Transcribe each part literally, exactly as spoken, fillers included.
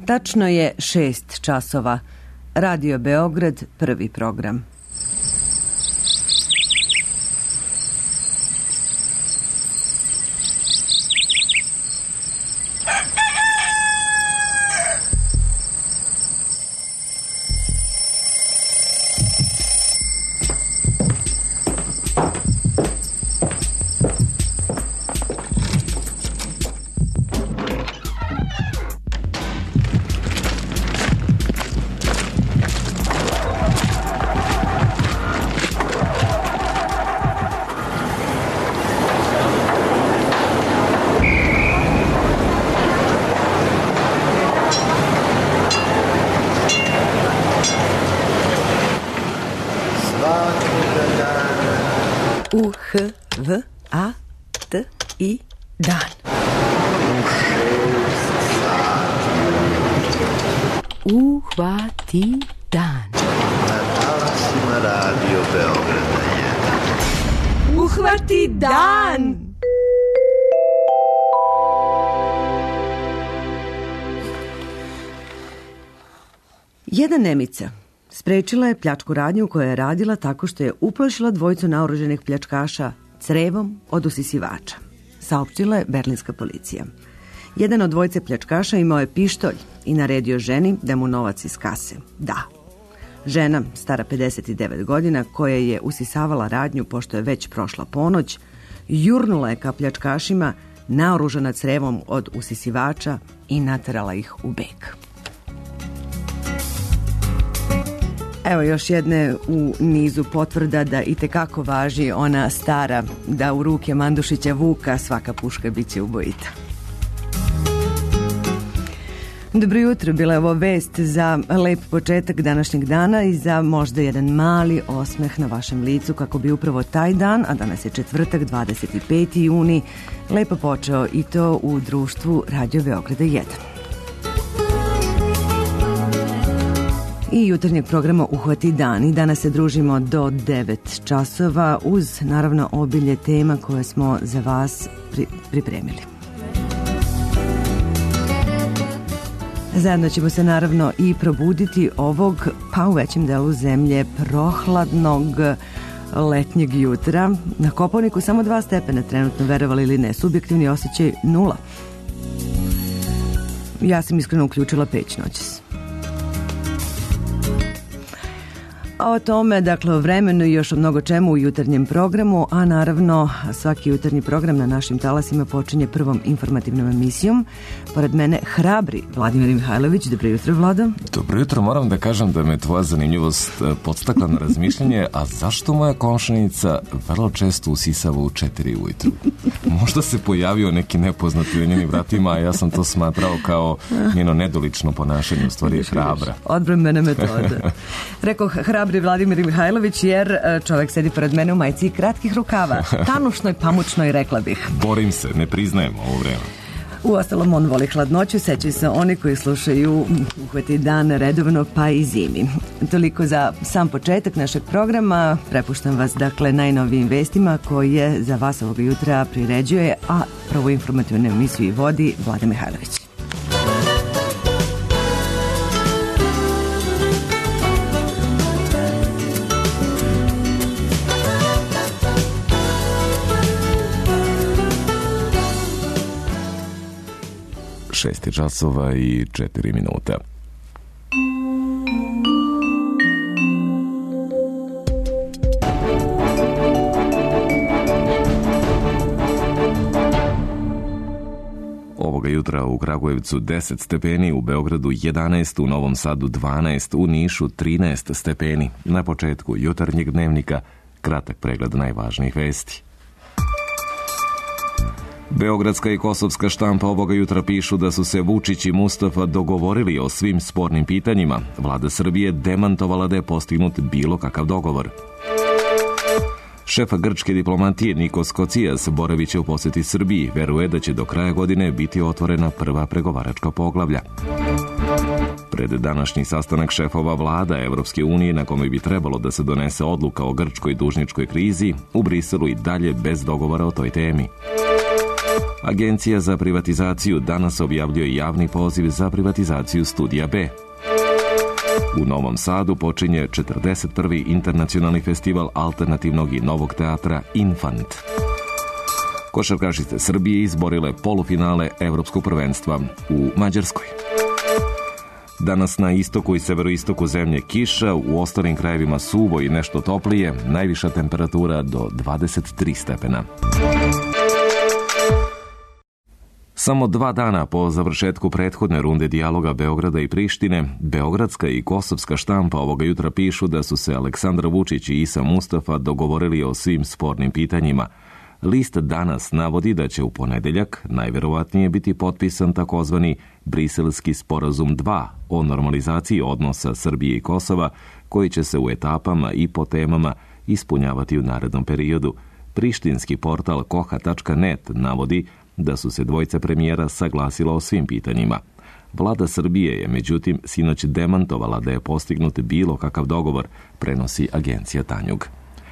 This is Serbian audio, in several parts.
Tačno je šest časova. Radio Beograd, prvi program. U H V A T I dan. Uhvati dan. Na talasima Radio Beograda jedan. Uhvati dan. Jedna Nemica sprečila je pljačku radnju koja je radila tako što je uplašila dvojicu naoružanih pljačkaša crevom od usisivača, saopštila je berlinska policija. Jedan od dvojice pljačkaša imao je pištolj i naredio ženi da mu novac iz kase da. Žena, stara pedeset devet godina, koja je usisavala radnju pošto je već prošla ponoć, jurnula je ka pljačkašima naoružana crevom od usisivača i naterala ih u beg. Evo još jedne u nizu potvrda da itekako važi ona stara, da u ruke Mandušića Vuka svaka puška bit će ubojita. Dobro jutro, bila je ovo vest za lep početak današnjeg dana i za možda jedan mali osmeh na vašem licu kako bi upravo taj dan, a danas je četvrtak, dvadeset peti juni, lepo počeo i to u društvu Radio Beograda jedan. I jutarnjeg programa Uhvati dan. I danas se družimo do devet časova uz naravno obilje tema koje smo za vas pri, pripremili. Zajedno ćemo se naravno i probuditi ovog, pa u većem delu zemlje, prohladnog letnjeg jutra. Na Kopaoniku samo dva stepena trenutno, verovali ili ne, subjektivni osjećaj nula. Ja sam iskreno uključila peć noćas. A o tome, dakle, o vremenu i još o mnogo čemu u jutarnjem programu, a naravno svaki jutarnji program na našim talasima počinje prvom informativnom emisijom. Pored mene hrabri Vladimir Mihajlović. Dobro jutro, Vlado. Dobro jutro, moram da kažem da me tvoja zanimljivost podstakla na razmišljanje, a zašto moja komšinica vrlo često usisava u četiri ujutru? Možda se pojavio neki nepoznati u njenim vratima, a ja sam to smatrao kao njeno nedolično ponašanje, u stvari je hrabra. Odbrambena metoda. Rekao hrabri Vladimir Mihajlović jer čovjek sedi pored mene u majici kratkih rukava. Tanušnoj, pamučnoj, rekla bih. Borim se, ne priznajem ovo vreme. Uostalom, on voli hladnoću, sećaju se oni koji slušaju Uhvati dan redovno, pa i zimi. Toliko za sam početak našeg programa. Prepuštam vas, dakle, najnovijim vestima koje za vas ovoga jutra priređuje, a prvu informativnu emisiju i vodi Vlada Mihajlović. Šest časova i četiri minuta. Ovoga jutra u Kragujevcu deset stepeni, u Beogradu jedanaest, u Novom Sadu dvanaest, u Nišu trinaest stepeni. Na početku jutarnjeg dnevnika kratak pregled najvažnijih vesti. Beogradska i kosovska štampa ovoga jutra pišu da su se Vučić i Mustafa dogovorili o svim spornim pitanjima. Vlada Srbije demantovala da je postignut bilo kakav dogovor. Šef grčke diplomatije Nikos Kocijas boravit će u poseti Srbiji. Veruje da će do kraja godine biti otvorena prva pregovaračka poglavlja. Pred današnji sastanak šefova vlada Evropske unije, na kome bi trebalo da se donese odluka o grčkoj dužničkoj krizi, u Briselu i dalje bez dogovora o toj temi. Agencija za privatizaciju danas objavljuje javni poziv za privatizaciju Studija B. U Novom Sadu počinje četrdeset prvi internacionalni festival alternativnog i novog teatra Infant. Košarkašice Srbije izborile polufinale Evropskog prvenstva u Mađarskoj. Danas na istoku i severoistoku zemlje kiša, u ostalim krajevima suvo i nešto toplije, najviša temperatura do dvadeset tri stepena. Samo dva dana po završetku prethodne runde dijaloga Beograda i Prištine, beogradska i kosovska štampa ovoga jutra pišu da su se Aleksandar Vučić i Isa Mustafa dogovorili o svim spornim pitanjima. List Danas navodi da će u ponedeljak najverovatnije biti potpisan takozvani Briselski sporazum dva o normalizaciji odnosa Srbije i Kosova, koji će se u etapama i po temama ispunjavati u narednom periodu. Prištinski portal koha tačka net navodi da su se dvojica premijera saglasila o svim pitanjima. Vlada Srbije je međutim sinoć demantovala da je postignut bilo kakav dogovor, prenosi agencija Tanjug.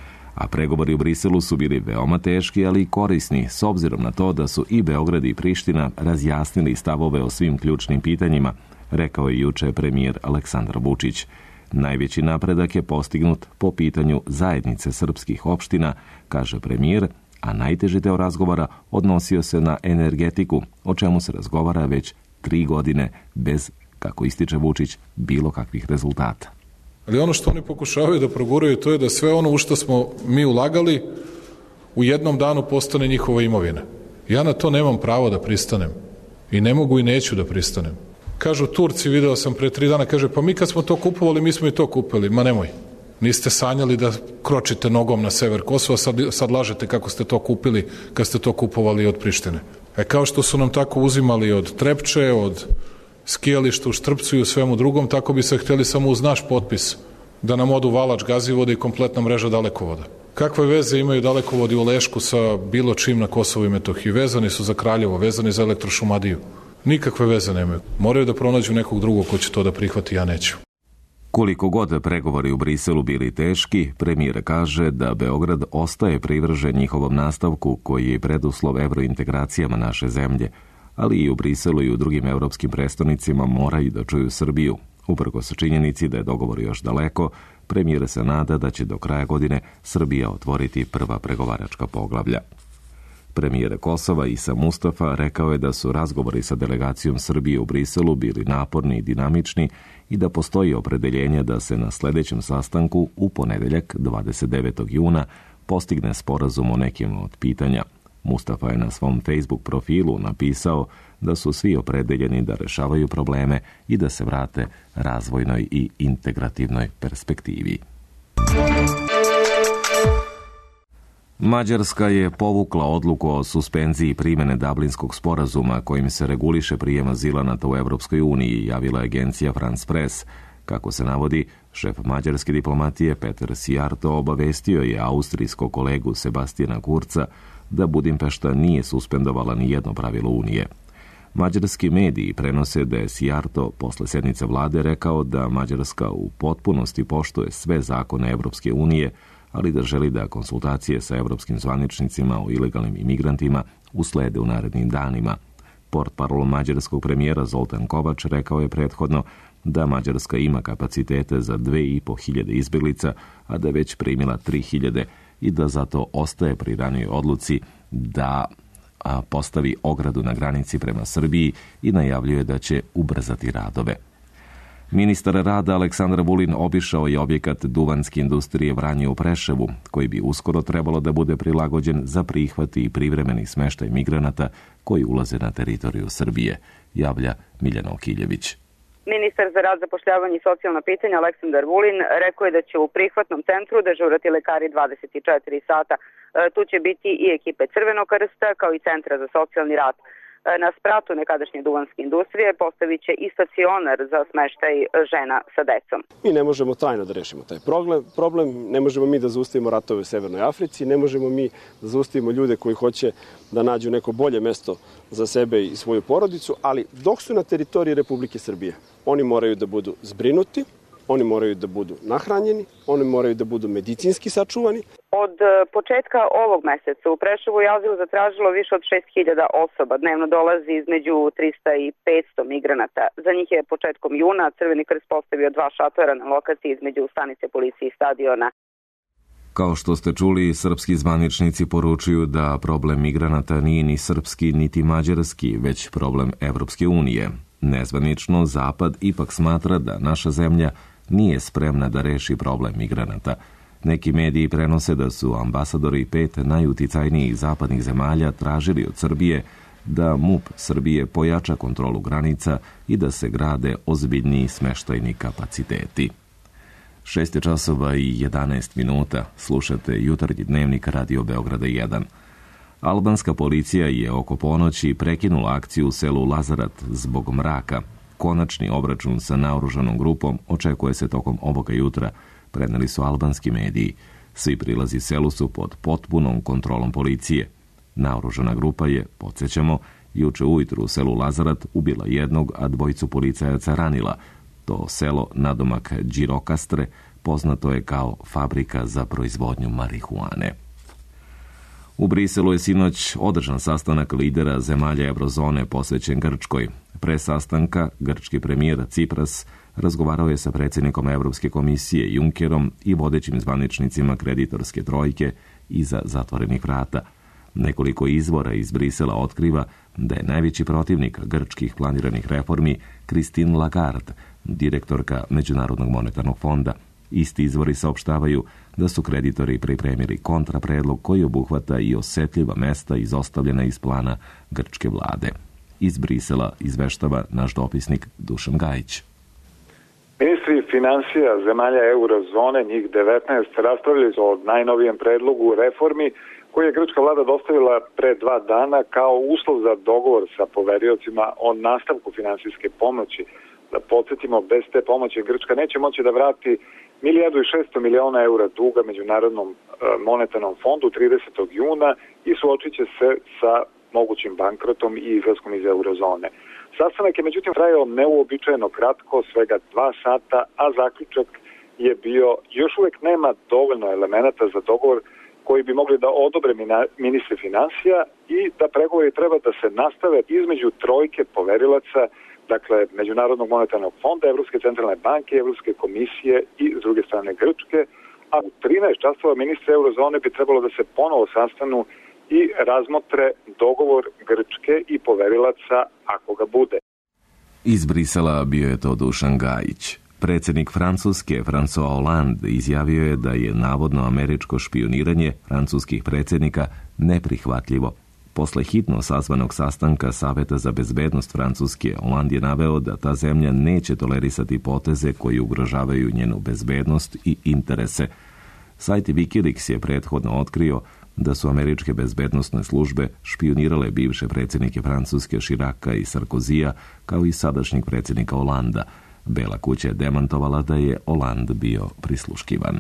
A pregovori u Briselu su bili veoma teški, ali i korisni, s obzirom na to da su i Beograd i Priština razjasnili stavove o svim ključnim pitanjima, rekao je juče premijer Aleksandar Vučić. Najveći napredak je postignut po pitanju zajednice srpskih opština, kaže premijer, a najteži deo razgovora odnosio se na energetiku, o čemu se razgovara već tri godine bez, kako ističe Vučić, bilo kakvih rezultata. Ali ono što oni pokušavaju da proguraju, to je da sve ono u što smo mi ulagali u jednom danu postane njihova imovina. Ja na to nemam pravo da pristanem. I ne mogu i neću da pristanem. Kažu Turci, video sam pre tri dana, kaže, pa mi kad smo to kupovali, mi smo i to kupili. Ma nemoj. Niste sanjali da kročite nogom na sever Kosova, sad, sad lažete kako ste to kupili kad ste to kupovali od Prištine. E kao što su nam tako uzimali od Trepče, od skijališta u Štrpcu i u svemu drugom, tako bi se hteli samo uz naš potpis da nam odu Valač, Gazivode i kompletna mreža dalekovoda. Kakve veze imaju dalekovodi u Lešku sa bilo čim na Kosovu i Metohiji? Vezani su za Kraljevo, vezani za Elektrošumadiju. Nikakve veze nemaju. Moraju da pronađu nekog drugog ko će to da prihvati, ja neću. Koliko god pregovori u Briselu bili teški, premijer kaže da Beograd ostaje privržen njihovom nastavku koji je preduslov evrointegracijama naše zemlje, ali i u Briselu i u drugim evropskim prestonicima moraju da čuju Srbiju. Uprkos činjenici da je dogovor još daleko, premijer se nada da će do kraja godine Srbija otvoriti prva pregovaračka poglavlja. Premijer Kosova Isa Mustafa rekao je da su razgovori sa delegacijom Srbije u Briselu bili naporni i dinamični i da postoji opredeljenje da se na sljedećem sastanku u ponedeljak dvadeset devetog juna postigne sporazum o nekim od pitanja. Mustafa je na svom Facebook profilu napisao da su svi opredeljeni da rešavaju probleme i da se vrate razvojnoj i integrativnoj perspektivi. Mađarska je povukla odluku o suspenziji primjene Dublinskog sporazuma kojim se reguliše prijem azilanata u Evropskoj uniji, javila agencija France Press. Kako se navodi, šef mađarske diplomatije Peter Sijarto obavestio je austrijskog kolegu Sebastijana Kurca da Budimpešta nije suspendovala ni jedno pravilo Unije. Mađarski mediji prenose da je Sijarto posle sednice vlade rekao da Mađarska u potpunosti poštuje sve zakone Evropske unije, ali da želi da konsultacije sa evropskim zvaničnicima o ilegalnim imigrantima uslede u narednim danima. Portparol mađarskog premijera Zoltan Kovač rekao je prethodno da Mađarska ima kapacitete za dve i po hiljade izbjeglica, a da je već primila tri hiljade i da zato ostaje pri ranijoj odluci da postavi ogradu na granici prema Srbiji i najavljuje da će ubrzati radove. Ministar rada Aleksandar Vulin obišao je objekat duvanske industrije Vranje u Preševu, koji bi uskoro trebalo da bude prilagođen za prihvat i privremeni smeštaj migranata koji ulaze na teritoriju Srbije, javlja Miljana Okiljević. Ministar za rad, zapošljavanje i socijalna pitanja Aleksandar Vulin rekao je da će u prihvatnom centru dežurati lekari dvadeset četiri sata. Tu će biti i ekipe Crvenog krsta kao i Centra za socijalni rad. Na spratu nekadašnje duvanske industrije postavit će i stacionar za smeštaj žena sa decom. Mi ne možemo trajno da rešimo taj problem, problem, ne možemo mi da zaustavimo ratove u Severnoj Africi, ne možemo mi da zaustavimo ljude koji hoće da nađu neko bolje mesto za sebe i svoju porodicu, ali dok su na teritoriji Republike Srbije, oni moraju da budu zbrinuti, oni moraju da budu nahranjeni, oni moraju da budu medicinski sačuvani. Od početka ovog meseca u Preševu je azil zatražilo više od šest hiljada osoba. Dnevno dolazi između trista i petsto migranata. Za njih je početkom juna Crveni krst postavio dva šatora na lokaciji između stanice policije i stadiona. Kao što ste čuli, srpski zvaničnici poručuju da problem migranata nije ni srpski niti mađarski, već problem Evropske unije. Nezvanično, Zapad ipak smatra da naša zemlja nije spremna da reši problem migranata. Neki mediji prenose da su ambasadori pet najuticajnijih zapadnih zemalja tražili od Srbije da MUP Srbije pojača kontrolu granica i da se grade ozbiljniji smeštajni kapaciteti. Šest je časova i jedanaest minuta. Slušate jutarnji dnevnik Radio Beograda jedan. Albanska policija je oko ponoći prekinula akciju u selu Lazarat zbog mraka. Konačni obračun sa naoružanom grupom očekuje se tokom ovoga jutra, preneli su albanski mediji. Svi prilazi selu su pod potpunom kontrolom policije. Naoružana grupa je, podsjećamo, juče ujutru u selu Lazarat ubila jednog, a dvojicu policajaca ranila. To selo nadomak Đirokastre poznato je kao fabrika za proizvodnju marihuane. U Briselu je sinoć održan sastanak lidera zemalja Eurozone posvećen Grčkoj. Pre sastanka, grčki premijer Cipras razgovarao je sa predsjednikom Evropske komisije Junckerom i vodećim zvaničnicima kreditorske trojke iza zatvorenih vrata. Nekoliko izvora iz Brisela otkriva da je najveći protivnik grčkih planiranih reformi Christine Lagarde, direktorka Međunarodnog monetarnog fonda. Isti izvori saopštavaju da su kreditori pripremili kontrapredlog koji obuhvata i osetljiva mesta izostavljena iz plana grčke vlade. Iz Brisela izveštava naš dopisnik Dušan Gajić. Ministri finansija zemalja eurozone, njih devetnaest, raspravljali su o najnovijem predlogu reformi koji je grčka vlada dostavila pre dva dana kao uslov za dogovor sa poveriocima o nastavku finansijske pomoći. Da podsjetimo, bez te pomoći Grčka neće moći da vrati milijardu i šesto miliona eura duga Međunarodnom monetarnom fondu tridesetog juna i suočit će se sa mogućim bankrotom i izlaskom iz eurozone. Sastanak je međutim trajao neuobičajeno kratko, svega dva sata, a zaključak je bio još uvek nema dovoljno elemenata za dogovor koji bi mogli da odobre ministri finansija i da pregovori treba da se nastave između trojke poverilaca, dakle Međunarodnog monetarnog fonda, Evropske centralne banke, Evropske komisije i s druge strane Grčke, a u trinaest časova ministri eurozone bi trebalo da se ponovo sastanu i razmotre dogovor Grčke i poverilaca ako ga bude. Iz Brisela bio je to Dušan Gajić. Predsjednik Francuske, François Hollande, izjavio je da je navodno američko špijuniranje francuskih predsjednika neprihvatljivo. Posle hitno sazvanog sastanka Saveta za bezbednost Francuske, Hollande je naveo da ta zemlja neće tolerisati poteze koji ugrožavaju njenu bezbednost i interese. Sajt Wikileaks je prethodno otkrio da su američke bezbednosne službe špijunirale bivše predsjednike Francuske Chiraca i Sarkozija, kao i sadašnjeg predsjednika Hollanda. Bela kuća je demantovala da je Hollande bio prisluškivan.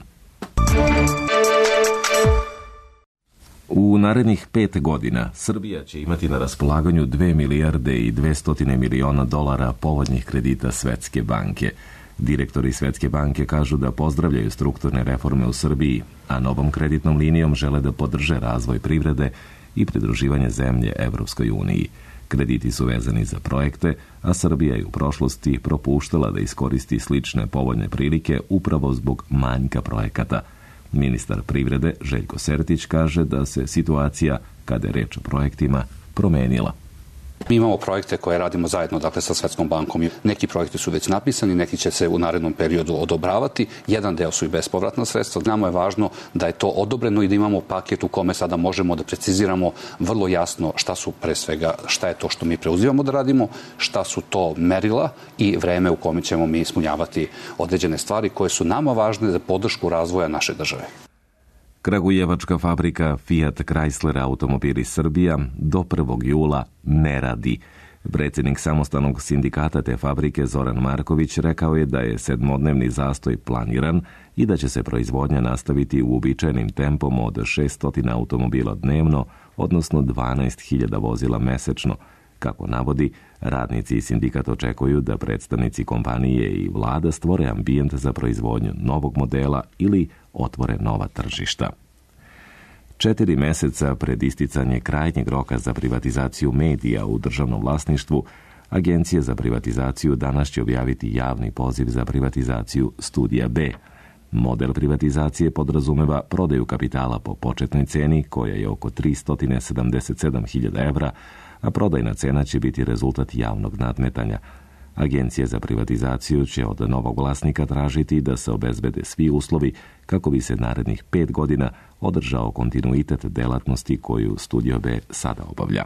U narednih pet godina Srbija će imati na raspolaganju dve milijarde i dvestotine miliona dolara povoljnih kredita Svetske banke. Direktori Svetske banke kažu da pozdravljaju strukturne reforme u Srbiji, a novom kreditnom linijom žele da podrže razvoj privrede i pridruživanje zemlje Evropskoj uniji. Krediti su vezani za projekte, a Srbija je u prošlosti propuštala da iskoristi slične povoljne prilike upravo zbog manjka projekata. Ministar privrede Željko Sertić kaže da se situacija, kada je reč o projektima, promenila. Mi imamo projekte koje radimo zajedno, dakle, sa Svetskom bankom. Neki projekti su već napisani, neki će se u narednom periodu odobravati. Jedan deo su i bespovratna sredstva. Nama je važno da je to odobreno i da imamo paket u kome sada možemo da preciziramo vrlo jasno šta su pre svega, šta je to što mi preuzimamo da radimo, šta su to merila i vreme u kome ćemo mi ispunjavati određene stvari koje su nama važne za podršku razvoja naše države. Kragujevačka fabrika Fiat Chrysler Automobili Srbija do prvog jula ne radi. Predsjednik samostalnog sindikata te fabrike Zoran Marković rekao je da je sedmodnevni zastoj planiran i da će se proizvodnja nastaviti uobičajenim tempom od šesto automobila dnevno, odnosno dvanaest hiljada vozila mesečno. Kako navodi, radnici i sindikat očekuju da predstavnici kompanije i vlada stvore ambijent za proizvodnju novog modela ili otvore nova tržišta. Četiri meseca pred isticanje krajnjeg roka za privatizaciju medija u državnom vlasništvu, Agencija za privatizaciju danas će objaviti javni poziv za privatizaciju Studija B. Model privatizacije podrazumeva prodaju kapitala po početnoj ceni, koja je oko tristo sedamdeset sedam hiljada evra, a prodajna cena će biti rezultat javnog nadmetanja. Agencija za privatizaciju će od novog vlasnika tražiti da se obezbede svi uslovi kako bi se narednih pet godina održao kontinuitet delatnosti koju Studio B sada obavlja.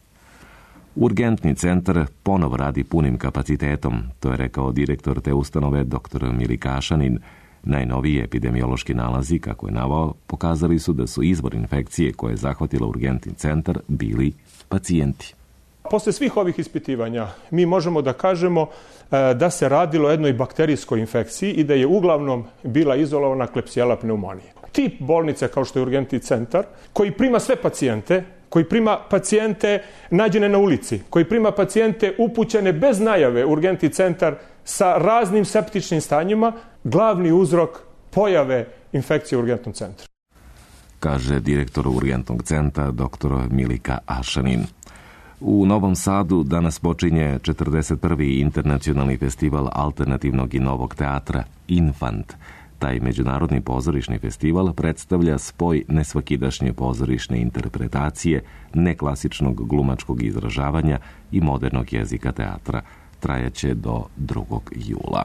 Urgentni centar ponovo radi punim kapacitetom, to je rekao direktor te ustanove dr Milika Ašanin. Najnoviji epidemiološki nalazi, kako je naveo, pokazali su da su izvor infekcije koje je zahvatila urgentni centar bili pacijenti. Posle svih ovih ispitivanja mi možemo da kažemo da se radilo o jednoj bakterijskoj infekciji i da je uglavnom bila izolovana Klebsiella pneumonije. Tip bolnice kao što je urgentni centar, koji prima sve pacijente, koji prima pacijente nađene na ulici, koji prima pacijente upućene bez najave u urgentni centar sa raznim septičnim stanjima, glavni uzrok pojave infekcije u urgentnom centru. Kaže direktor urgentnog centra dr Milika Ašanin. U Novom Sadu danas počinje četrdeset prvi internacionalni festival alternativnog i novog teatra Infant. Taj međunarodni pozorišni festival predstavlja spoj nesvakidašnje pozorišne interpretacije, neklasičnog glumačkog izražavanja i modernog jezika teatra. Trajaće do drugog jula.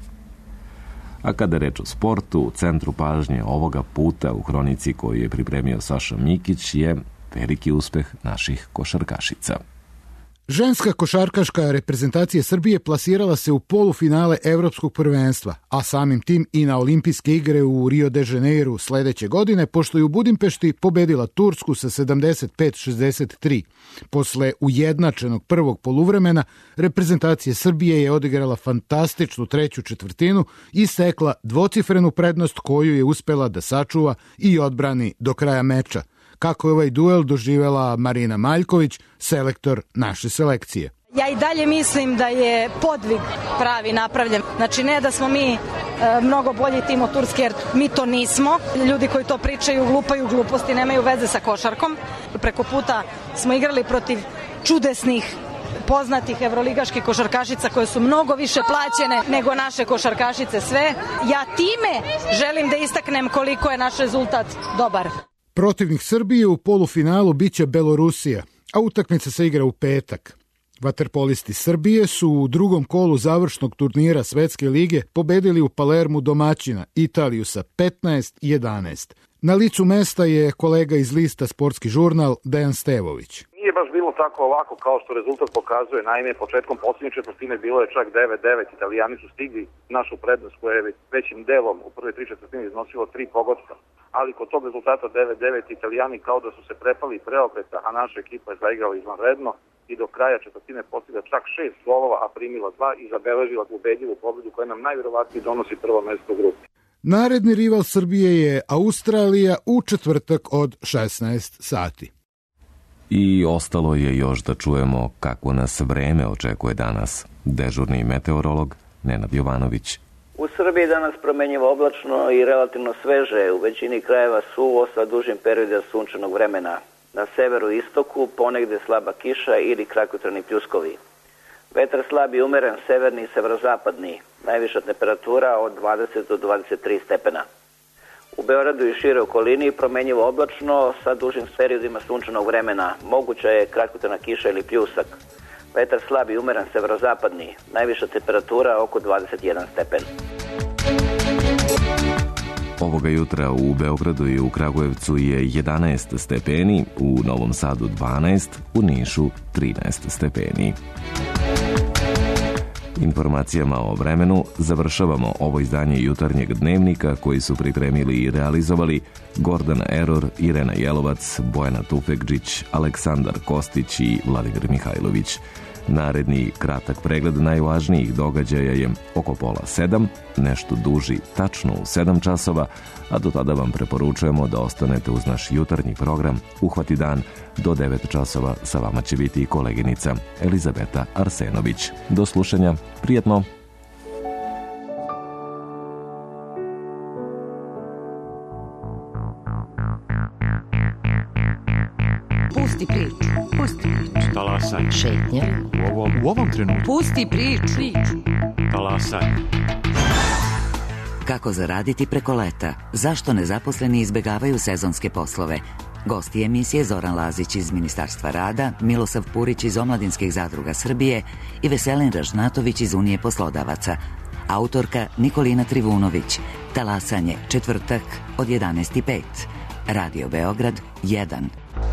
A kada je reč o sportu, u centru pažnje ovoga puta u hronici koju je pripremio Saša Mikić je veliki uspeh naših košarkašica. Ženska košarkaška reprezentacija Srbije plasirala se u polufinale Evropskog prvenstva, a samim tim i na olimpijske igre u Rio de Janeiru sledeće godine, pošto je u Budimpešti pobedila Tursku sa sedamdeset pet šezdeset tri. Posle ujednačenog prvog poluvremena, reprezentacija Srbije je odigrala fantastičnu treću četvrtinu i stekla dvocifrenu prednost koju je uspela da sačuva i odbrani do kraja meča. Kako je ovaj duel doživela Marina Maljković, selektor naše selekcije. Ja i dalje mislim da je podvig pravi napravljen. Znači ne da smo mi e, mnogo bolji tim od Turske, jer mi to nismo. Ljudi koji to pričaju glupaju gluposti, nemaju veze sa košarkom. Preko puta smo igrali protiv čudesnih poznatih evroligaških košarkašica koje su mnogo više plaćene nego naše košarkašice sve. Ja time želim da istaknem koliko je naš rezultat dobar. Protivnik Srbije u polufinalu biće Belorusija, a utakmica se igra u petak. Vaterpolisti Srbije su u drugom kolu završnog turnira Svetske lige pobedili u Palermu domaćina Italiju sa petnaest jedanaest. Na licu mesta je kolega iz lista Sportski žurnal Dejan Stevović. Nije baš bilo tako ovako kao što rezultat pokazuje. Naime, početkom posljednje četvrtine bilo je čak devet devet. Italijani su stigli našu prednost koja je većim delom u prve tri četvrtine iznosilo tri pogotka. Ali kod tog rezultata devet devet Italijani kao da su se prepali preokreta, a naša ekipa je zaigrala izvanredno i do kraja četvrtine postigla čak šest golova, a primila dva i zabeležila ubedljivu pobedu koja nam najvjerovatnije donosi prvo mesto u grupi. Naredni rival Srbije je Australija u četvrtak od šesnaest sati. I ostalo je još da čujemo kako nas vreme očekuje danas. Dežurni meteorolog Nenad Jovanović. U Srbiji danas promenjivo oblačno i relativno sveže, u većini krajeva suvo sa dužim periodima sunčanog vremena. Na severu i istoku ponegde slaba kiša ili kratkotrajni pljuskovi. Vetar slab i umeren, severni i severozapadni, najviša temperatura od dvadeset do dvadeset tri stepena. U Beogradu i šire okolini promenjivo oblačno sa dužim periodima sunčanog vremena, moguća je kratkotrajna kiša ili pljusak. Vetar slab i umeren severozapadni, najviša temperatura oko dvadeset jedan stepen. Ovoga jutra u Beogradu i u Kragujevcu je jedanaest stepeni, u Novom Sadu dvanaest, u Nišu trinaest stepeni. Informacijama o vremenu završavamo ovo izdanje jutarnjeg dnevnika koji su pripremili i realizovali Gordana Eror, Irena Jelovac, Bojana Tufekđić, Aleksandar Kostić i Vladimir Mihajlović. Naredni kratak pregled najvažnijih događaja je oko pola sedam, nešto duži tačno u sedam časova, a do tada vam preporučujemo da ostanete uz naš jutarnji program Uhvati dan. Do devet časova sa vama će biti i koleginica Elizabeta Arsenović. Do slušanja, prijetno! Talasaj. Šetnja. U ovom, u ovom trenutku. Pusti priču. Talasaj. Kako zaraditi preko leta? Zašto nezaposleni izbegavaju sezonske poslove? Gosti emisije Zoran Lazić iz Ministarstva rada, Milosav Purić iz Omladinskih zadruga Srbije i Veselin Ražnatović iz Unije poslodavaca. Autorka Nikolina Trivunović. Talasanje, četvrtak od jedanaest i pet. Radio Beograd jedan.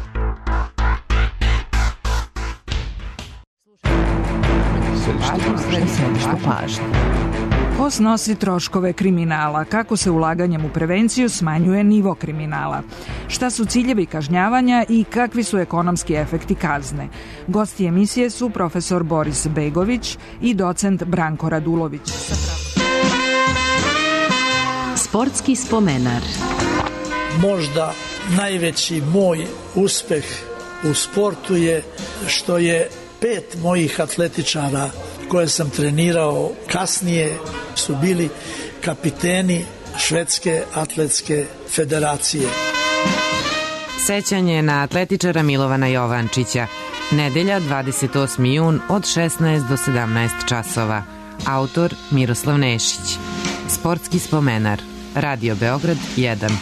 Ko snosi troškove kriminala? Kako se ulaganjem u prevenciju smanjuje nivo kriminala? Šta su ciljevi kažnjavanja i kakvi su ekonomski efekti kazne? Gosti emisije su profesor Boris Begović i docent Branko Radulović. Sportski spomenar. Možda najveći moj uspeh u sportu je što je pet mojih atletičara koje sam trenirao kasnije su bili kapiteni Švedske atletske federacije. Sećanje na atletičara Milovana Jovančića. Nedelja dvadeset osmi jun od šesnaest do sedamnaest časova. Autor Miroslav Nešić. Sportski spomenar. Radio Beograd jedan.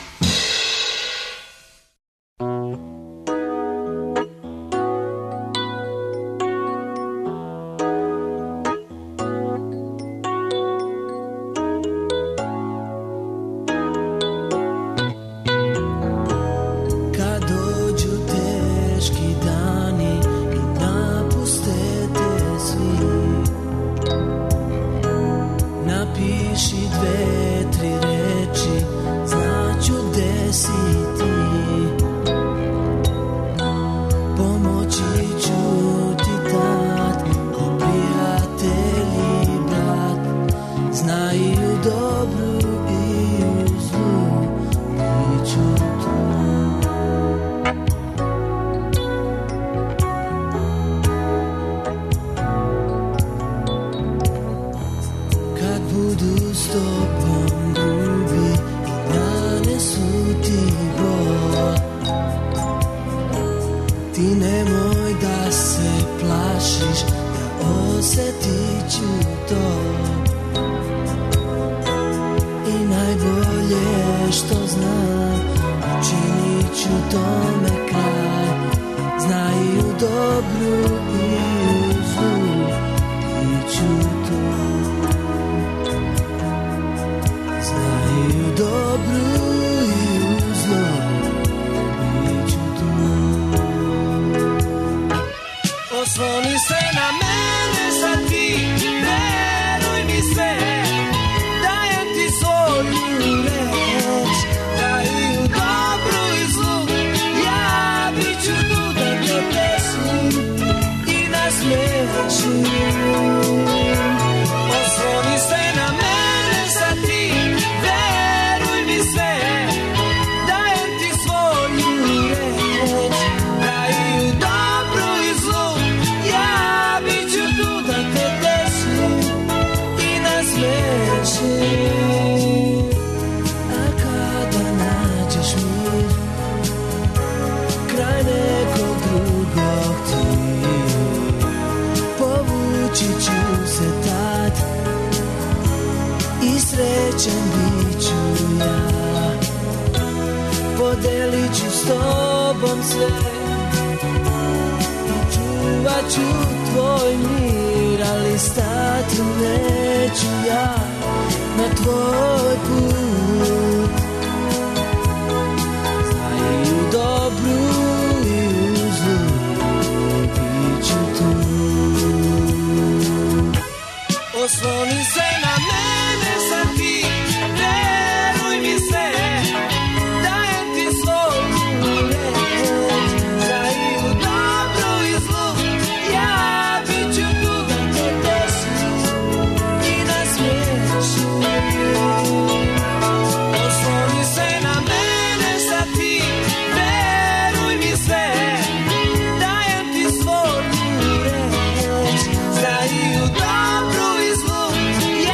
Znaju dobro i zlu,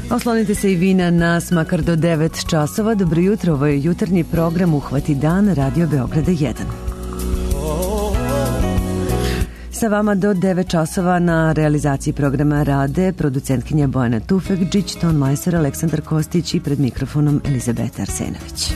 Oslonite se i vi na nas makar do devet časova. Dobro jutro, ovo je jutarnji program Uhvati dan Radio Beograda jedan. Sa vama do devet časova na realizaciji programa rade producentkinja Bojana Tufekđić, ton majstor Aleksandar Kostić i pred mikrofonom Elizabeta Arsenović.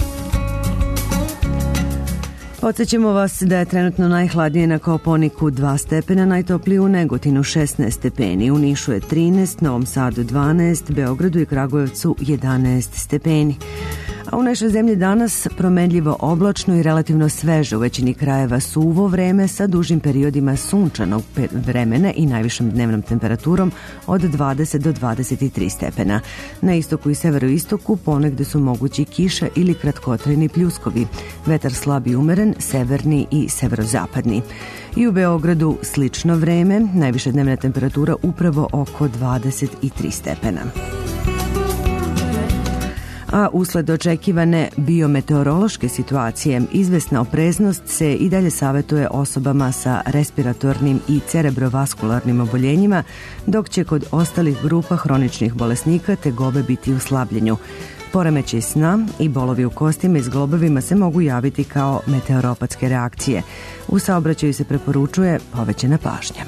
Podsjećamo vas da je trenutno najhladnije na Kopaoniku dva stepena, najtoplije u Negotinu šesnaest stepeni, u Nišu je trinaest, Novom Sadu dvanaest, Beogradu i Kragujevcu jedanaest stepeni. A u našoj zemlji danas promenljivo oblačno i relativno sveže, u većini krajeva suvo vreme sa dužim periodima sunčanog vremena i najvišom dnevnom temperaturom od dvadeset do dvadeset tri stepena. Na istoku i severoistoku ponegde su mogući kiša ili kratkotrajni pljuskovi. Vetar slab i umeren, severni i severozapadni. I u Beogradu slično vreme, najviša dnevna temperatura upravo oko dvadeset tri stepena. A usled očekivane biometeorološke situacije, izvesna opreznost se i dalje savjetuje osobama sa respiratornim i cerebrovaskularnim oboljenjima, dok će kod ostalih grupa hroničnih bolesnika tegobe biti u slabljenju. Poremećaj sna i bolovi u kostima i zglobovima se mogu javiti kao meteoropatske reakcije. U saobraćaju se preporučuje povećana pažnja.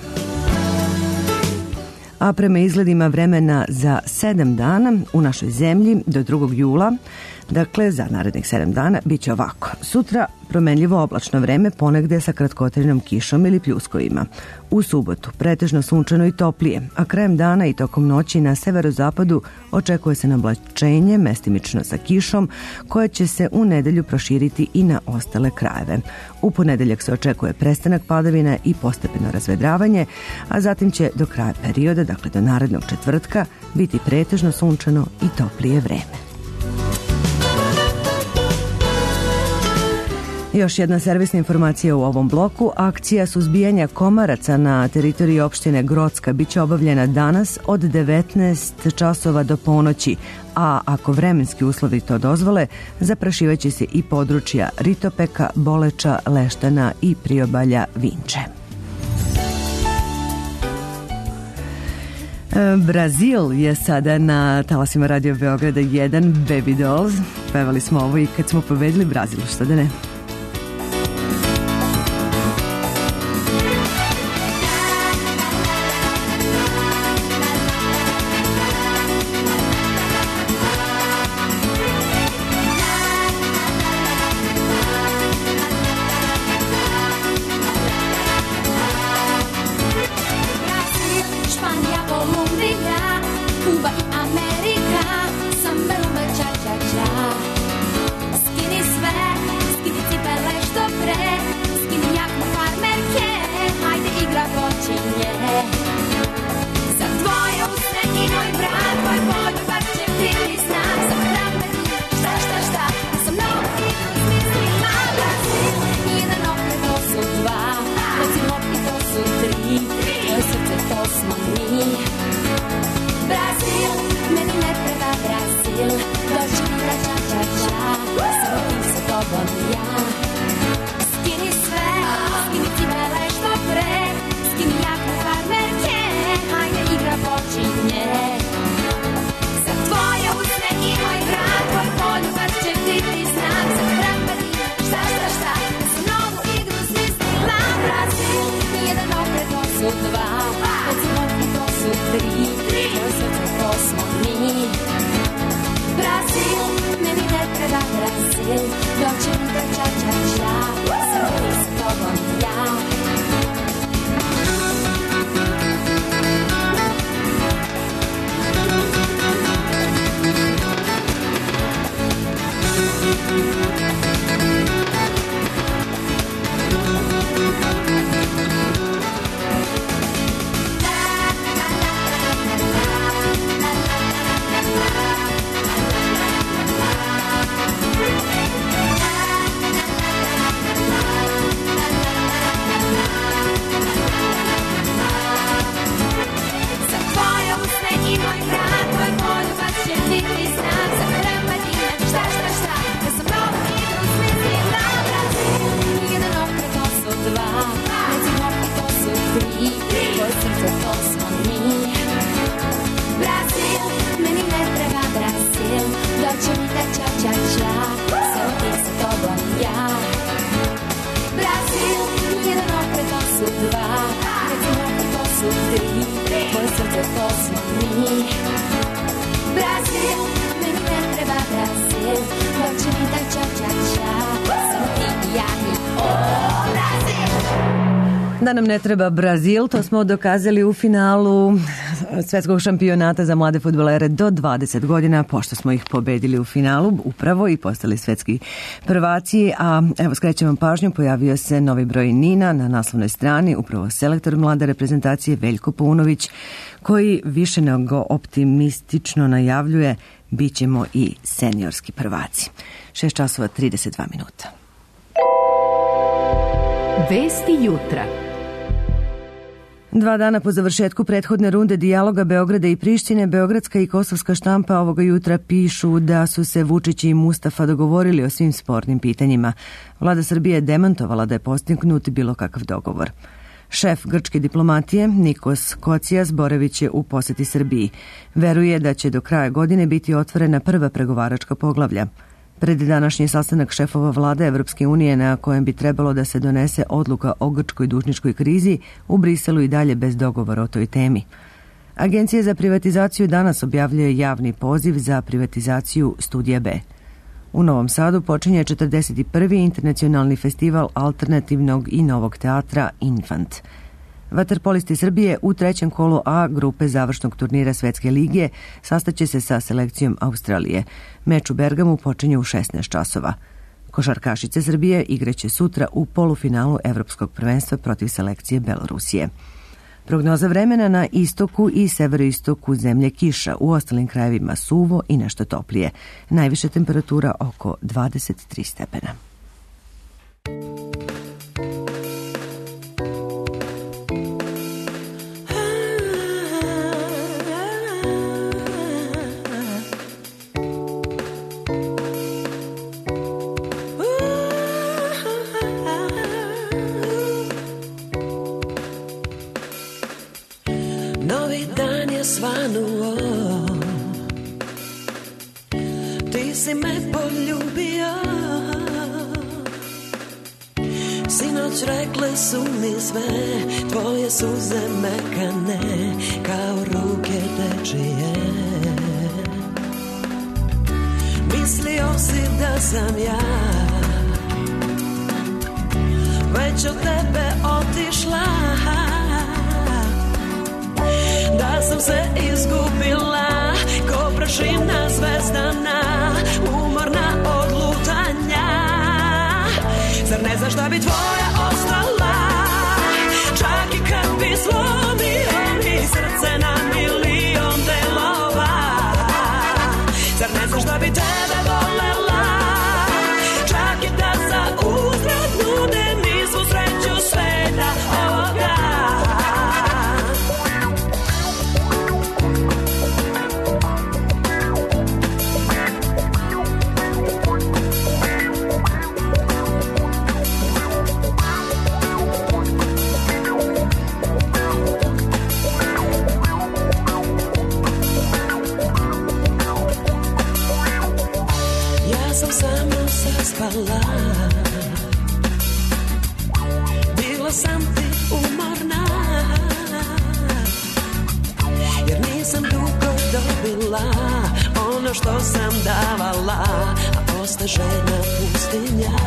A prema izgledima vremena za sedam dana u našoj zemlji do drugog jula, dakle za narednih sedam dana, bit će ovako. Sutra promenljivo oblačno vreme, ponegde sa kratkotrajnom kišom ili pljuskovima. U subotu pretežno sunčano i toplije, a krajem dana i tokom noći na severozapadu očekuje se nablačenje, mestimično sa kišom, koja će se u nedelju proširiti i na ostale krajeve. U ponedeljak se očekuje prestanak padavina i postepeno razvedravanje, a zatim će do kraja perioda, dakle do narednog četvrtka, biti pretežno sunčano i toplije vreme. Još jedna servisna informacija u ovom bloku. Akcija suzbijanja komaraca na teritoriji opštine Grocka biće obavljena danas od devetnaest časova do ponoći, a ako vremenski uslovi to dozvole, zaprašivaće se i područja Ritopeka, Boleča, Leštana i priobalja Vinče. Brazil je sada na talasima Radio Beograda jedan, Baby Dolls. Pevali smo ovo i kad smo pobedili Brazil, što da ne? Skini sve, skini ča, ča, samo ti sa tobom ja. Brazil, jedan opet to su dva, Brazil opet to su tri, tvoje srce to su mi. Brazil, meni ne treba Brazil, dođe mi taj ča, ča, ča, samo ti i ja i o, Brazil. Da nam ne treba Brazil, to smo dokazali u finalu svetskog šampionata za mlade fudbalere do dvadeset godina, pošto smo ih pobedili u finalu upravo i postali svetski prvaci. A evo, skrećem vam pažnju, pojavio se novi broj Nina na naslovnoj strani, upravo selektor mlade reprezentacije Veljko Paunović, koji više nego optimistično najavljuje bit ćemo i seniorski prvaci. šest časova trideset dva minuta. Vesti jutra. Dva dana po završetku prethodne runde dijaloga Beograda i Prištine, beogradska i kosovska štampa ovoga jutra pišu da su se Vučić i Mustafa dogovorili o svim spornim pitanjima. Vlada Srbije je demantovala da je postignut bilo kakav dogovor. Šef grčke diplomatije Nikos Kocijas boravit će u poseti Srbiji. Veruje da će do kraja godine biti otvorena prva pregovaračka poglavlja. Pred današnji sastanak šefova vlade Evropske unije na kojem bi trebalo da se donese odluka o grčkoj dužničkoj krizi, u Briselu i dalje bez dogovora o toj temi. Agencija za privatizaciju danas objavljuje javni poziv za privatizaciju Studija B. U Novom Sadu počinje četrdeset prvi internacionalni festival alternativnog i novog teatra Infant. Vaterpolisti Srbije u trećem kolu A grupe završnog turnira Svetske lige sastaće se sa selekcijom Australije. Meč u Bergamu počinje u šesnaest časova. Košarkašice Srbije igraće sutra u polufinalu Evropskog prvenstva protiv selekcije Belorusije. Prognoza vremena: na istoku i severoistoku zemlje kiša, u ostalim krajevima suvo i nešto toplije. Najviša temperatura oko dvadeset tri stepena. Novi dan je svanuo, ti si me poljubio, sinoć rekle su mi sve, tvoje suze mekane kao ruke dečije. Mislio si da sam ja već od tebe otišla, da sam se izgubila ko prašina zvezdana, umorna od lutanja. Zar ne znaš da bi tvoja ostala, čak i kad bi slomio mi srce na milion delova? Zar ne znaš da bi tebe volela, čak i da za uzvrat nude mi svu sreću sveta ovoga? Spala, bila sam ti umorna, jer nisam dugo dobila ono što sam davala, a osta žena pustinja.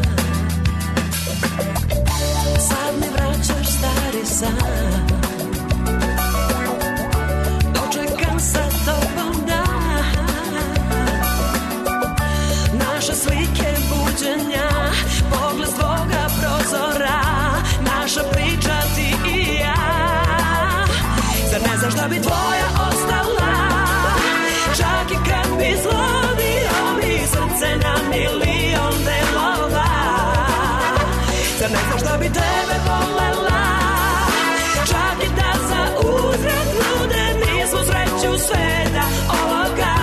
Sad mi vraćaš stari san, dočekam sa tobom dan, naše slike buđenja, pogled s tvoga prozora, naša priča ti i ja. Zar ne znaš da bi tvoja ostala, čak i kad bi slomio mi srce na milion delova? Zar ne znaš da bi tebe volela, čak i da za uzvrat nude mi svu sreću sveta ovoga?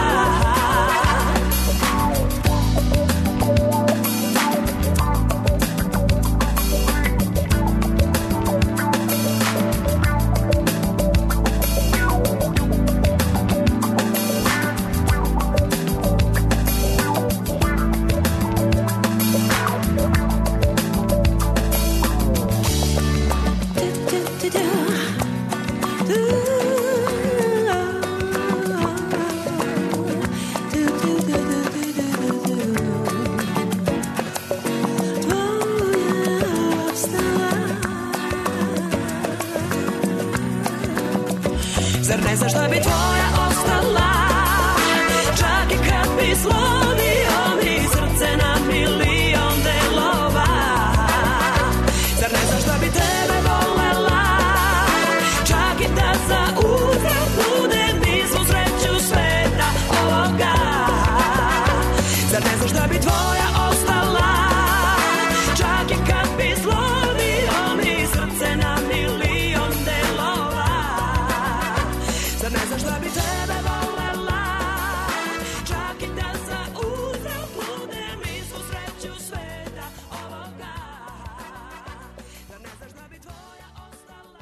tvoja ostala. Čak i kad bi zlomio mi srce na milion delova. Zar ne znaš da bi tebe volela? Čak i da za uzrok budem i svu sreću sveta ovoga. Zar ne znaš da bi tvoja ostala?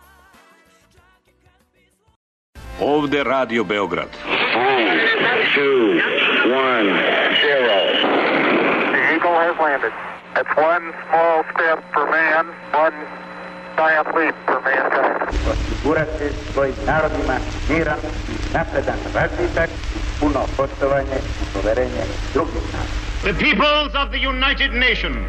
Ovde Radio Beograd. Two, one, zero. The Eagle has landed. It's one small step for man, one giant leap for mankind. Osigurati svojim narodima miran, napredan razvitak, puno poštovanje i poverenje drugih naroda. The peoples of the United Nations,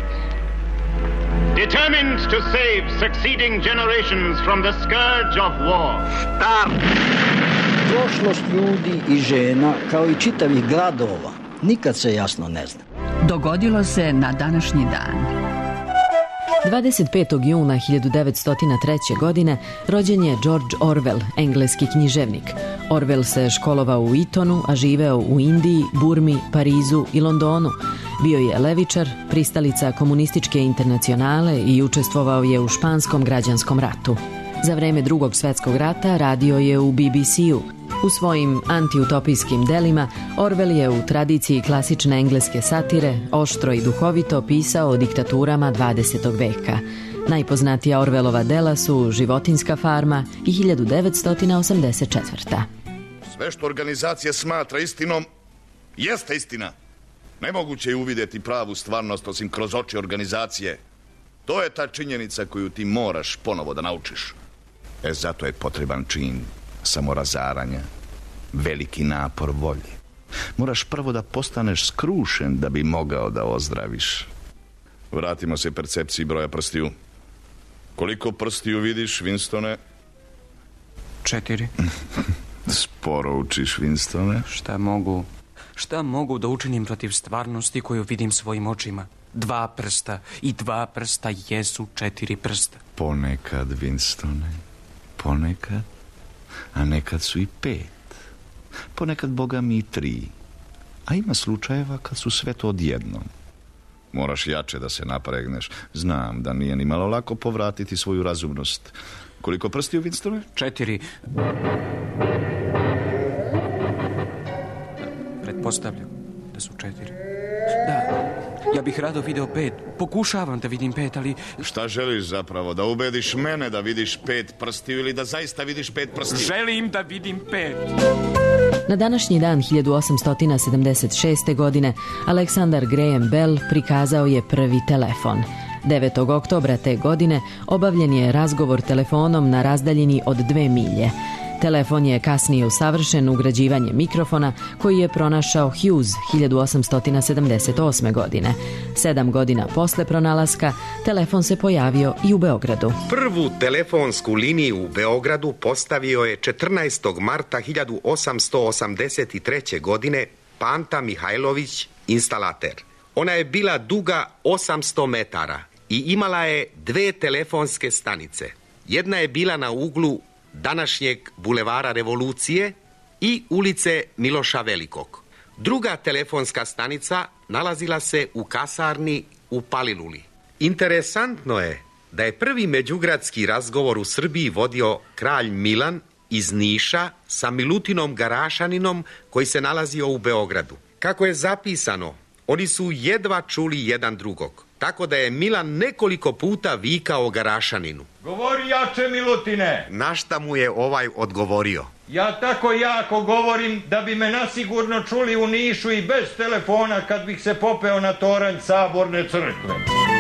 determined to save succeeding generations from the scourge of war. Start! Prošlost ljudi i žena, kao i čitavih gradova, nikad se jasno ne zna. Dogodilo se na današnji dan. dvadeset petog juna hiljadu devetsto treće. godine rođen je George Orwell, engleski književnik. Orwell se školovao u Etonu, a živeo u Indiji, Burmi, Parizu i Londonu. Bio je levičar, pristalica komunističke internacionale i učestvovao je u španskom građanskom ratu. Za vreme Drugog svjetskog rata radio je u B B C-u. U svojim antiutopijskim delima Orwell je u tradiciji klasične engleske satire oštro i duhovito pisao o diktaturama dvadesetog veka. Najpoznatija Orwellova dela su Životinjska farma i hiljadu devetsto osamdeset četvrta. Sve što organizacija smatra istinom, jeste istina. Nemoguće je uvidjeti pravu stvarnost osim kroz oči organizacije. To je ta činjenica koju ti moraš ponovo da naučiš. E, zato je potreban čin samorazaranja, veliki napor volje. Moraš prvo da postaneš skrušen da bi mogao da ozdraviš. Vratimo se percepciji broja prstiju. Koliko prstiju vidiš, Winstone? Četiri. Sporo učiš, Winstone. Šta mogu, šta mogu da učinim protiv stvarnosti koju vidim svojim očima? Dva prsta i dva prsta jesu četiri prsta. Ponekad, Winstone, ponekad, a nekad su i pet. Ponekad, boga mi, i tri. A ima slučajeva kad su sve to odjednom. Moraš jače da se napregneš. Znam da nije ni malo lako povratiti svoju razumnost. Koliko prstiju, Winstone? Četiri. Pretpostavljam da su četiri. Da, ja bih rado video pet. Pokušavam da vidim pet, ali... Šta želiš zapravo? Da ubediš mene da vidiš pet prstiju ili da zaista vidiš pet prstiju? Želim da vidim pet. Na današnji dan hiljadu osamsto sedamdeset šeste. godine Aleksandar Graham Bell prikazao je prvi telefon. devetog oktobra te godine obavljen je razgovor telefonom na razdaljini od dve milje. Telefon je kasnije usavršen ugrađivanjem mikrofona koji je pronašao Hughes hiljadu osamsto sedamdeset osme. godine. Sedam godina posle pronalaska, telefon se pojavio i u Beogradu. Prvu telefonsku liniju u Beogradu postavio je četrnaestog marta hiljadu osamsto osamdeset treće. godine Panta Mihajlović, instalater. Ona je bila duga osamsto metara i imala je dve telefonske stanice. Jedna je bila na uglu današnjeg bulevara Revolucije i ulice Miloša Velikog. Druga telefonska stanica nalazila se u kasarni u Paliluli. Interesantno je da je prvi međugradski razgovor u Srbiji vodio kralj Milan iz Niša sa Milutinom Garašaninom koji se nalazio u Beogradu. Kako je zapisano, oni su jedva čuli jedan drugog, tako da je Milan nekoliko puta vikao Garašaninu. Govori jače, Milutine. Na šta mu je ovaj odgovorio? Ja tako jako govorim da bi me nasigurno čuli u Nišu i bez telefona kad bih se popeo na toranj Saborne crkve.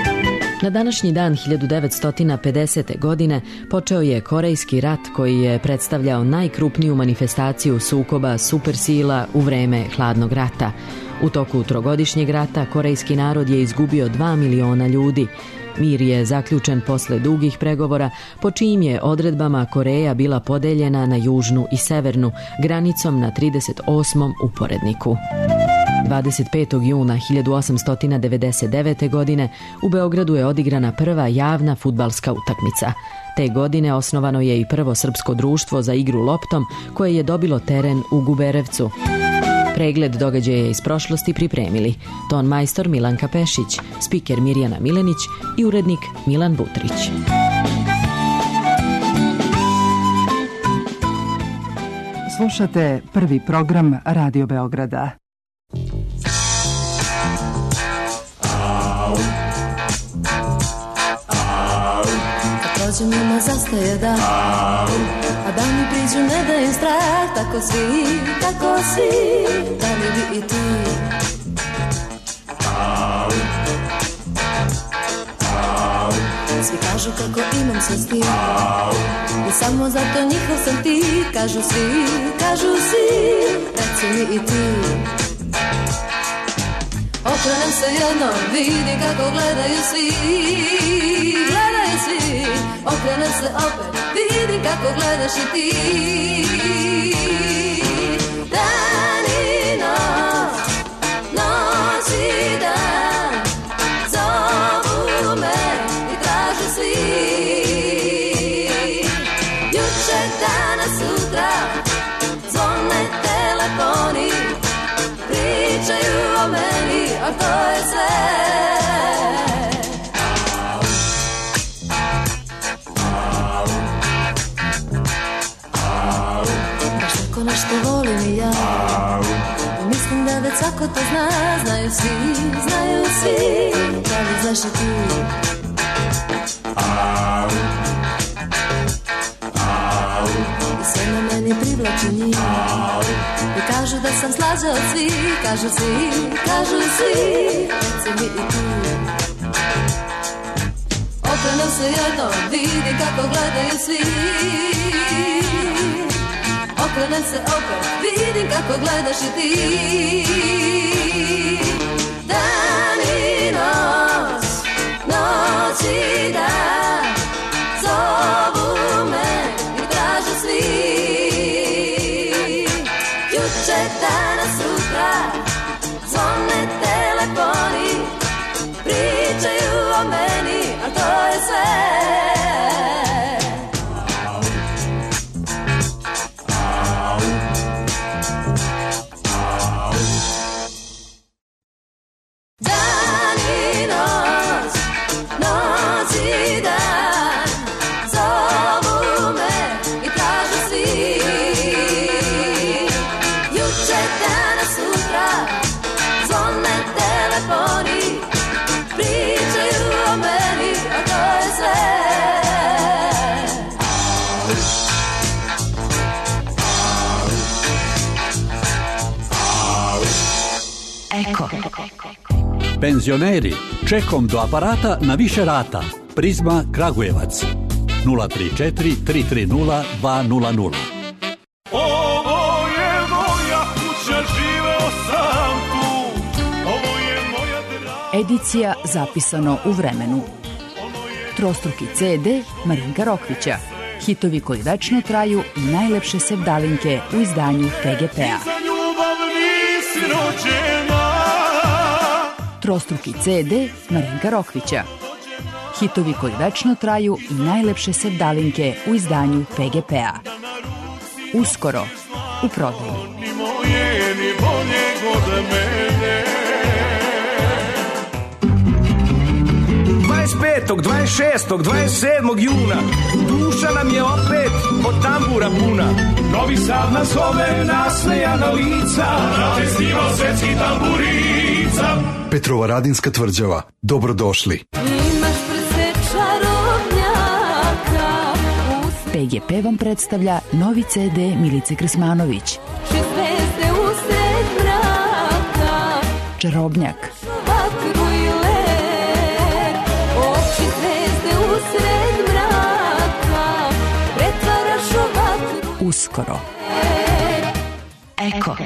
Na današnji dan hiljadu devetsto pedesete. godine počeo je Korejski rat koji je predstavljao najkrupniju manifestaciju sukoba supersila u vreme hladnog rata. U toku trogodišnjeg rata korejski narod je izgubio dva miliona ljudi. Mir je zaključen posle dugih pregovora, po čijim je odredbama Koreja bila podeljena na južnu i severnu, granicom na trideset osmom uporedniku. dvadeset petog juna hiljadu osamsto devedeset devete. godine u Beogradu je odigrana prva javna fudbalska utakmica. Te godine osnovano je i prvo srpsko društvo za igru loptom koje je dobilo teren u Guberevcu. Pregled događaja iz prošlosti pripremili ton majstor Milanka Pešić, spiker Mirjana Milenić i urednik Milan Butrić. Slušate prvi program Radio Beograda. Prođe mimo zastaje dan, a dani priđu ne da im strah. Tako svi, tako svi, da li bi i ti? Svi kažu kako imam sve s tim, i samo zato njihov sam ti. Kažu svi, kažu svi, reci mi i ti. Okrenem se jednom, vidim kako gledaju svi, gledaju svi. Okrenem se opet, vidim kako gledaš i ti. Dan i noć, noć i dan, zovu me i traže svi. Juče, danas, sutra, zvone telefoni, pričaju o meni, a to je sve. Baš tako nešto volim i ja, i mislim da već svako to zna. Znaju svi, znaju svi, da li znaš i ti? I sve na meni privlači njih, i kažu da sam slađa od svih. Kažu svi, kažu svi, reci mi i ti. Okrenem se jednom, vidim kako gledaju svi. Okrenem se opet, vidim kako gledaš i ti. Dan i noć, noć i dan, zovu me i traže svi. Juče, danas, sutra, zvone telefoni, pričaju o meni, a to je sve. Dan i noć, noć i dan, zovu me i traže svi. Juče, danas, sutra, zvone telefoni, pričaju o meni, a to je sve. Eko. Penzioneri, čekom do aparata na više rata. Prizma Kragujevac. nula tri četiri tri tri nula dva nula nula. Ovo je moja kuća, živeo sam tu. Ovo je moja draga. Edicija zapisano u vremenu. Trostruki ce de Marinka Rokvića. Hitovi koji večno traju i najlepše sevdalinke u izdanju pe ge pe-a. Za ljubav nisi rođena. Trostruki ce de Marinka Rokvića. Hitovi koji večno traju i najlepše sevdalinke u izdanju pe ge pe-a. Uskoro u prodaju. Ni moje, ni bolje god mene. dvadeset petog, dvadeset šestog, dvadeset sedmog juna duša nam je opet od tambura puna. Novi Sad nas zove, nasmejana lica, na festival svetskih tamburica. Petrovaradinska tvrđava, dobrodošli. Imaš prse čarobnjaka. pe ge pe vam predstavlja novi ce de Milice Krsmanović. Šest zvezde usred mraka. Čarobnjak. Vatru i led. Oči zvezde usred mraka. Pretvaraš u vatru. Uskoro. Eko.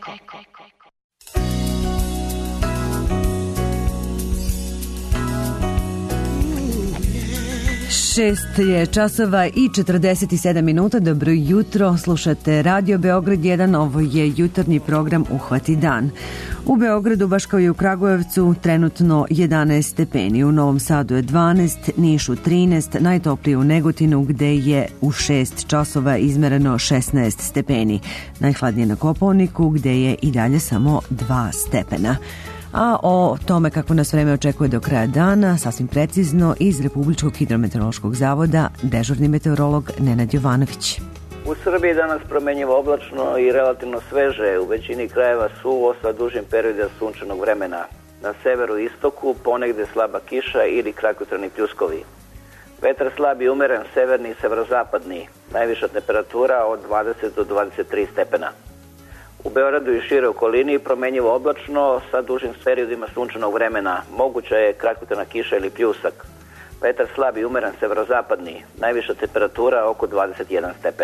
Šest je časova i četrdeset sedam minuta. Dobro jutro, slušate Radio Beograd jedan, ovo je jutarnji program Uhvati dan. U Beogradu, baš kao i u Kragujevcu, trenutno jedanaest stepeni. U Novom Sadu je dvanaest, Nišu trinaest, najtoplije u Negotinu gde je u šest časova izmereno šesnaest stepeni. Najhladnije na Kopaoniku gde je i dalje samo dva stepena. A o tome kako nas vreme očekuje do kraja dana, sasvim precizno iz Republičkog hidrometeorološkog zavoda, dežurni meteorolog Nenad Jovanović. U Srbiji danas promenjivo oblačno i relativno sveže, u većini krajeva suvo sa dužim periodima sunčanog vremena. Na severu i istoku ponegde slaba kiša ili kratkotrajni pljuskovi. Vetar slab i umeren, severni i severozapadni, najviša temperatura od dvadeset do dvadeset tri stepena. U Beogradu i šire okolini promenjivo oblačno sa dužim periodima sunčanog vremena, moguća je kratkotrajna kiša ili pljusak. Vetar slab i umeren, severozapadni, najviša temperatura oko dvadeset jedan stepen.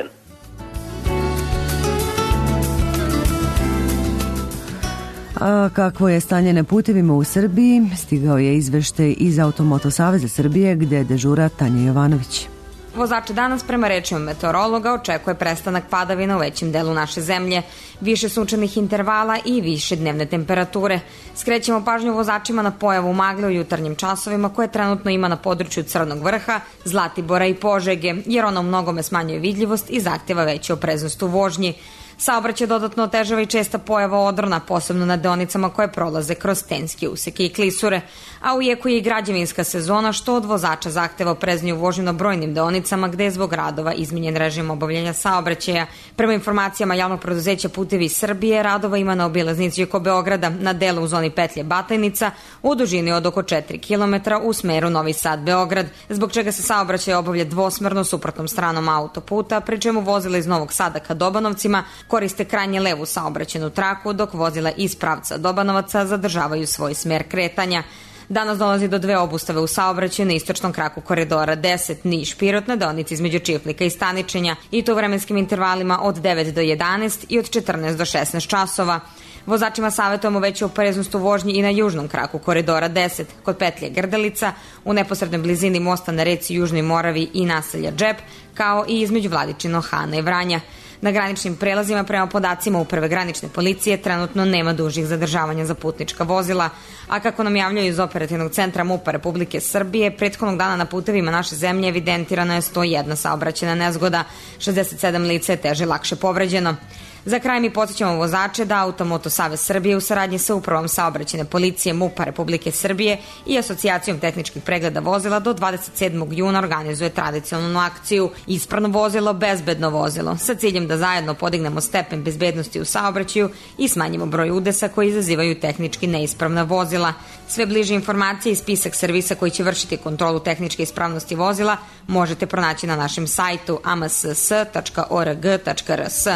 A kakvo je stanje na putevima u Srbiji? Stigao je izveštaj iz Automoto Saveza Srbije gde dežura Tanja Jovanović. Vozače danas prema rečima meteorologa očekuje prestanak padavina u većem delu naše zemlje, više sunčanih intervala i više dnevne temperature. Skrećemo pažnju vozačima na pojavu magle u jutarnjim časovima koje trenutno ima na području Crnog Vrha, Zlatibora i Požege, jer ona u mnogome smanjuje vidljivost i zahtjeva veću opreznost u vožnji. Saobraćaj dodatno otežava i česta pojava odrona, posebno na deonicama koje prolaze kroz tenske useke i klisure, a u jeku je i građevinska sezona, što od vozača zahteva oprezniju vožnju na brojnim deonicama gde je zbog radova izmenjen režim obavljanja saobraćaja. Prema informacijama javnog preduzeća Putevi Srbije, radova ima na obilaznici oko Beograda na delu u zoni petlje Batajnica u dužini od oko četiri kilometra u smeru Novi Sad-Beograd, zbog čega se saobraćaj obavlja dvosmerno suprotnom stranom autoputa, pri čemu vozila iz Novog Sada ka Dobanovcima koriste krajnje levu saobraćajnu traku, dok vozila iz pravca Dobanovaca zadržavaju svoj smer kretanja. Danas dolazi do dve obustave u saobraćaju na istočnom kraku koridora deset Niš-Pirot na deonici između Čiflika i Staničenja i to u vremenskim intervalima od devet do jedanaest i od četrnaest do šesnaest časova. Vozačima savjetujemo veću opreznost u vožnji i na južnom kraku koridora deset kod petlje Grdelica, u neposrednoj blizini mosta na reci Južnoj Moravi i naselja Džep, kao i između Vladičino Hana i Vranja. Na graničnim prelazima prema podacima Uprave granične policije trenutno nema dužih zadržavanja za putnička vozila, a kako nam javljaju iz operativnog centra MUP-a Republike Srbije, prethodnog dana na putevima naše zemlje evidentirano je sto jedna saobraćajna nezgoda, šezdeset sedam lica je teže lakše povređeno. Za kraj mi podsjećamo vozače da Automoto Savez Srbije u saradnji sa Upravom saobraćajne policije MUP-a Republike Srbije i Asocijacijom tehničkih pregleda vozila do dvadeset sedmog juna organizuje tradicionalnu akciju Ispravno vozilo, bezbedno vozilo, sa ciljem da zajedno podignemo stepen bezbednosti u saobraćaju i smanjimo broj udesa koji izazivaju tehnički neispravna vozila. Sve bliže informacije i spisak servisa koji će vršiti kontrolu tehničke ispravnosti vozila možete pronaći na našem sajtu a m s s tačka o r g tačka r s.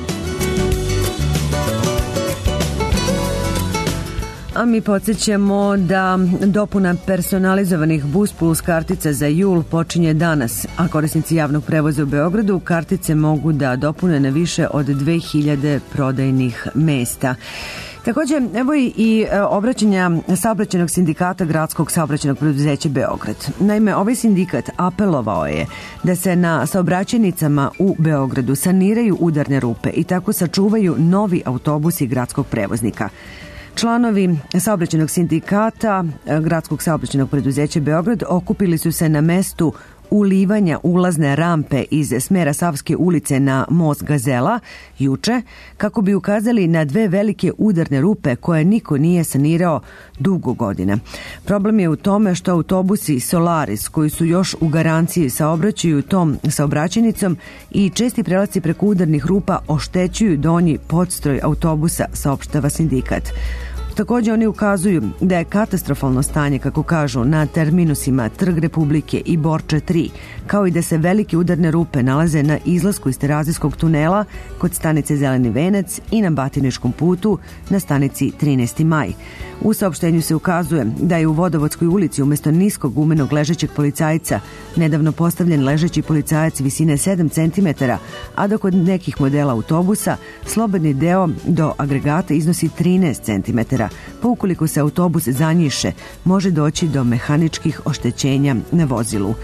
A mi podsjećamo da dopuna personalizovanih Bus Plus kartica za jul počinje danas, a korisnici javnog prevoza u Beogradu kartice mogu da dopune na više od dve hiljade prodajnih mesta. Također, evo i obraćanja saobraćajnog sindikata Gradskog saobraćajnog preduzeća Beograd. Naime, ovaj sindikat apelovao je da se na saobraćajnicama u Beogradu saniraju udarne rupe i tako sačuvaju novi autobusi gradskog prevoznika. Članovi saobraćajnog sindikata Gradskog saobraćajnog preduzeća Beograd okupili su se na mestu ulivanja ulazne rampe iz smera Savske ulice na most Gazela juče, kako bi ukazali na dve velike udarne rupe koje niko nije sanirao dugo godina. Problem je u tome što autobusi Solaris, koji su još u garanciji, saobraćaju tom saobraćajnicom i česti prelasci preko udarnih rupa oštećuju donji podstroj autobusa, saopštava sindikat. Također oni ukazuju da je katastrofalno stanje, kako kažu, na terminusima Trg Republike i Borča tri, kao i da se velike udarne rupe nalaze na izlasku iz Terazijskog tunela kod stanice Zeleni Venac i na Batiničkom putu na stanici trinaesti maj. U saopštenju se ukazuje da je u Vodovodskoj ulici umjesto niskog gumenog ležećeg policajca nedavno postavljen ležeći policajac visine sedam centimetara, a dok kod nekih modela autobusa slobodni deo do agregata iznosi trinaest centimetara, pa ukoliko se autobus zanjiše, može doći do mehaničkih oštećenja na vozilu.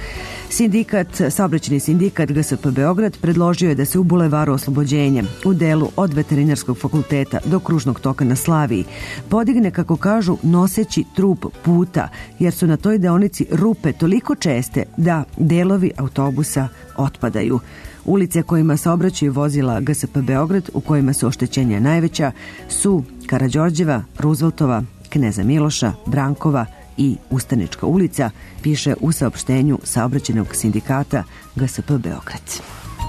Sindikat, saobraćajni sindikat G S P Beograd predložio je da se u bulevaru Oslobođenja u delu od Veterinarskog fakulteta do kružnog toka na Slaviji podigne, kako kažu, noseći trup puta, jer su na toj deonici rupe toliko česte da delovi autobusa otpadaju. Ulice kojima saobraćaju vozila G S P Beograd, u kojima su oštećenja najveća, su Karađorđeva, Rooseveltova, Kneza Miloša, Brankova i Ustanička ulica, piše u saopštenju saobraćajnog sindikata G S P Beograd.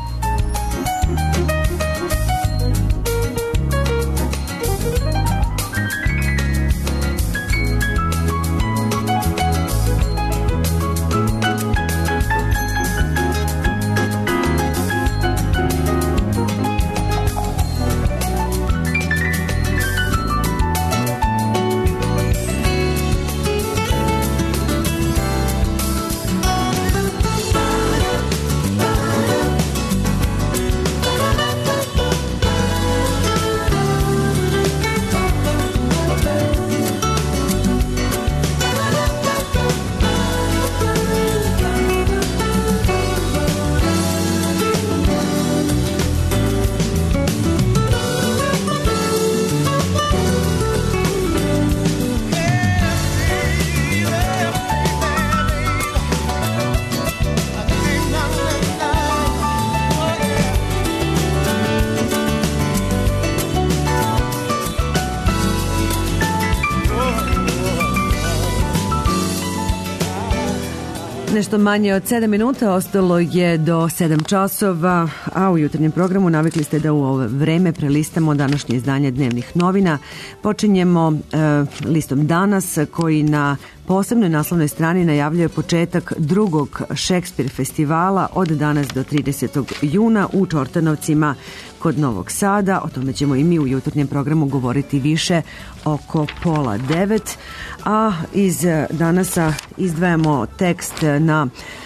Nešto manje od sedam minuta, ostalo je do sedam časova, a u jutarnjem programu navikli ste da u ovo vreme prelistamo današnje izdanje dnevnih novina. Počinjemo e, listom Danas, koji na posebnoj naslovnoj strani najavljuje početak drugog Šekspir festivala od danas do tridesetog juna u Čortanovcima kod Novog Sada. O tome ćemo i mi u jutarnjem programu govoriti više oko pola devet. A iz Danasa izdvajamo tekst na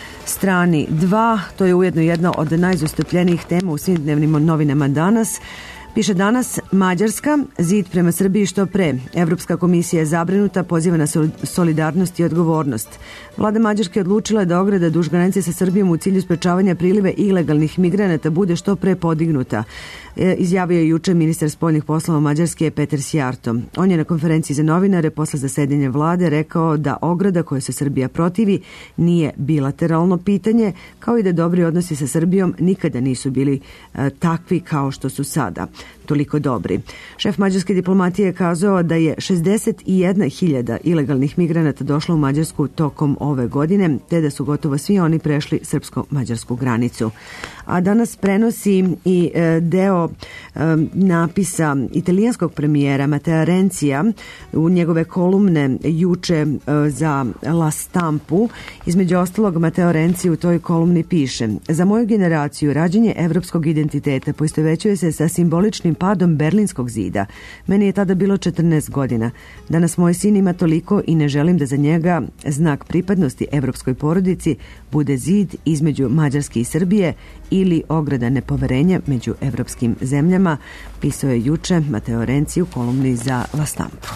strani dva. To je ujedno jedna od najzastupljenijih tema u svim dnevnim novinama danas. Piše Danas: Mađarska, zid prema Srbiji što pre. Evropska komisija je zabrinuta, poziva na solidarnost i odgovornost. Vlada Mađarske odlučila da ograda duž granice sa Srbijom u cilju sprečavanja prilive ilegalnih migranata bude što pre podignuta. E, izjavio je juče ministar spoljnih poslova Mađarske Peter Sjarto. On je na konferenciji za novinare posle zasedanja vlade rekao da ograda koje se Srbija protivi nije bilateralno pitanje, kao i da dobri odnosi sa Srbijom nikada nisu bili e, takvi kao što su sada. Toliko dobri. Šef mađarske diplomatije je kazao da je šezdeset jedna hiljada ilegalnih migranata došlo u Mađarsku tokom ove godine, te da su gotovo svi oni prešli srpsko-mađarsku granicu. A danas prenosi i e, deo e, napisa italijanskog premijera Matea Renzija u njegove kolumne juče e, za La Stampu. Između ostalog, Mateo Renzi u toj kolumni piše: za moju generaciju rađenje evropskog identiteta poistovećuje se sa simboličnim padom Berlinskog zida. Meni je tada bilo četrnaest godina. Danas moj sin ima toliko i ne želim da za njega znak pripadnosti evropskoj porodici bude zid između Mađarske i Srbije ili ograda nepoverenja među evropskim zemljama, pisao je juče Mateo Renzi u kolumni za La Stampu.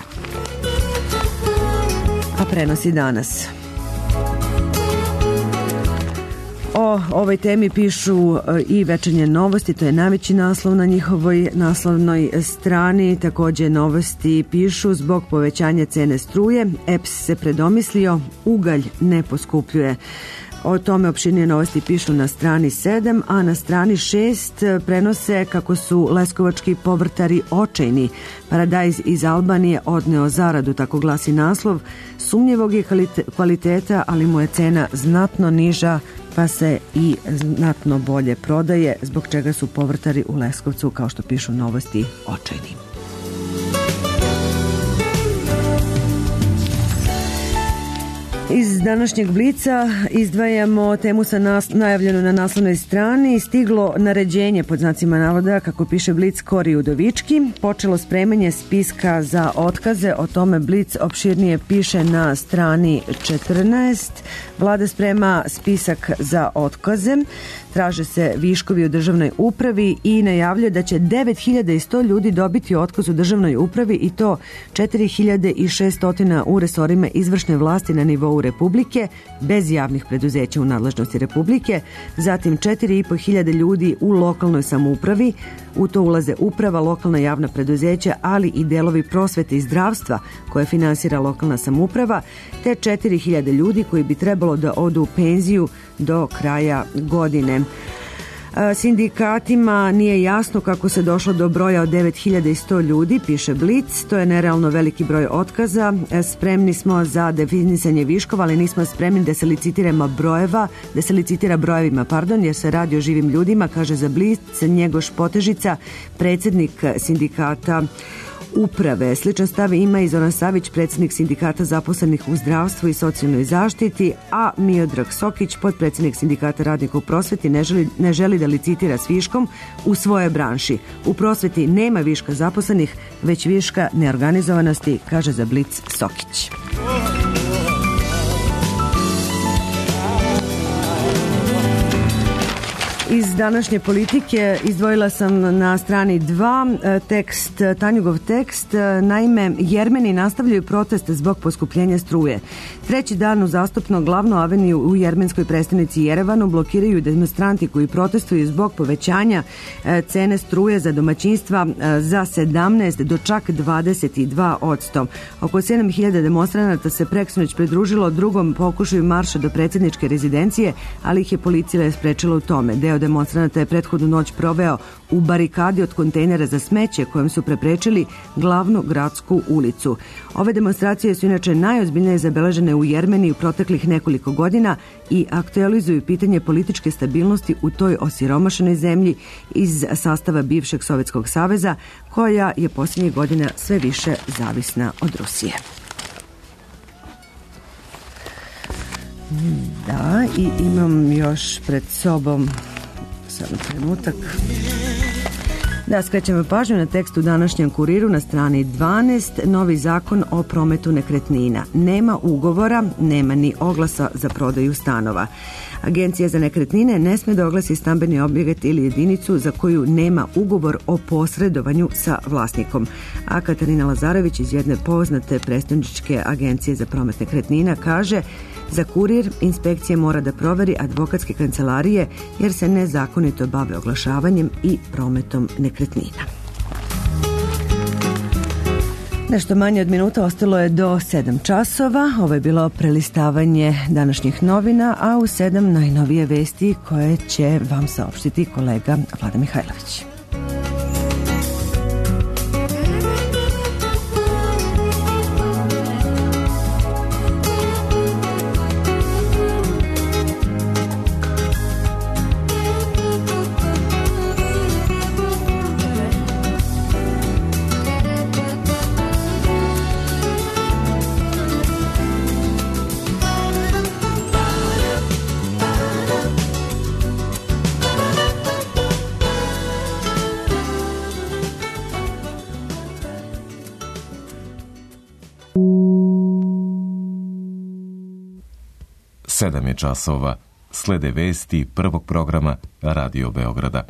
A prenosi Danas. O ovoj temi pišu i Večernje novosti, to je najveći naslov na njihovoj naslovnoj strani. Također novosti pišu: zbog povećanja cene struje, E P S se predomislio, ugalj ne poskupljuje. O tome opširnije novosti pišu na strani sedam, a na strani šest prenose kako su leskovački povrtari očajni. Paradajz iz Albanije odneo zaradu, tako glasi naslov. Sumnjivog je kvaliteta, ali mu je cena znatno niža, pa se i znatno bolje prodaje, zbog čega su povrtari u Leskovcu, kao što pišu novosti, očajni. Iz današnjeg Blica izdvajamo temu sa nas, najavljenu na naslovnoj strani. Stiglo naređenje, pod znacima navoda, kako piše Blic, Kori Udovički. Počelo spremanje spiska za otkaze. O tome Blic opširnije piše na strani četrnaest. Vlada sprema spisak za otkaze. Traže se viškovi u državnoj upravi i najavljuje da će devet hiljada sto ljudi dobiti otkaz u državnoj upravi, i to četiri hiljade šesto u resorima izvršne vlasti na nivou nivou Republike, bez javnih preduzeća u nadležnosti Republike, zatim četiri i po hiljade ljudi u lokalnoj samoupravi, u to ulaze uprava, lokalna javna preduzeća, ali i delovi prosvete i zdravstva koje finansira lokalna samouprava, te četiri hiljade ljudi koji bi trebalo da odu u penziju do kraja godine. Sindikatima nije jasno kako se došlo do broja od devet hiljada sto ljudi, piše Blic. To je nerealno veliki broj otkaza. Spremni smo za definisanje viškova, ali nismo spremni da se licitiramo brojeva, da se licitira brojevima, pardon, jer se radi o živim ljudima, kaže za Blic Njegoš Potežica, predsjednik sindikata uprave. Sličan stav ima i Zoran Savić, predsjednik sindikata zaposlenih u zdravstvu i socijalnoj zaštiti, a Miodrag Sokić, potpredsjednik sindikata radnika u prosveti, ne želi, ne želi da licitira s viškom u svojoj branši. U prosveti nema viška zaposlenih, već viška neorganizovanosti, kaže za Blic Sokić. Iz današnje politike izdvojila sam na strani dva tekst, Tanjugov tekst. Naime, Jermeni nastavljaju protest zbog poskupljenja struje. Treći dan uzastopno glavnu aveniju u jermenskoj prestonici Jerevanu blokiraju demonstranti koji protestuju zbog povećanja cene struje za domaćinstva za sedamnaest do čak dvadeset dva odsto. Oko sedam hiljada demonstranata se preksinoć pridružilo drugom pokušaju marša do predsjedničke rezidencije, ali ih je policija sprečila u tome. Deo demonstranata je prethodnu noć proveo u barikadi od kontejnera za smeće kojom su preprečili glavnu gradsku ulicu. Ove demonstracije su inače najozbiljnije zabeležene u Jermeniji u proteklih nekoliko godina i aktualizuju pitanje političke stabilnosti u toj osiromašenoj zemlji iz sastava bivšeg Sovjetskog saveza, koja je posljednjih godina sve više zavisna od Rusije. Da, i imam još pred sobom samo trenutak. Da, skrećemo pažnju na tekst u današnjem Kuriru na strani dvanaest, novi zakon o prometu nekretnina. Nema ugovora, nema ni oglasa za prodaju stanova. Agencija za nekretnine ne sme da oglasi stambeni objekat ili jedinicu za koju nema ugovor o posredovanju sa vlasnikom. A Katarina Lazarević iz jedne poznate prestoničke agencije za promet nekretnina kaže: za Kurir inspekcija mora da proveri advokatske kancelarije jer se nezakonito bave oglašavanjem i prometom nekretnina. Nešto manje od minuta ostalo je do sedam časova. Ovo je bilo prelistavanje današnjih novina, a u sedam najnovije vesti koje će vam saopštiti kolega Vlada Mihajlović. Sedam je časova. Slede vesti prvog programa Radio Beograda.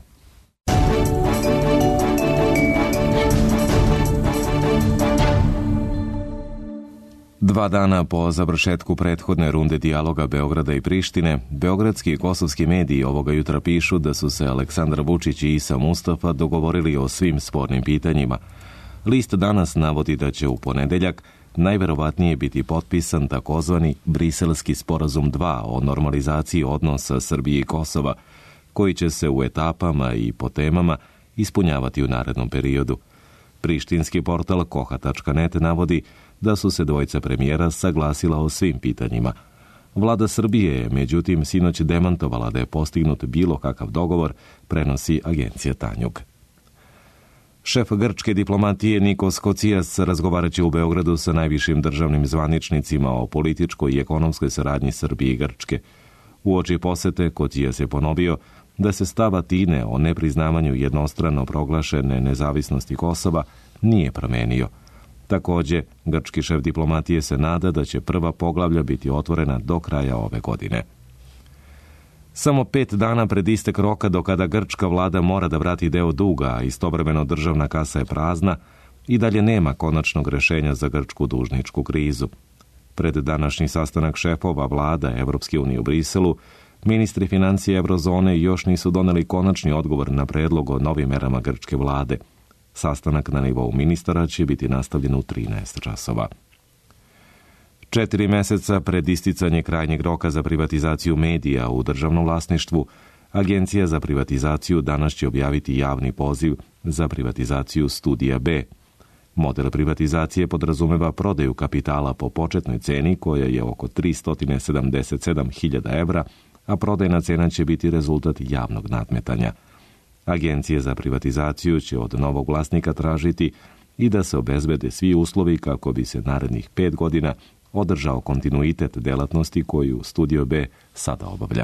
Dva dana po završetku prethodne runde dijaloga Beograda i Prištine, beogradski i kosovski mediji ovoga jutra pišu da su se Aleksandar Vučić i Isa Mustafa dogovorili o svim spornim pitanjima. List danas navodi da će u ponedeljak najverovatnije biti potpisan takozvani Briselski sporazum dva o normalizaciji odnosa Srbije i Kosova, koji će se u etapama i po temama ispunjavati u narednom periodu. Prištinski portal koha tačka net navodi da su se dvojica premijera saglasila o svim pitanjima. Vlada Srbije je, međutim, sinoć demantovala da je postignut bilo kakav dogovor, prenosi agencija Tanjug. Šef grčke diplomatije Nikos Kocijas razgovarat će u Beogradu sa najvišim državnim zvaničnicima o političkoj i ekonomskoj saradnji Srbije i Grčke. Uoči posete Kocijas je ponovio da se stav Atine o nepriznavanju jednostrano proglašene nezavisnosti Kosova nije promenio. Također, grčki šef diplomatije se nada da će prva poglavlja biti otvorena do kraja ove godine. Samo pet dana pred istek roka do kada grčka vlada mora da vrati deo duga, a istovremeno državna kasa je prazna, i dalje nema konačnog rešenja za grčku dužničku krizu. Pred današnji sastanak šefova vlada Evropske unije u Briselu, ministri financije Eurozone još nisu doneli konačni odgovor na predlog o novim merama grčke vlade. Sastanak na nivou ministara će biti nastavljen u trinaest časova. Četiri meseca pred isticanje krajnjeg roka za privatizaciju medija u državnom vlasništvu, Agencija za privatizaciju danas će objaviti javni poziv za privatizaciju Studija B. Model privatizacije podrazumeva prodaju kapitala po početnoj ceni koja je oko tristo sedamdeset sedam hiljada evra, a prodajna cena će biti rezultat javnog nadmetanja. Agencije za privatizaciju će od novog vlasnika tražiti i da se obezbede svi uslovi kako bi se narednih pet godina održao kontinuitet delatnosti koju Studio B sada obavlja.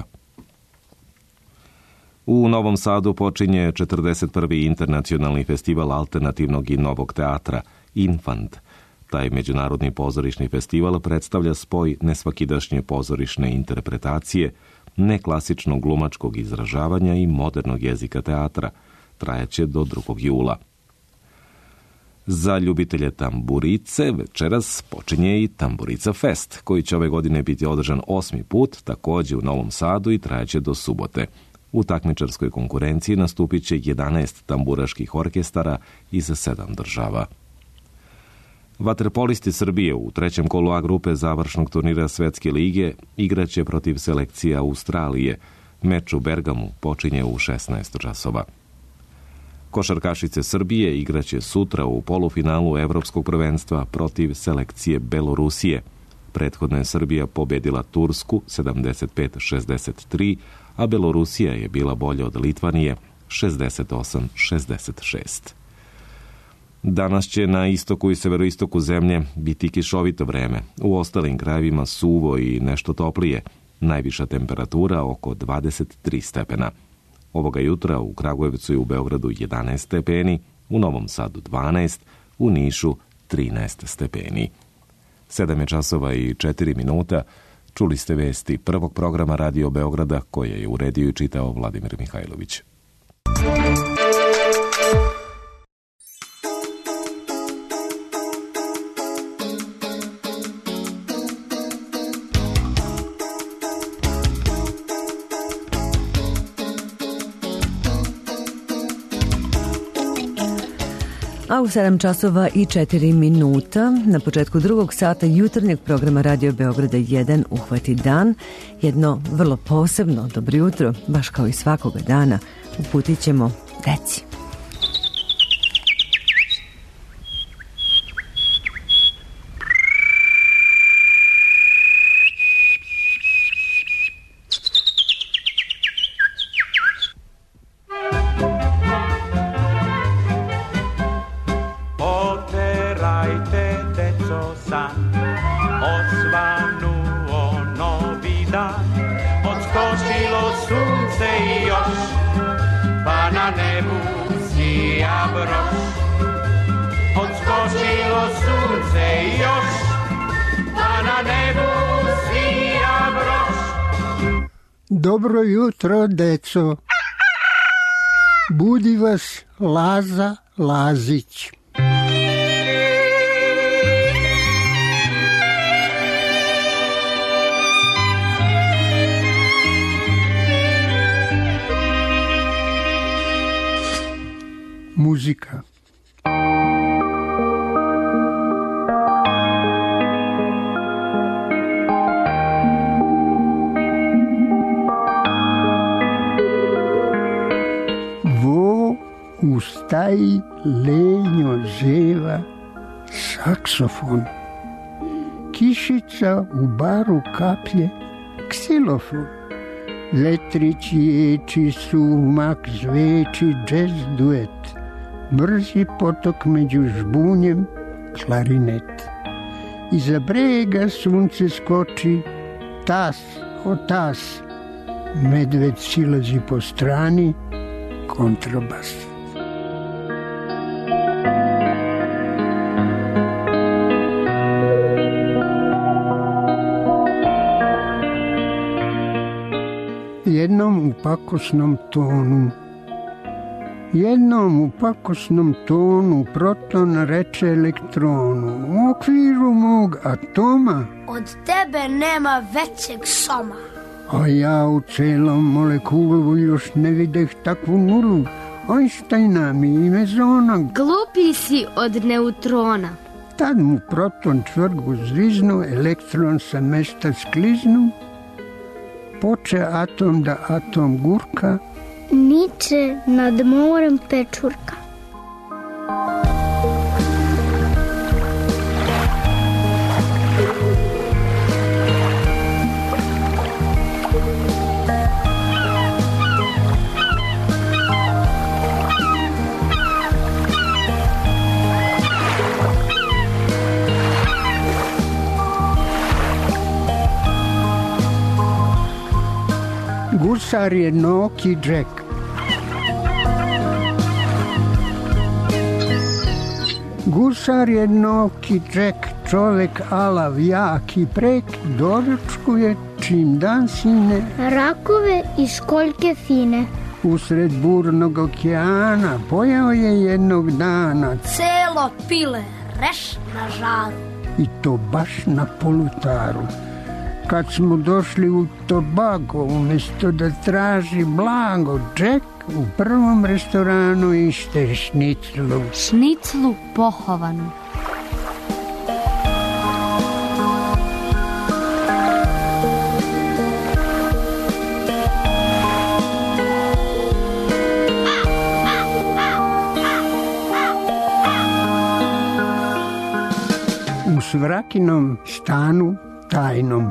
U Novom Sadu počinje četrdeset prvi internacionalni festival alternativnog i novog teatra Infant. Taj međunarodni pozorišni festival predstavlja spoj nesvakidašnje pozorišne interpretacije, neklasičnog glumačkog izražavanja i modernog jezika teatra. Trajaće do drugog jula. Za ljubitelje tamburice večeras počinje i Tamburica Fest, koji će ove godine biti održan osmi put, također u Novom Sadu i trajaće do subote. U takmičarskoj konkurenciji nastupit će jedanaest tamburaških orkestara iz sedam država. Vaterpolisti Srbije u trećem kolu A grupe završnog turnira Svetske lige igraće protiv selekcije Australije. Meč u Bergamu počinje u šesnaest časova. Košarkašice Srbije igraće sutra u polufinalu Evropskog prvenstva protiv selekcije Belorusije. Prethodno je Srbija pobedila Tursku sedamdeset pet šezdeset tri, a Belorusija je bila bolja od Litvanije šezdeset osam šezdeset šest. Danas će na istoku i severoistoku zemlje biti kišovito vreme. U ostalim krajevima suvo i nešto toplije. Najviša temperatura oko dvadeset tri stepena. Ovoga jutra u Kragujevcu i u Beogradu jedanaest stepeni, u Novom Sadu dvanaest, u Nišu trinaest stepeni. sedam je časova i četiri minuta. Čuli ste vesti prvog programa Radio Beograda koje je uredio i čitao Vladimir Mihajlović. A u sedam časova i četiri minuta na početku drugog sata jutarnjeg programa Radio Beograda jedan Uhvati dan, jedno vrlo posebno dobro jutro, baš kao i svakoga dana, uputit ćemo deci. Dobro jutro, deco. Budi vas Laza Lazić. Muzika. Ustaji, lenjo, zeva, saksofon. Kišica u baru kaplje, ksilofon. Letrić, ječi, sumak, zveči, džez duet. Brzi potok među žbunjem, klarinet. Iza brega sunce skoči, tas, o tas. Medved silazi po strani, kontrabas. Jednom u pakosnom tonu Jednom u pakosnom tonu proton reče elektronu: u okviru mog atoma od tebe nema većeg soma. A ja u celom molekulu još ne videh takvu nulu. Einsteina mi ime zona. Glupi si od neutrona. Tad mu proton čvrgu zviznu, elektron sa mesta skliznu. Poče atom da atom gurka, niče nad morem pečurka. Gusar je Noki Jack. Gusar je Noki Jack, čovek alav, jak i prek, doručkuje čim dan sine rakove i školjke fine. Usred burnog okeana pojeo je jednog dana celo pile, reš na žaru. I to baš na polutaru. Kad smo došli u Tobago, umjesto da traži blago, Jack u prvom restoranu ište šniclu. Šniclu pohovanu. U svrakinom stanu tajnom.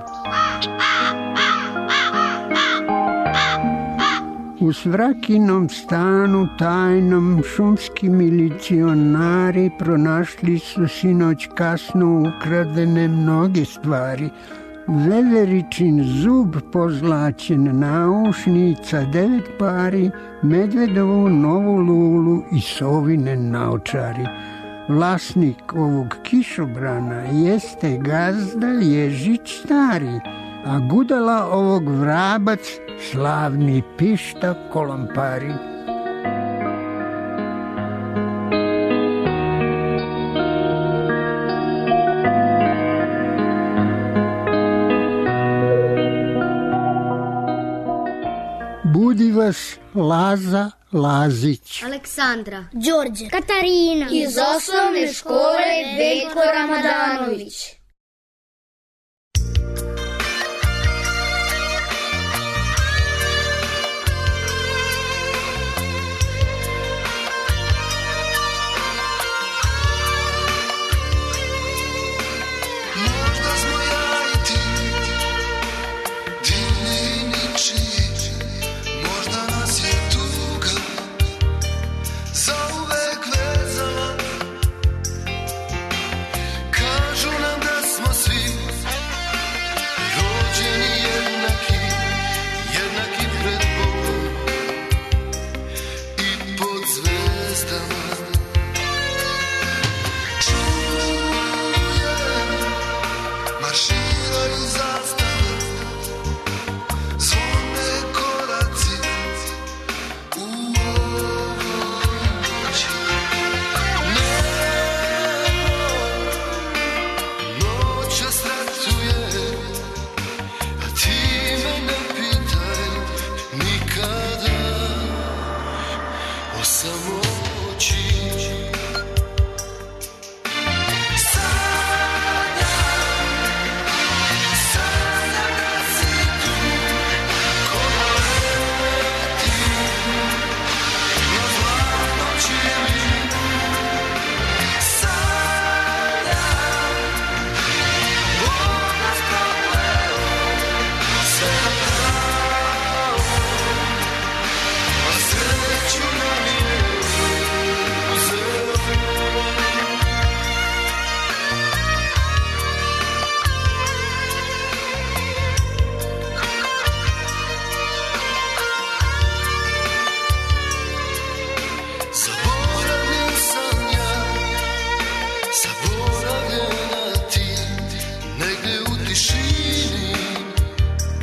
U svrakinom stanu tajnom šumski milicionari pronašli su sinoć kasno ukradene mnoge stvari. Veveričin zub pozlačen, naušnica devet pari, medvedovu novu lulu i sovine naočari. Vlasnik ovog kišobrana jeste gazda Ježić stari, a gudala ovog vrabac slavni Pišta Kolompari. Budi vas Laza Lazić, Aleksandra, Đorđe, Katarina iz osnovne škole Veljko Ramadanović.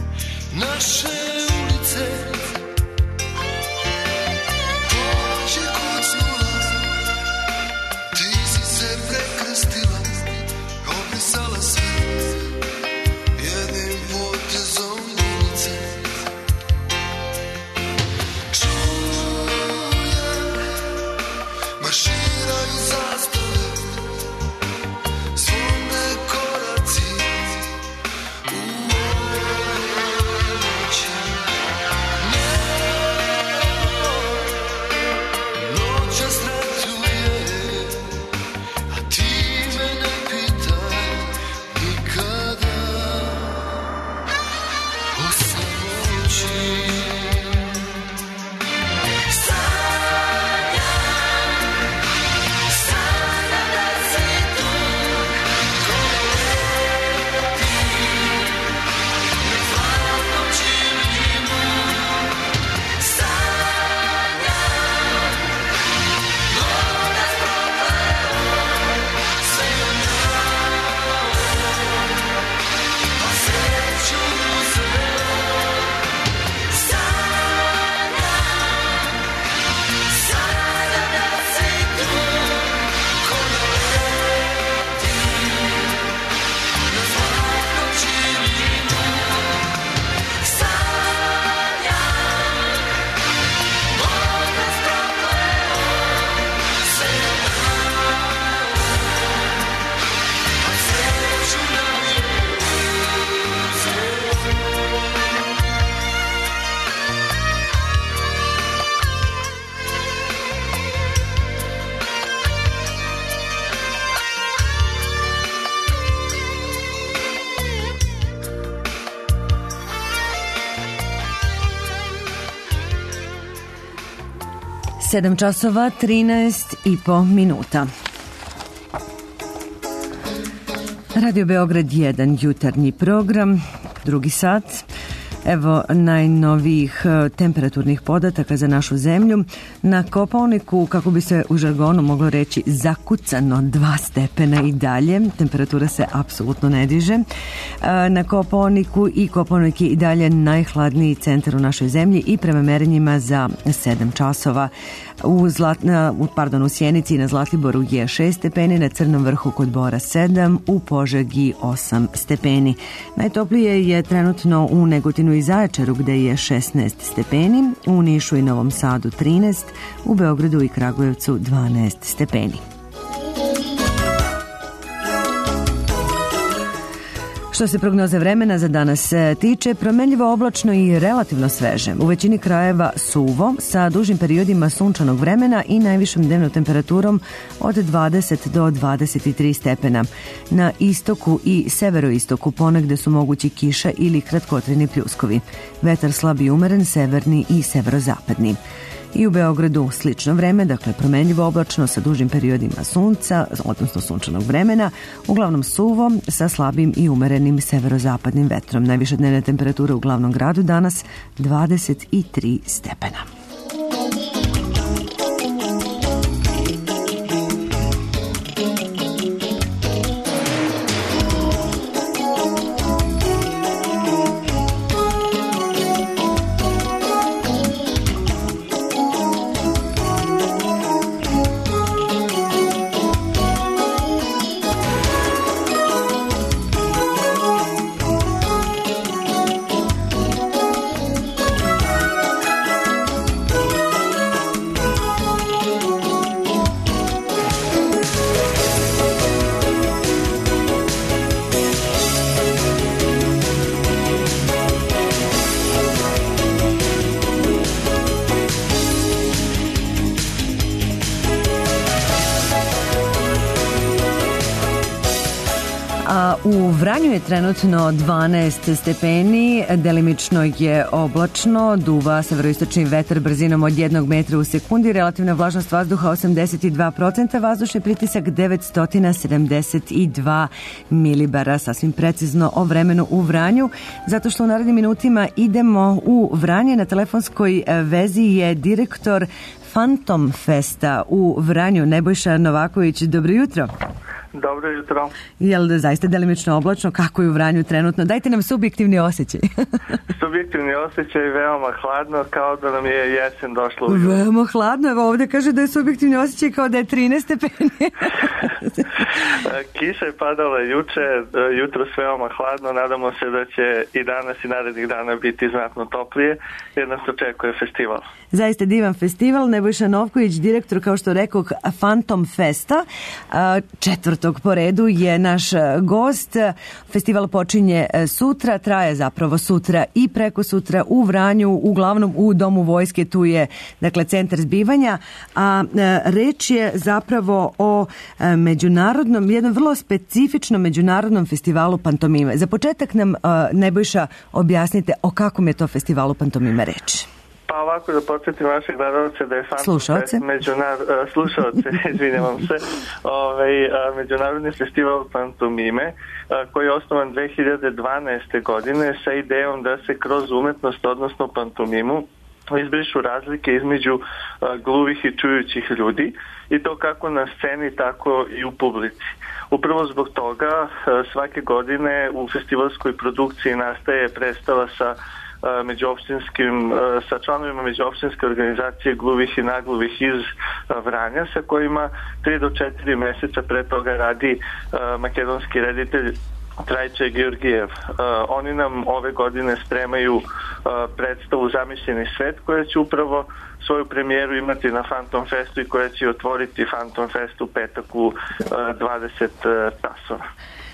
Naše ulice, pođe sedam časova, trinaest i po minuta. Radio Beograd jedan, jutarnji program, drugi sat. Evo najnovijih temperaturnih podataka za našu zemlju. Na Kopaoniku, kako bi se u žargonu moglo reći, zakucano dva stepena i dalje. Temperatura se apsolutno ne diže. Na Kopaoniku i Kopaonik je i dalje najhladniji centar u našoj zemlji i prema merenjima za sedam časova. U, Zlatna, pardon, u Sjenici i na Zlatiboru je šest stepeni, na Crnom vrhu kod Bora sedam, u Požegi osam stepeni. Najtoplije je trenutno u Negotinu i Zaječaru gde je šesnaest stepeni, u Nišu i Novom Sadu trinaest, u Beogradu i Kragujevcu dvanaest stepeni. Što se prognoze vremena za danas tiče, promenljivo oblačno i relativno sveže. U većini krajeva suvo, sa dužim periodima sunčanog vremena i najvišom dnevnom temperaturom od dvadeset do dvadeset tri stepena. Na istoku i severoistoku ponegde su mogući kiša ili kratkotrajni pljuskovi. Vetar slab i umeren, severni i severozapadni. I u Beogradu slično vreme, dakle promenljivo oblačno sa dužim periodima sunca, odnosno sunčanog vremena, uglavnom suvo sa slabim i umerenim severozapadnim vetrom. Najviša dnevna temperatura u glavnom gradu danas dvadeset tri stepena. U Vranju je trenutno dvanaest stepeni, delimično je oblačno, duva severoistočni vetar brzinom od jednog metra u sekundi, relativna vlažnost vazduha osamdeset dva procenta, vazdušni pritisak devetsto sedamdeset dva milibara, sasvim precizno o vremenu u Vranju, zato što u narednim minutima idemo u Vranje. Na telefonskoj vezi je direktor Fantom Festa u Vranju, Nebojša Novaković. Dobro jutro. Dobro jutro. Jel da zaista delimično oblačno? Kako je u Vranju trenutno? Dajte nam subjektivni osjećaj. Subjektivni osjećaj veoma hladno, kao da nam je jesen došla u jul. Veoma hladno, evo ovdje kaže da je subjektivni osjećaj kao da je trinaest stepeni. Kiša je padala juče, jutro sve veoma hladno, nadamo se da će i danas i narednih dana biti znatno toplije, jer nas očekuje festival. Zaista divan festival. Nebojša Novković, direktor, kao što rekao, Fantom Festa, četvrtog po redu je naš gost. Festival počinje sutra, traje zapravo sutra i preko sutra u Vranju, uglavnom u Domu vojske, tu je dakle centar zbivanja, a reč je zapravo o međunarodnom, jednom vrlo specifičnom međunarodnom festivalu pantomime. Za početak nam, Nebojša, objasnite o kakvom je to festivalu pantomime reč. Pa ovako da podsjetim vaših gledalce da je Fantom Fest međunar... slušalce, izvinjavam se, ovaj, međunarodni festival pantomime koji je osnovan dve hiljade dvanaeste. godine sa idejom da se kroz umetnost, odnosno pantomimu, izbrišu razlike između gluvih i čujućih ljudi, i to kako na sceni, tako i u publici. Upravo zbog toga svake godine u festivalskoj produkciji nastaje predstava sa međuopštinskim, sa članovima međuopštinske organizacije gluvih i nagluvih iz Vranja, sa kojima tri do četiri meseca pre toga radi makedonski reditelj Trajče Georgijev. Oni nam ove godine spremaju predstavu Zamišljeni svet, koja će upravo svoju premijeru imati na Fantom Festu i koja će otvoriti Fantom Fest u petak u dvadeset časova.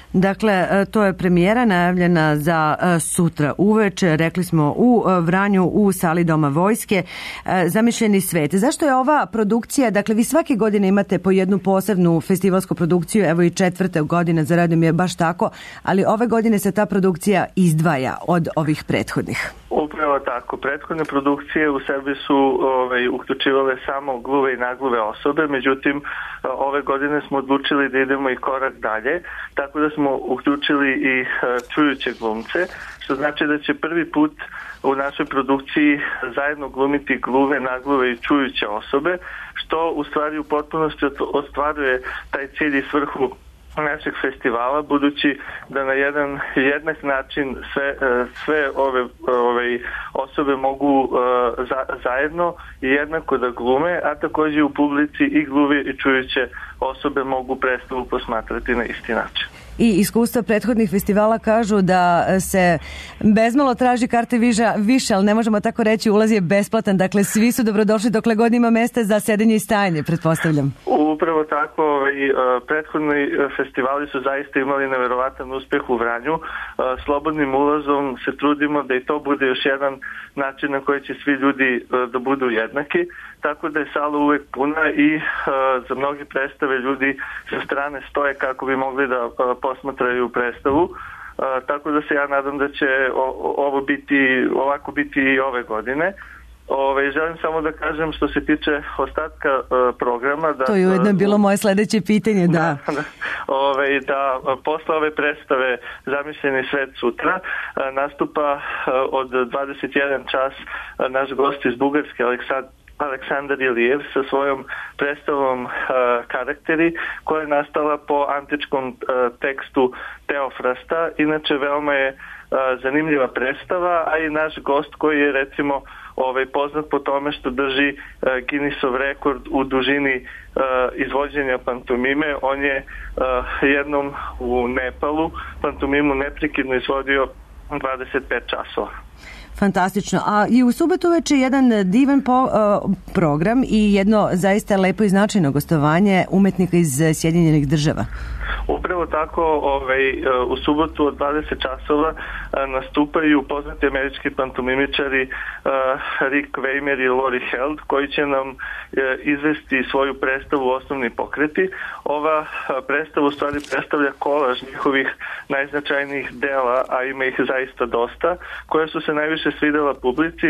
Dakle, to je premijera najavljena za sutra uveče, rekli smo u Vranju u sali Doma vojske, Zamišljeni svet. Zašto je ova produkcija, dakle vi svake godine imate po jednu posebnu festivalsku produkciju, evo i četvrte godine za redom je baš tako, ali ove godine se ta produkcija izdvaja od ovih prethodnih. Upravo tako. Prethodne produkcije u sebi su ovaj, uključivale samo gluve i nagluve osobe, međutim ove godine smo odlučili da idemo i korak dalje, tako da smo uključili i čujuće glumce, što znači da će prvi put u našoj produkciji zajedno glumiti gluve, nagluve i čujuće osobe, što u stvari u potpunosti ostvaruje taj cilj i svrhu našeg festivala, budući da na jedan jednak način sve, sve ove, ove osobe mogu za, zajedno i jednako da glume, a također u publici i gluve i čujuće osobe mogu predstavu posmatrati na isti način. I iskustva prethodnih festivala kažu da se bezmalo traži karte viža, više, ali ne možemo tako reći, ulaz je besplatan, dakle svi su dobrodošli dokle god ima mesta za sedenje i stajanje, pretpostavljam. Upravo tako, i prethodni festivali su zaista imali neverovatan uspeh u Vranju. Slobodnim ulazom se trudimo da i to bude još jedan način na koji će svi ljudi da budu jednaki, tako da je sala uvek puna i za mnogi predstave ljudi sa strane stoje kako bi mogli da posmatraju predstavu. Uh, tako da se ja nadam da će o, ovo biti, ovako biti i ove godine. Ove, želim samo da kažem što se tiče ostatka uh, programa. Da, to je ujedno bilo moje sledeće pitanje, da. Da, da, ove, da posle ove predstave Zamišljeni svet sutra uh, nastupa uh, od dvadeset jedan čas uh, naš gost iz Bugarske, Aleksandar Aleksandar Ilijev sa svojom predstavom uh, Karakteri, koja je nastala po antičkom uh, tekstu Teofrasta. Inače, veoma je uh, zanimljiva predstava, a i naš gost koji je recimo ovaj, poznat po tome što drži uh, Guinnessov rekord u dužini uh, izvođenja pantomime. On je uh, jednom u Nepalu pantomimu neprekidno izvodio dvadeset pet časova. Fantastično. A i u subotu uveče jedan divan po, uh, program i jedno zaista lepo i značajno gostovanje umetnika iz Sjedinjenih Država. Upravo tako, ovaj, u subotu od dvadeset časova nastupaju poznati američki pantomimičari uh, Rick Weimer i Lori Held, koji će nam uh, izvesti svoju predstavu Osnovni pokreti. Ova uh, predstava u stvari predstavlja kolaž njihovih najznačajnijih dela, a ima ih zaista dosta, koje su se najviše svidela publici.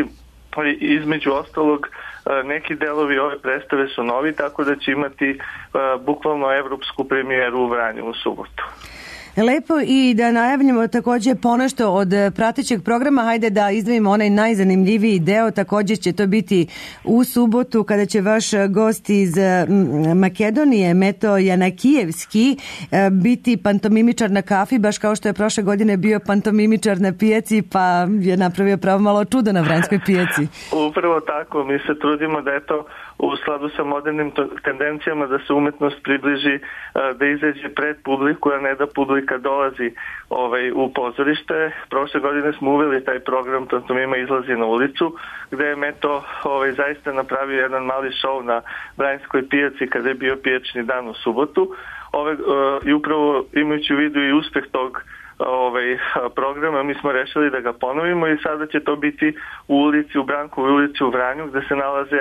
Između ostalog, neki delovi ove predstave su novi, tako da će imati uh, bukvalno evropsku premijeru u Vranju u subotu. Lepo, i da najavljamo također ponešto od pratećeg programa. Hajde da izdvojimo onaj najzanimljiviji deo. Također će to biti u subotu kada će vaš gost iz Makedonije, Meto Janakijevski, biti pantomimičar na kafi, baš kao što je prošle godine bio pantomimičar na pijaci, pa je napravio pravo malo čudo na vranjskoj pijaci. Upravo tako, mi se trudimo da je to u skladu sa modernim tendencijama da se umetnost približi, da izađe pred publiku, a ne da publika dolazi ovaj, u pozorište. Prošle godine smo uveli taj program Pantomima izlazi na ulicu, gde je Meto ovaj, zaista napravio jedan mali šov na Vranjskoj pijaci kada je bio pijačni dan u subotu. Ove, uh, I upravo imajući u vidu i uspeh tog ovaj programa, mi smo rešili da ga ponovimo i sada će to biti u ulici, u Brankovoj ulici u Vranju, gde se nalaze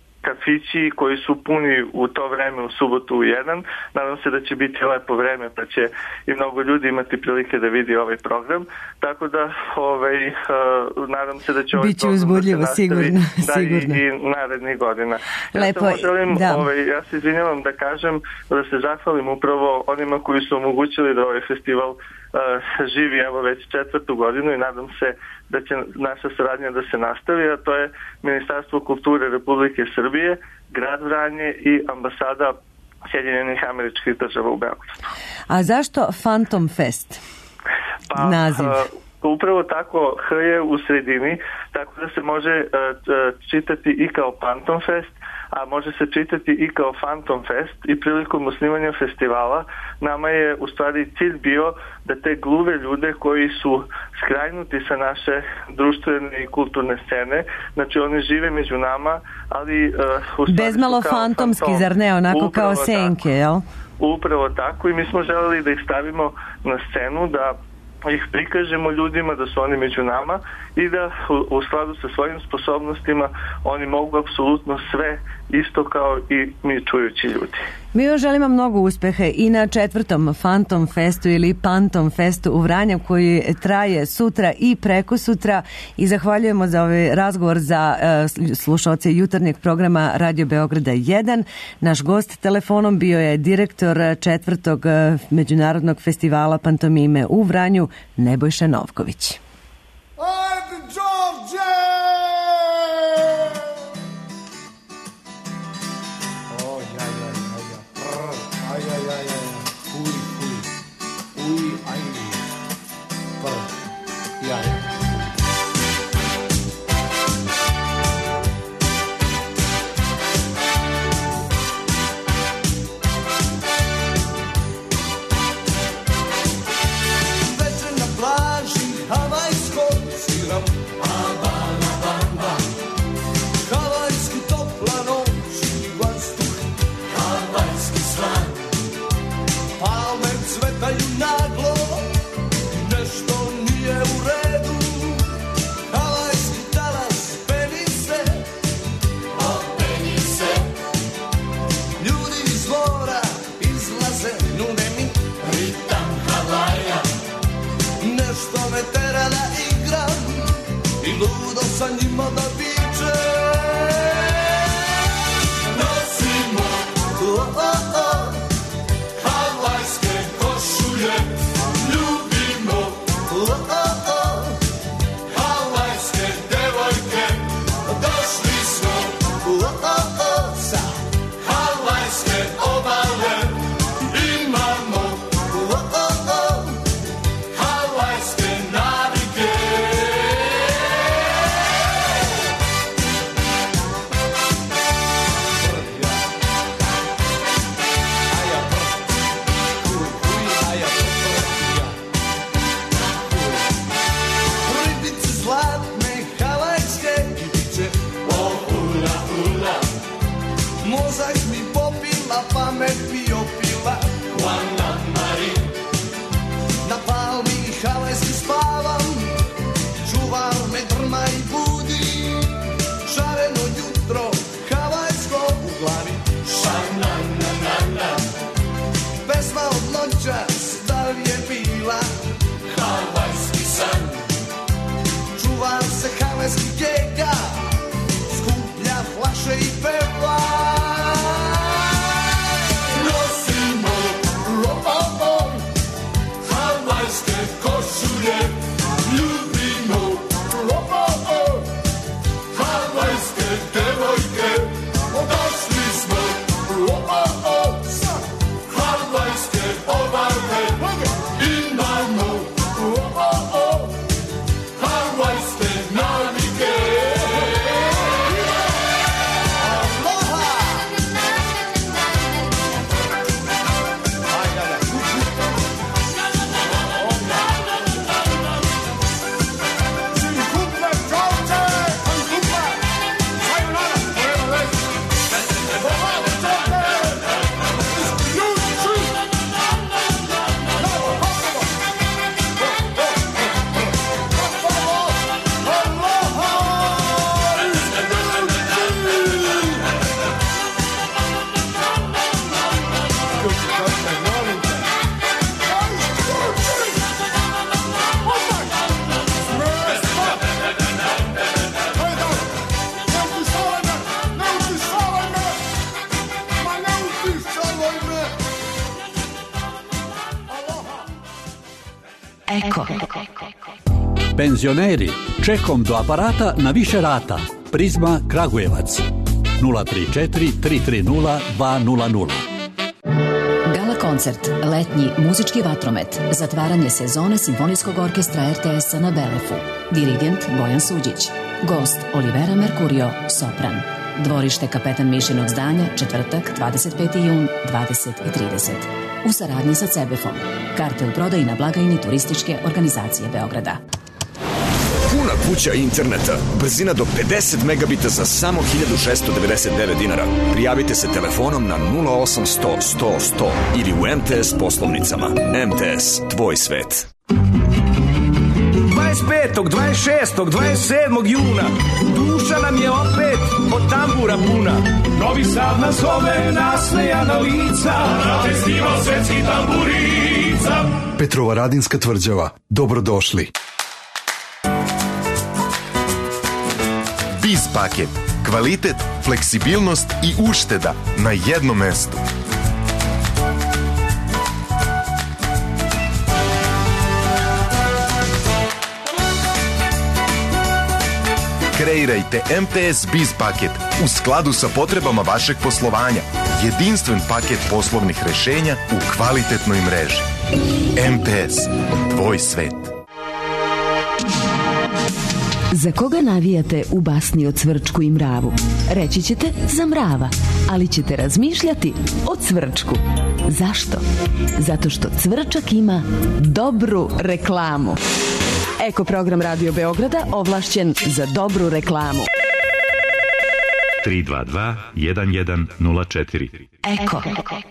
kafići koji su puni u to vreme u subotu u jedan. Nadam se da će biti lepo vreme, pa će i mnogo ljudi imati prilike da vidi ovaj program. Tako da ovaj, uh, nadam se da će ovaj Biće program uzbudljivo, da se nastavi sigurno, da sigurno. I, i narednih godina. Lepo, ja, želim, da. ovaj, ja se izvinjavam da kažem da se zahvalim upravo onima koji su omogućili da ovaj festival Uh, živi evo već četvrtu godinu i nadam se da će naša saradnja da se nastavi, a to je Ministarstvo kulture Republike Srbije, grad Vranje i ambasada Sjedinjenih Američkih Država u Beogradu. A zašto Phantom Fest? Pa, naziv? Uh, Upravo tako, H je u sredini, tako da se može uh, čitati i kao Panton Fest, a može se čitati i kao Phantom Fest i prilikom osnivanja festivala nama je u stvari cilj bio da te gluve ljude koji su skrajnuti sa naše društvene i kulturne scene, znači oni žive među nama, ali uh, u stvari bezmalo fantomski, fantom. Zar ne, onako upravo kao senke, tako. Jel? Upravo tako i mi smo želeli da ih stavimo na scenu, da ih prikažemo ljudima da su oni među nama i da u, u skladu sa svojim sposobnostima oni mogu apsolutno sve isto kao i mi čujući ljudi. Mi još želimo mnogo uspehe i na četvrtom Phantom Festu ili Pantom Festu u Vranju koji traje sutra i preko sutra i zahvaljujemo za ovaj razgovor za uh, slušaoce jutarnjeg programa Radio Beograda jedan. Naš gost telefonom bio je direktor četvrtog uh, Međunarodnog festivala pantomime u Vranju, Nebojša Novković. Ludo sa njima da viče nosimo oh, oh, oh, havajske košulje, ljubimo oh, oh, oh, havajske devojke, došli smo oh, oh, oh, sa havajske obale, imamo oh, oh, oh, havajske navike. Pamet mi opila Juana Mari. Na palmi havajski spavam, čuvar me drma i budi, šareno jutro havajsko u glavi. Šana na na na, pesma od noćas da li je bila havajski san. Čuvar se havajski gega, skuplja flaše i peva. Košulje, ljubimo oh, oh, oh, havajske devojke, došli smo oh, oh, oh, sa havajske obale, imamo oh, oh, oh, havajske navike. Eko. Penzioneri, čekom do aparata na više rata. Prizma Kragujevac nula tri četiri tri tri nula dva nula nula. Gala Koncert Letnji muzički vatromet. Zatvaranje sezone Simfonijskog orkestra R T S-a na Belefu. Dirigent Bojan Suđić. Gost Olivera Mercurio, sopran. Dvorište Kapetan Mišinog zdanja, četvrtak, dvadeset peti jun, dvadeset i trideset. U saradnji sa Cebefom. Karte u prodaji na blagajni Turističke organizacije Beograda. Puna kuća interneta, brzina do pedeset megabita za samo hiljadu šessto devedeset devet dinara. Prijavite se telefonom na nula osam sto sto sto ili u M T S poslovnicama. M T S, tvoj svet. dvadeset petog, dvadeset šestog, dvadeset sedmog juna duša nam je opet od tambura puna. Novi Sad nas zove, nasmejana lica, na festival svetskih tamburica. Petrovaradinska tvrđava, dobrodošli. Biz paket. Kvalitet, fleksibilnost i ušteda na jednom mestu. Kreirajte M T S Biz paket u skladu sa potrebama vašeg poslovanja. Jedinstven paket poslovnih rešenja u kvalitetnoj mreži. M T S, tvoj svet. Za koga navijate u basni o Cvrčku i mravu? Reći ćete za mrava, ali ćete razmišljati o Cvrčku. Zašto? Zato što Cvrčak ima dobru reklamu. Eko program Radio Beograda ovlašćen za dobru reklamu. tri dva dva jedan jedan nula četiri. Eko.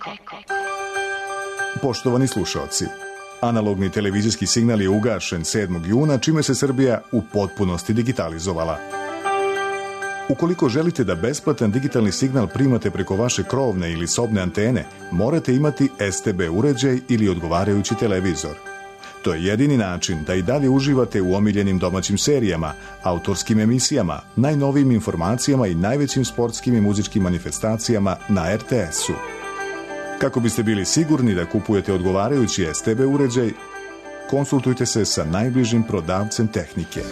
Poštovani slušaoci, analogni televizijski signal je ugašen sedmog juna, čime se Srbija u potpunosti digitalizovala. Ukoliko želite da besplatan digitalni signal primate preko vaše krovne ili sobne antene, morate imati S T B uređaj ili odgovarajući televizor. To je jedini način da i dalje uživate u omiljenim domaćim serijama, autorskim emisijama, najnovijim informacijama i najvećim sportskim i muzičkim manifestacijama na R T S-u. Kako biste bili sigurni da kupujete odgovarajući S T B uređaj, konsultujte se sa najbližim prodavcem tehnike.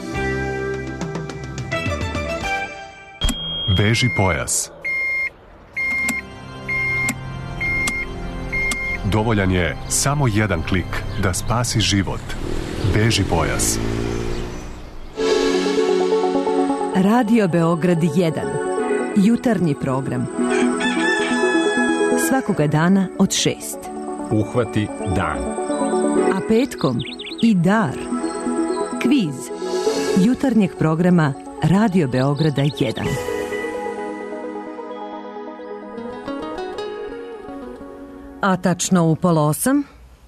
Veži pojas. Dovoljan je samo jedan klik da spasi život. Veži pojas. Radio Beograd jedan. Jutarnji program. Svakoga dana od šest. Uhvati dan. A petkom i dar. Kviz. Jutarnjeg programa Radio Beograda jedan. A tačno u pola osam.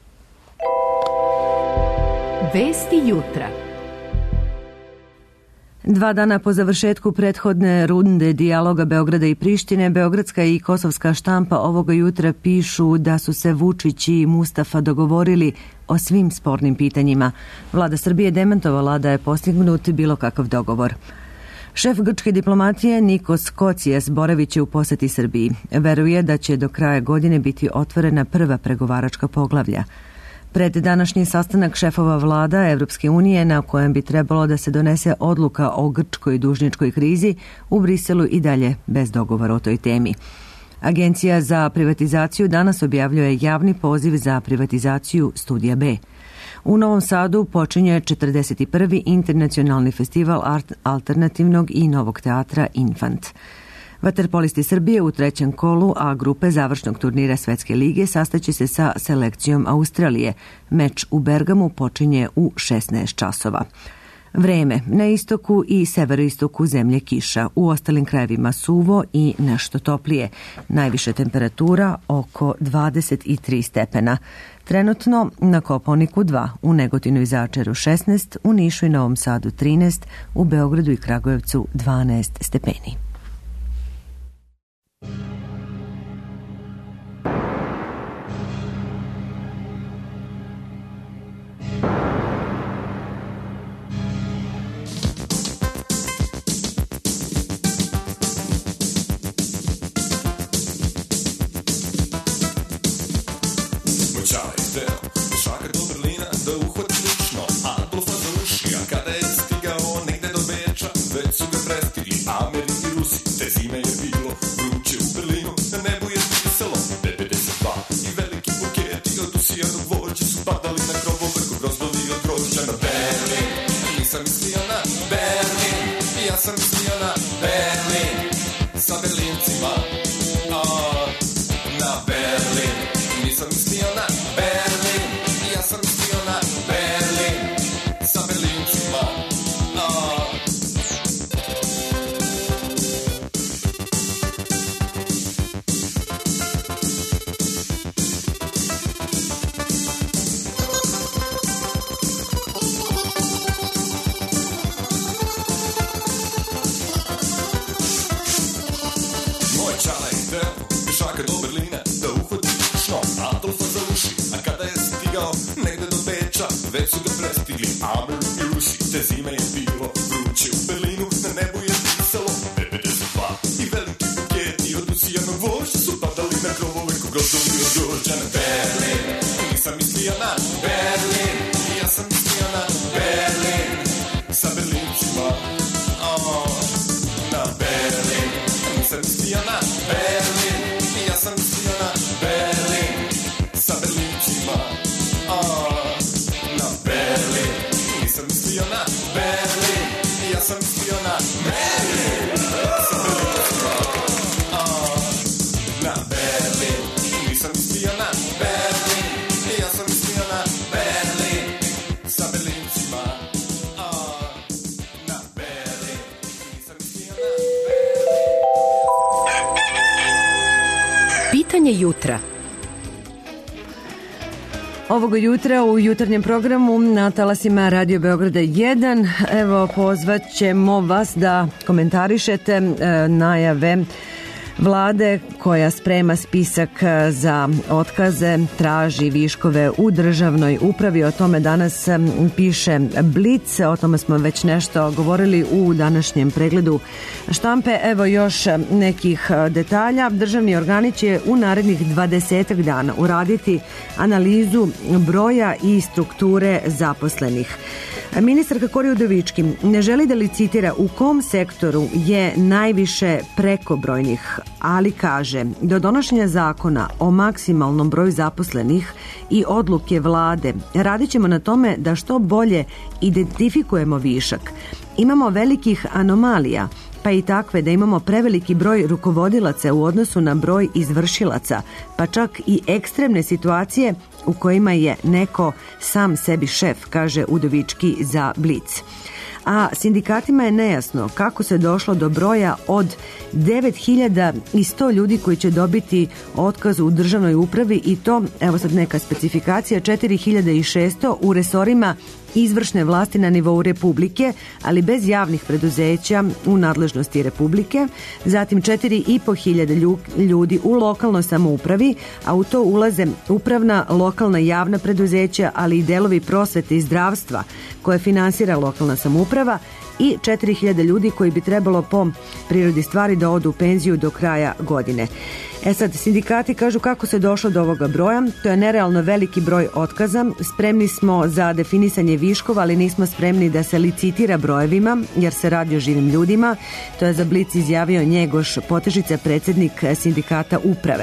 Vesti jutra. Dva dana po završetku prethodne runde dijaloga Beograda i Prištine, beogradska i kosovska štampa ovoga jutra pišu da su se Vučić i Mustafa dogovorili o svim spornim pitanjima. Vlada Srbije demantovala da je postignut bilo kakav dogovor. Šef grčke diplomatije Nikos Kocijas boravit će u poseti Srbiji. Veruje da će do kraja godine biti otvorena prva pregovaračka poglavlja. Pred današnji sastanak šefova vlada Evropske unije, na kojem bi trebalo da se donese odluka o grčkoj dužničkoj krizi, u Briselu i dalje bez dogovora o toj temi. Agencija za privatizaciju danas objavljuje javni poziv za privatizaciju Studija B. U Novom Sadu počinje četrdeset prvi internacionalni festival art alternativnog i novog teatra Infant. Vaterpolisti Srbije u trećem kolu A grupe završnog turnira Svetske lige sastaće se sa selekcijom Australije. Meč u Bergamu počinje u šesnaest časova. Vreme. Na istoku i severoistoku zemlje kiša, u ostalim krajevima suvo i nešto toplije. Najviše temperatura oko dvadeset tri stepena. Trenutno na Kopaoniku dva, u Negotinu i Začeru šesnaest, u Nišu i Novom Sadu trinaest, u Beogradu i Kragujevcu dvanaest stepeni. Americi, Rusi nisam mislio na Berlin, ja sam mislio na Berlin, sa Berlincima, a, na Berlin, nisam mislio na Berlin, ja sam mislio na Berlin, sa Berlincima, a. Do Berlina, da uhvati šno Adolfa za uši, a kada je stigao negde do Beča, već su ga prestigli Amer i Rusi. Te zime je bilo vruće u Berlinu, na nebu je pisalo devedeset dva i veliki buketi od usijanog voća su padali na krovove ko gotovi od dođa. Na Berlin, nisam mislio na Berlin, ja sam mislio na Berlin, sa Berlincima, oh, na Berlin, nisam mislio na Berlin, ja sam mislio na Berlin, sa Berlincima, oh, na Berlin, nisam mislio na Berlin, ja sam mislio na Berlin, sa Berlincima, oh, na Berlin, nisam mislio na Berlin, ja sam mislio na Berlin, sa Berlincima, oh, na Berlin, nisam mislio na Pitanje jutra. Ovoga jutra u jutarnjem programu na talasima Radio Beograda jedan, evo pozvat ćemo vas da komentarišete e, najave vlade koja sprema spisak za otkaze, traži viškove u državnoj upravi. O tome danas piše Blic, o tome smo već nešto govorili u današnjem pregledu štampe. Evo još nekih detalja. Državni organi će u narednih dvadesetak dana uraditi analizu broja i strukture zaposlenih. Ministarka Kori Udovički ne želi da licitira u kom sektoru je najviše prekobrojnih, ali kaže do donošenja zakona o maksimalnom broju zaposlenih i odluke vlade radit ćemo na tome da što bolje identifikujemo višak. Imamo velikih anomalija, pa i takve da imamo preveliki broj rukovodilaca u odnosu na broj izvršilaca, pa čak i ekstremne situacije u kojima je neko sam sebi šef, kaže Udovički za Blic. A sindikatima je nejasno kako se došlo do broja od devet hiljada sto ljudi koji će dobiti otkaz u državnoj upravi i to, evo sad neka specifikacija, četiri hiljade šesto u resorima izvršne vlasti na nivou Republike, ali bez javnih preduzeća u nadležnosti Republike, zatim četiri i po hiljade ljudi u lokalnoj samoupravi, a u to ulaze upravna, lokalna javna preduzeća, ali i delovi prosvete i zdravstva koje finansira lokalna samouprava i četiri hiljade ljudi koji bi trebalo po prirodi stvari da odu u penziju do kraja godine. E sad, sindikati kažu kako se došlo do ovoga broja. To je nerealno veliki broj otkaza. Spremni smo za definisanje viškova, ali nismo spremni da se licitira brojevima, jer se radi o živim ljudima. To je za Blic izjavio Njegoš Potežica, predsjednik sindikata uprave.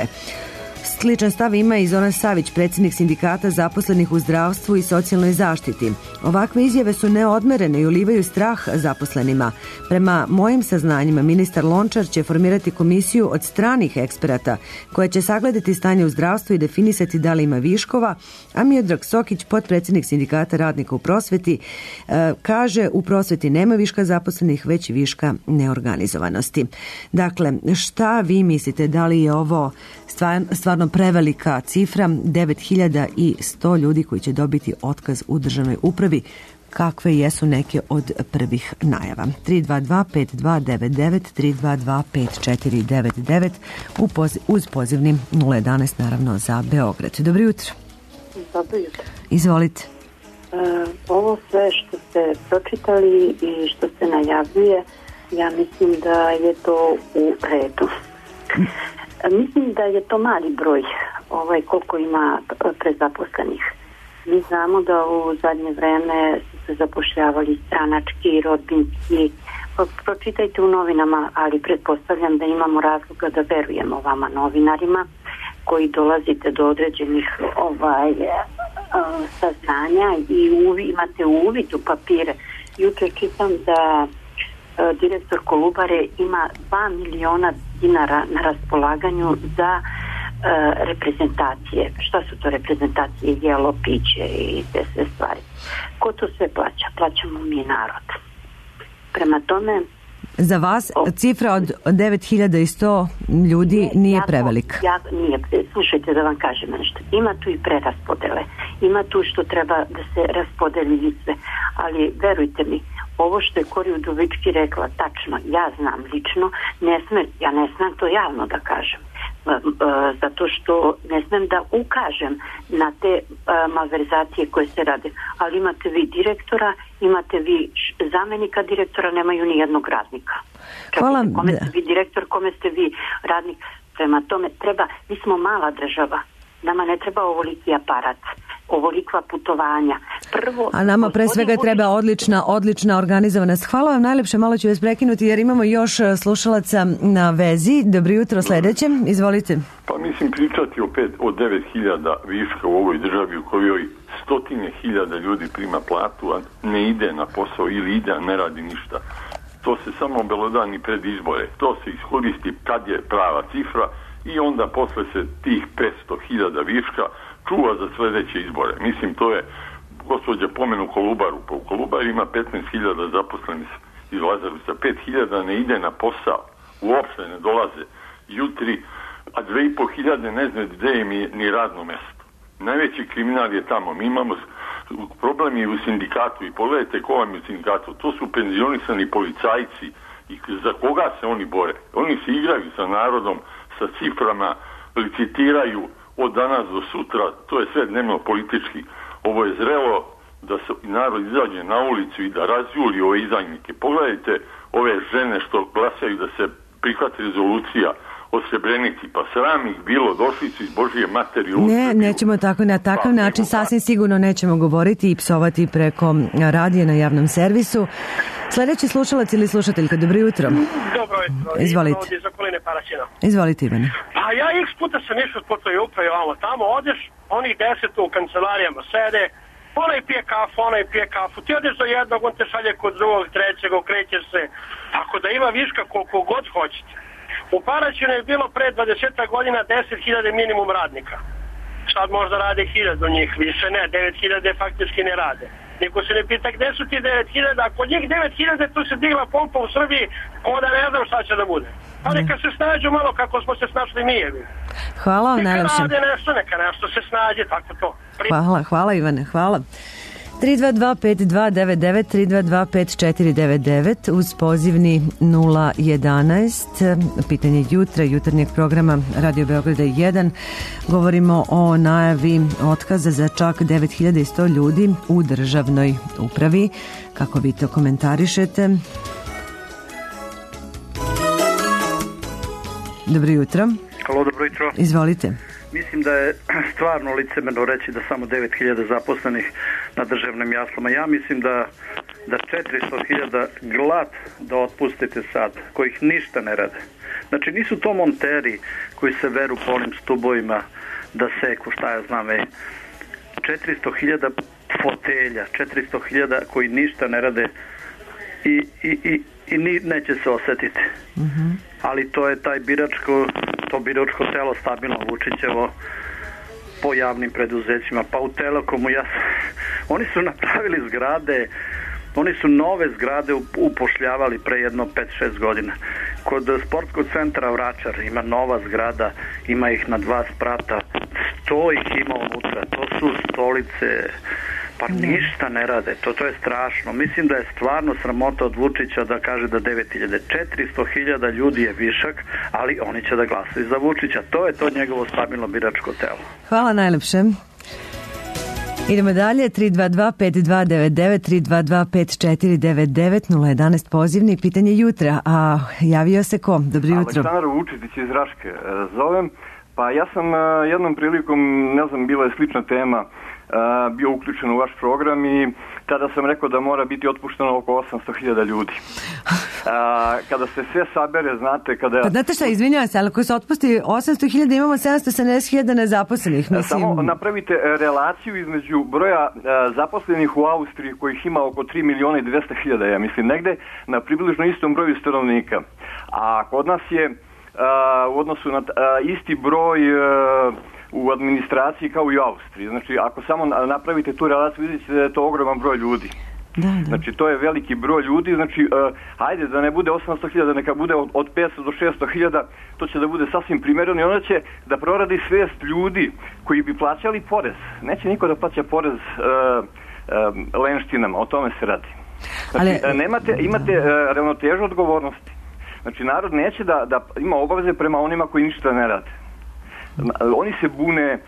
Sličan stav ima i Zoran Savić, predsjednik sindikata zaposlenih u zdravstvu i socijalnoj zaštiti. Ovakve izjave su neodmerene i ulivaju strah zaposlenima. Prema mojim saznanjima, ministar Lončar će formirati komisiju od stranih eksperata koja će sagledati stanje u zdravstvu i definisati da li ima viškova, a Miodrag Sokić, potpredsjednik sindikata radnika u prosveti, kaže u prosveti nema viška zaposlenih, već viška neorganizovanosti. Dakle, šta vi mislite, da li je ovo stvarno prevelika cifra, devet hiljada sto ljudi koji će dobiti otkaz u državnoj upravi? Kakve jesu neke od prvih najava? tri dva dva pet dva devet devet, tri dva dva pet četiri devet devet uz pozivni nula jedanaest naravno za Beograd. Dobro jutro. Dobro jutro. Izvolite. E, ovo sve što ste pročitali i što se najavljuje, ja mislim da je to u redu. Mislim da je to mali broj, ovaj, koliko ima prezaposlenih. Mi znamo da u zadnje vreme su se zapošljavali stranački, rodbinski. Pročitajte u novinama, ali pretpostavljam da imamo razloga da verujemo vama novinarima koji dolazite do određenih ovaj, saznanja i uvi, imate uvid u papire juče čitam da e, direktor Kolubare ima dva miliona dinara na raspolaganju za e, reprezentacije. Šta su to reprezentacije? Jelo, piće i te sve stvari. Ko to sve plaća? Plaćamo mi narod. Prema tome... Za vas cifra od devet hiljada sto ljudi nije, nije prevelik. Ja, nije. Slušajte da vam kažem nešto. Ima tu i preraspodele. Ima tu što treba da se raspodeli sve. Ali verujte mi, ovo što je Kori Udovički rekla, tačno, ja znam lično, ne smem, ja ne smem to javno da kažem. Zato što ne smem da ukažem na te malverzacije koje se rade. Ali imate vi direktora, imate vi zamenika direktora, nemaju ni jednog radnika. Hvala. Čekajte, kome ste vi direktor, kome ste vi radnik? Prema tome treba, mi smo mala država, nama ne treba ovoliki aparat, ovolikva putovanja. Prvo, a nama pre svega Vučić... treba odlična, odlična organizovanost. Hvala vam najlepše, malo ću vas prekinuti jer imamo još slušalaca na vezi. Dobro jutro, sledećem, izvolite. Pa mislim pričati opet o devet hiljada viška u ovoj državi u kojoj stotine hiljada ljudi prima platu, a ne ide na posao ili ide, a ne radi ništa. To se samo belodani pred izbore. To se iskoristi kad je prava cifra i onda posle se tih petsto hiljada viška čuva za sledeće izbore. Mislim, to je, gospođa pomenu Kolubaru, pa u Kolubari ima petnaest hiljada zaposlenih iz Lazarevca, pet hiljada ne ide na posao, uopšte ne dolaze jutri, a dve i po hiljade ne zna gde im je ni radno mesto. Najveći kriminal je tamo. Mi imamo problem i u sindikatu i pogledajte ko vam je u sindikatu. To su penzionisani policajci i za koga se oni bore. Oni se igraju sa narodom, sa ciframa, licitiraju od danas do sutra, to je sve dnevno politički. Ovo je zrelo da se narod izađe na ulicu i da razjuri ove izdajnike. Pogledajte ove žene što glasaju da se prihvati rezolucija o Srebrenici, pa sram ih bilo, došli su iz Božije materi. Ne, nećemo tako, na takav pa, način sasvim sigurno nećemo govoriti i psovati preko radija na javnom servisu. Sledeći slušalac ili slušateljka, dobro jutro. Dobro jutro. Izvolite. Ovdje za Koline Paraćina. Izvolite, Ivane. Pa ja x puta sam išao po toj upravi, ovamo tamo, odeš, onih deset u kancelarijama sede, onaj pije kafu, onaj pije kafu, ti odeš do jednog, on te šalje kod drugog, trećeg, okrećeš se, tako da ima viška koliko god hoćete. U Paraćinu je bilo pre dvadeset godina deset hiljada minimum radnika. Sad možda rade hiljadu njih, više ne, devet hiljada faktički ne rade. Niko se ne pita gde su ti devet hiljada, a kod njih devet hiljada tu se digla pompa u Srbiji, ko da ne znam šta će da bude. Pa neka se snađu malo kako smo se snašli mi jevi. Hvala vam najlepše. Neka rade nešto, neka nešto se snađe, tako to. Pri... Hvala, hvala Ivane, hvala. tri dva dva pet dva devet devet, tri dva dva pet četiri devet devet uz pozivni nula jedanaest, pitanje jutra, jutarnjeg programa Radio Beograda jedan. Govorimo o najavi otkaza za čak devet hiljada sto ljudi u državnoj upravi. Kako vi to komentarišete? Dobro jutro. Halo, dobro jutro. Izvolite. Mislim da je stvarno licemerno reći da samo devet hiljada zaposlenih na državnim jaslama. Ja mislim da, da četiristo hiljada glad da otpustite sad, kojih ništa ne rade. Znači nisu to monteri koji se veru po onim stubovima da seku, šta ja znam, ej. četiristo hiljada fotelja, četiristo hiljada koji ništa ne rade i, i, i, i ni, neće se osetiti. Mm-hmm. Ali to je taj biračko, to biračko telo stabilno Vučićevo po javnim preduzećima, pa u Telekomu ja, oni su napravili zgrade, oni su nove zgrade upošljavali pre jedno pet šest godina. Kod sportskog centra Vračar ima nova zgrada, ima ih na dva sprata, sto ih ima unutra, to su stolice, pa ništa ne rade, to, to je strašno. Mislim da je stvarno sramota od Vučića da kaže da devet hiljada, četiristo hiljada ljudi je višak, ali oni će da glasaju za Vučića. To je to njegovo stabilno biračko telo. Hvala najlepše. Idemo dalje, tri dva dva pet dva devet devet, tri dva dva pet četiri devet devet, nula jedanaest pozivni, pitanje jutra. A javio se ko? Dobro jutro. Aleksandar Vučić iz Raške zovem. Pa ja sam jednom prilikom, ne znam, bila je slična tema, bio uključen u vaš program i tada sam rekao da mora biti otpušteno oko osamsto hiljada ljudi. A, kada se sve sabere, znate, kada... Pa znate šta, izvinjavam se, ali ako se otpusti osamsto hiljada, imamo sedamsto sedamdeset hiljada nezaposlenih. Mislim... Samo napravite relaciju između broja a, zaposlenih u Austriji, kojih ima oko tri miliona i dvesta hiljada, ja mislim, negde na približno istom broju stanovnika. A kod nas je a, u odnosu na a, isti broj a, u administraciji kao i u Austriji. Znači, ako samo napravite tu relaciju, vidite da je to ogroman broj ljudi. Da, da. Znači, to je veliki broj ljudi. Znači, uh, ajde, da ne bude osamsto hiljada, neka bude od, od petsto do šesto hiljada, to će da bude sasvim primjereno i onda će da proradi svijest ljudi koji bi plaćali porez. Neće niko da plaća porez uh, uh, lenštinama, o tome se radi. Znači, Ali, nemate, imate uh, ravnotežu odgovornosti. Znači, narod neće da, da ima obaveze prema onima koji ništa ne rade. Oni se bune, e,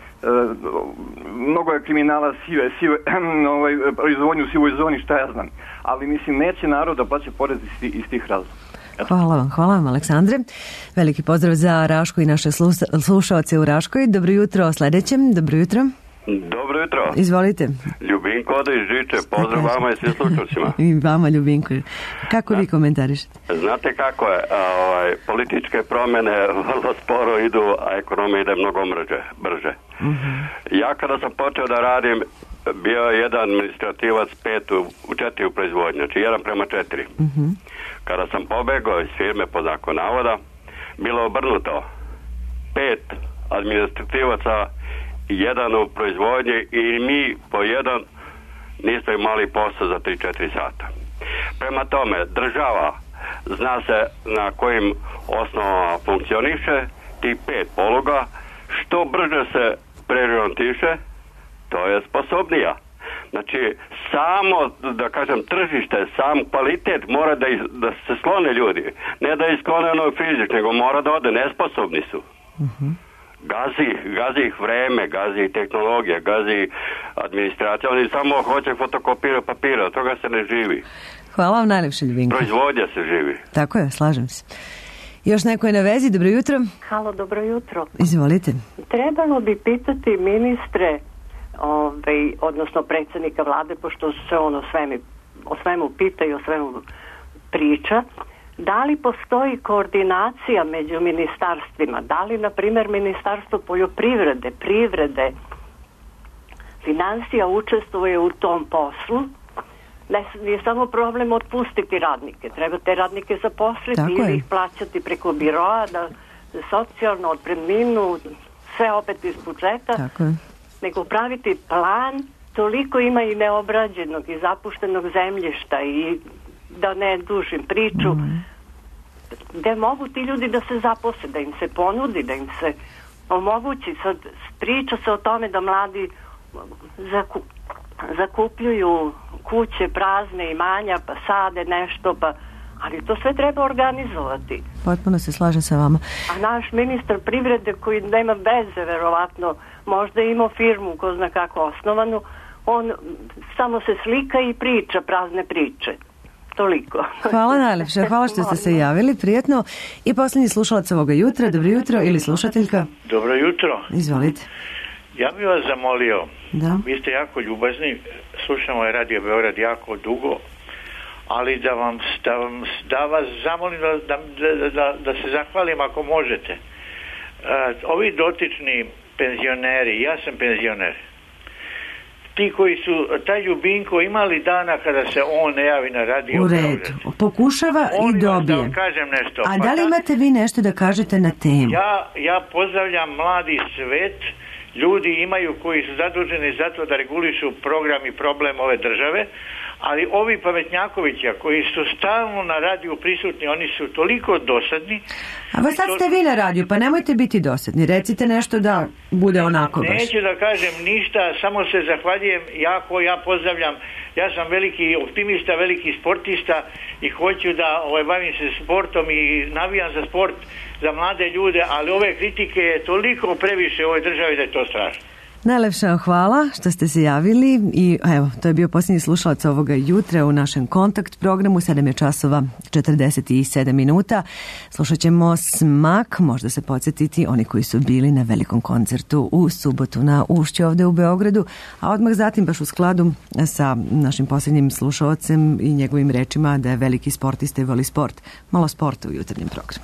mnogo je kriminala sive, sive, ovaj, proizvodnju u sivoj zoni, šta ja znam. Ali mislim, neće narod da plaća porez iz, iz tih razloga. Hvala vam, hvala vam Aleksandre. Veliki pozdrav za Rašku i naše slušaoce u Raškoj. Dobro jutro sljedećem, dobro jutro. Dobro jutro. Izvolite. Ljubinko ode iz Žiče, pozdrav vama i svim slušalcima. I vama Ljubinko. Kako vi komentarišete? Znate kako je, ovaj, političke promjene vrlo sporo idu, a ekonomija ide mnogo mrže, brže. Uh-huh. Ja kada sam počeo da radim, bio je jedan administrativac pet u, u četiri u proizvodnji, znači jedan prema četiri. Uh-huh. Kada sam pobegao iz firme po znaku navoda, bilo obrnuto. Pet administrativaca, jedan u proizvodnji i mi po jedan nismo imali posao za tri do četiri sata. Prema tome, država zna se na kojim osnovama funkcioniše, tih pet poluga, što brže se preorientiše, to je sposobnija. Znači, samo, da kažem, tržište, sam kvalitet mora da, iz, da se sklone ljudi. Ne da isklone ono fizički, nego mora da ode, nesposobni su. Uh-huh. Gazi, gazi ih vreme, gazi ih tehnologija, gazi administracija. Oni samo hoće fotokopirati papira, od toga se ne živi. Hvala vam najlepše, Ljubinko. Proizvodnja se živi. Tako je, slažem se. Još neko je na vezi, dobro jutro. Halo, dobro jutro. Izvolite. Trebalo bi pitati ministre, ovaj, odnosno predsjednika vlade, pošto se on o svemu, o svemu pita i o svemu priča, da li postoji koordinacija među ministarstvima? Da li, na primjer, Ministarstvo poljoprivrede, privrede, financija učestvuje u tom poslu? Ne, nije samo problem otpustiti radnike. Treba te radnike zaposliti Tako ili je. ih plaćati preko biroa, da socijalno, otpremninu, sve opet iz budžeta. Tako je. Nego praviti plan, toliko ima i neobrađenog i zapuštenog zemljišta i da ne dužim priču, mm. gde mogu ti ljudi da se zaposle, da im se ponudi, da im se omogući. Sad priča se o tome da mladi zaku, zakupljuju kuće prazne, imanja, pa sade nešto, pa, ali to sve treba organizovati. Potpuno se slažem sa vama. A naš ministar privrede, koji nema veze, verovatno, možda ima firmu, ko zna kako osnovanu, on samo se slika i priča prazne priče. Toliko. Hvala najlepše, hvala što ste se javili, prijetno. I posljednji slušalac ovoga jutra, dobro jutro, ili slušateljka. Dobro jutro. Izvolite. Ja bih vas zamolio, da. Vi ste jako ljubazni, slušamo je Radio Beograd jako dugo, ali da vam da, vam, da vas zamolim da, da, da, da se zahvalim ako možete. Uh, ovi dotični penzioneri, ja sam penzioner, ti koji su, taj Ljubinko, imali dana kada se on ne javi na Radio U redu, pokušava on i dobije. Da vam kažem nešto. A pa da li imate vi nešto da kažete na temu? Ja, ja pozdravljam mladi svet, ljudi imaju koji su zaduženi za to da regulišu program i problem ove države, ali ovi pametnjakovića koji su stalno na radiju prisutni, oni su toliko dosadni. A vas sad ste vi na radiju, pa nemojte biti dosadni, recite nešto da bude onako baš. Neću da kažem ništa, samo se zahvaljujem jako, ja pozdravljam, ja sam veliki optimista, veliki sportista i hoću da ovaj, bavim se sportom i navijam za sport za mlade ljude, ali ove kritike je toliko previše u ovoj državi da je to strašno. Najlepša hvala što ste se javili i evo, to je bio posljednji slušalac ovoga jutra u našem kontakt programu. sedam je časova četrdeset sedam minuta. Slušat ćemo Smak, možda se podsjetiti oni koji su bili na velikom koncertu u subotu na Ušću ovde u Beogradu, a odmah zatim baš u skladu sa našim posljednjim slušalcem i njegovim rečima da je veliki sportista i voli sport. Malo sporta u jutarnjem programu.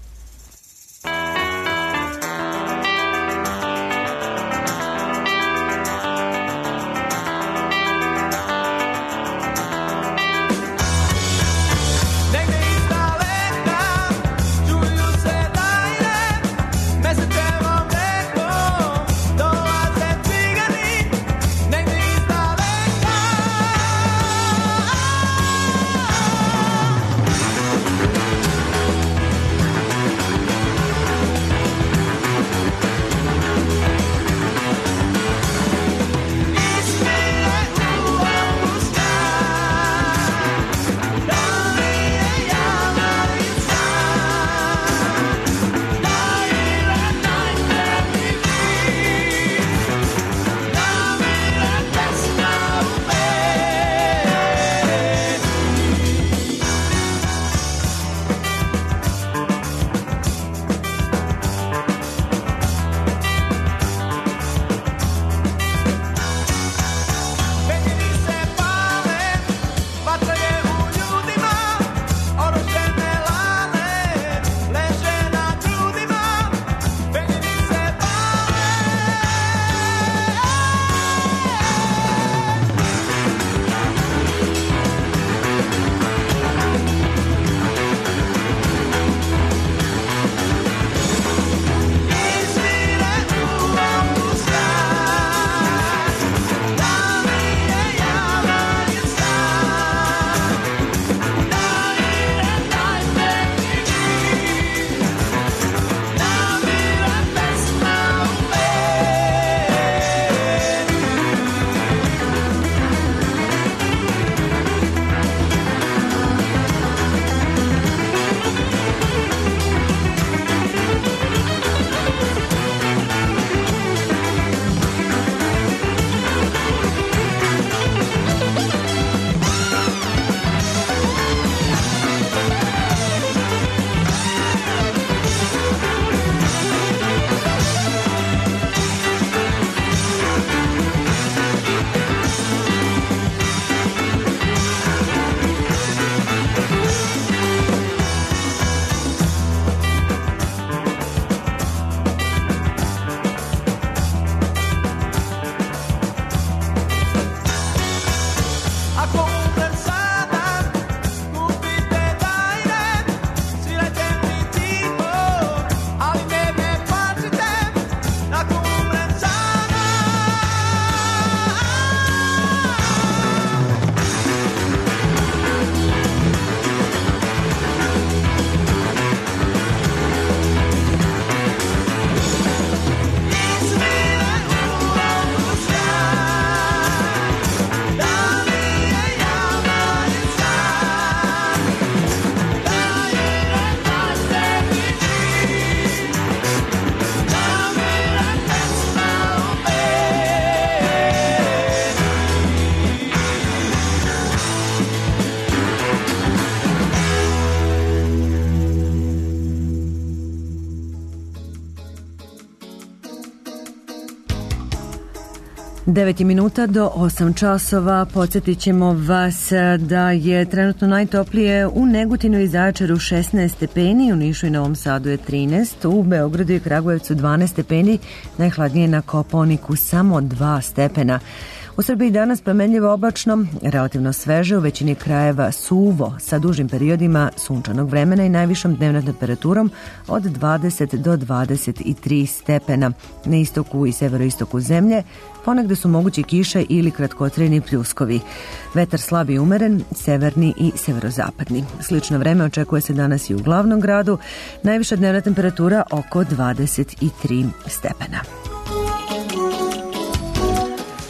devet minuta do osam časova. Podsjetit ćemo vas da je trenutno najtoplije u Negotinu i Zaječaru šesnaest stepeni, u Nišu i Novom Sadu je trinaest, u Beogradu i Kragujevcu dvanaest stepeni, najhladnije na Kopaoniku samo dva stepena. U Srbiji danas promenljivo oblačno, relativno sveže, u većini krajeva suvo, sa dužim periodima sunčanog vremena i najvišom dnevnom temperaturom od dvadeset do dvadeset tri stepena. Na istoku i severoistoku zemlje ponegde su mogući kiše ili kratkotrajni pljuskovi. Vetar slab i umeren, severni i severozapadni. Slično vreme očekuje se danas i u glavnom gradu, najviša dnevna temperatura oko dvadeset tri stepena.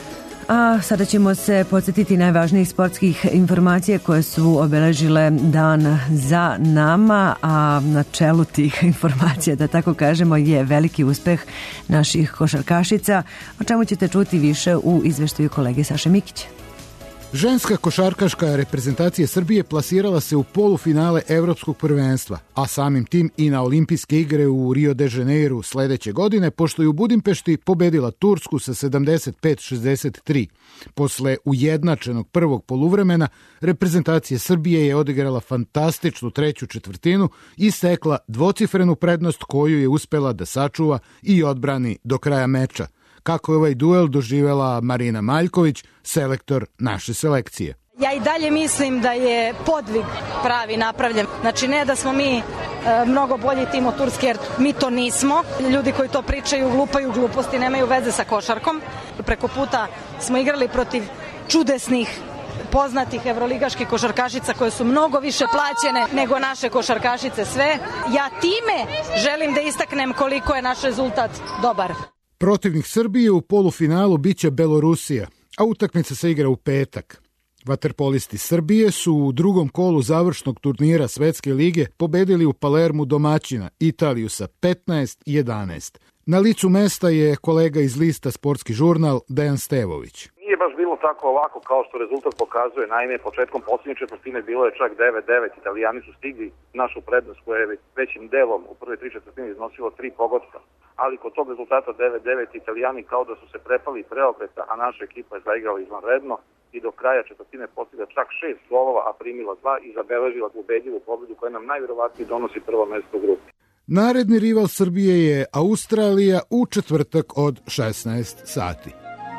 A sada ćemo se podsjetiti najvažnijih sportskih informacija koje su obeležile dan za nama, a na čelu tih informacija, da tako kažemo, je veliki uspeh naših košarkašica, o čemu ćete čuti više u izveštaju kolege Saše Mikića. Ženska košarkaška reprezentacija Srbije plasirala se u polufinale Evropskog prvenstva, a samim tim i na olimpijske igre u Rio de Janeiru sledeće godine, pošto je u Budimpešti pobedila Tursku sa sedamdeset pet šezdeset tri. Posle ujednačenog prvog poluvremena, reprezentacija Srbije je odigrala fantastičnu treću četvrtinu i stekla dvocifrenu prednost koju je uspela da sačuva i odbrani do kraja meča. Kako je ovaj duel doživela Marina Maljković, selektor naše selekcije. Ja i dalje mislim da je podvig pravi napravljen. Znači ne da smo mi e, mnogo bolji tim od Turske, jer mi to nismo. Ljudi koji to pričaju glupaju gluposti, nemaju veze sa košarkom. Preko puta smo igrali protiv čudesnih poznatih evroligaških košarkašica koje su mnogo više plaćene nego naše košarkašice sve. Ja time želim da istaknem koliko je naš rezultat dobar. Protivnik Srbije u polufinalu biće Belorusija, a utakmica se igra u petak. Vaterpolisti Srbije su u drugom kolu završnog turnira Svetske lige pobedili u Palermu domaćina Italiju sa petnaest jedanaest. Na licu mesta je kolega iz lista Sportski žurnal Dejan Stevović. Nije baš bilo tako ovako kao što rezultat pokazuje. Naime, početkom posljednje četvrtine bilo je čak devet devet. Italijani su stigli našu prednost koja je većim delom u prve tri četvrtine iznosilo tri pogotka. Ali kod tog rezultata devet devet Italijani kao da su se prepali preokreta, a naša ekipa je zaigrala izvanredno i do kraja četvrtine postigla čak šest golova, a primila dva i zabeležila ubedljivu pobedu koja nam najvjerovatnije donosi prvo mesto u grupi. Naredni rival Srbije je Australija u četvrtak od šesnaest sati.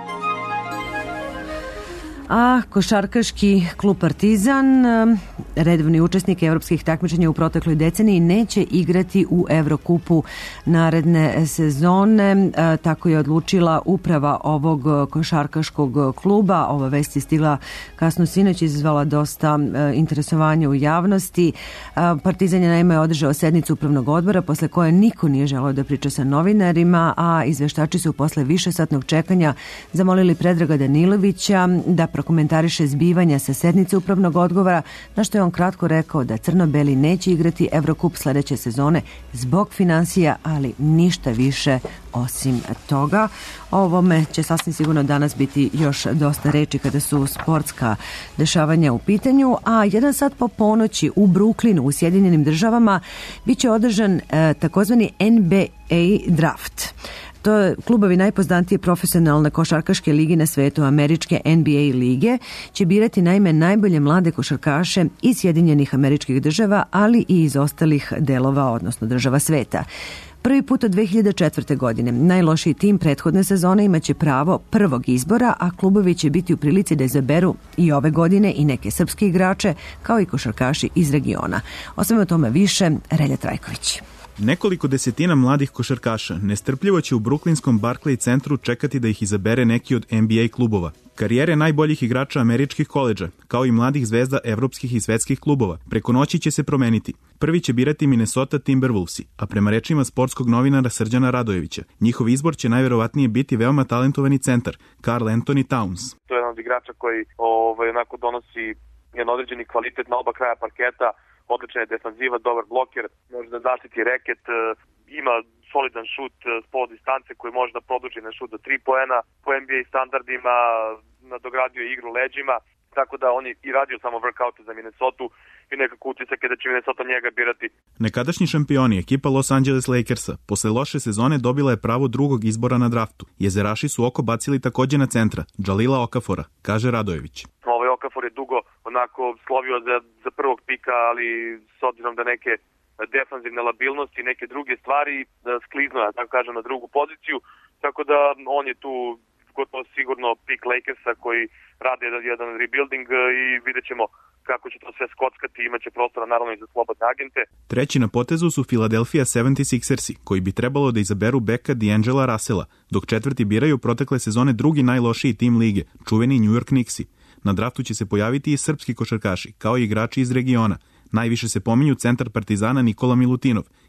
A košarkaški klub Partizan, redovni učesnik evropskih takmičenja u protekloj deceniji, neće igrati u Evrokupu naredne sezone. Tako je odlučila uprava ovog košarkaškog kluba. Ova vest je stigla kasno sinoć, izazvala dosta interesovanja u javnosti. Partizan je naime održao sednicu upravnog odbora, posle koje niko nije želeo da priča sa novinarima, a izveštači su posle višesatnog čekanja zamolili Predraga Danilovića da prokomentariše zbivanja sa sednice upravnog odgovora, na što je on kratko rekao da crno-beli neće igrati Evrokup sledeće sezone zbog finansija, ali ništa više osim toga. O ovome će sasvim sigurno danas biti još dosta reči kada su sportska dešavanja u pitanju, a jedan sat po ponoći u Brooklynu u Sjedinjenim državama biće održan e, takozvani N B A draft. To je klubovi najpoznatije profesionalne košarkaške lige na svetu, američke N B A lige, će birati naime najbolje mlade košarkaše iz Sjedinjenih Američkih Država, ali i iz ostalih delova, odnosno država sveta. Prvi put od dve hiljade četvrte. godine najlošiji tim prethodne sezone imaće pravo prvog izbora, a klubovi će biti u prilici da izaberu i ove godine i neke srpske igrače, kao i košarkaši iz regiona. O svemu tome više, Relja Trajković. Nekoliko desetina mladih košarkaša nestrpljivo će u bruklinskom Barclay centru čekati da ih izabere neki od N B A klubova. Karijere najboljih igrača američkih koledža, kao i mladih zvezda evropskih i svetskih klubova, preko noći će se promeniti. Prvi će birati Minnesota Timberwolvesi, a prema rečima sportskog novinara Srđana Radojevića, njihov izbor će najverovatnije biti veoma talentovani centar, Karl Anthony Towns. To je jedan od igrača koji ovaj, onako donosi jedan određeni kvalitet na oba kraja parketa, odlična je defanziva, dobar bloker, može da zaštiti reket, ima solidan šut s pol distance koji može da produži na šut do tri poena, po N B A standardima nadogradio je igru leđima, tako da on je i radio samo workoute za Minnesota i nekako utisak je da će Minnesota njega birati. Nekadašnji šampioni, ekipa Los Angeles Lakersa, posle loše sezone dobila je pravo drugog izbora na draftu. Jezeraši su oko bacili takođe na centra, Džalila Okafora, kaže Radojević. Ovaj Okafor je dugo onako slovio za, za prvog pika, ali s obzirom da neke defanzivne labilnosti i neke druge stvari sklizno, ja tako kažem, na drugu poziciju, tako da on je tu gotovo sigurno pik Lakersa koji rade jedan rebuilding i vidjet ćemo kako će to sve skockati, imaće prostora naravno i za slobodne agente. Treći na potezu su Philadelphia sedamdeset šestersi, koji bi trebalo da izaberu beka D'Angela Russella, dok četvrti biraju protekle sezone drugi najlošiji tim lige, čuveni New York Knicksi. Na draftu će se pojaviti i srpski košarkaši, kao i igrači iz regiona. Najviše se pominju centar Partizana Nikola Milutinov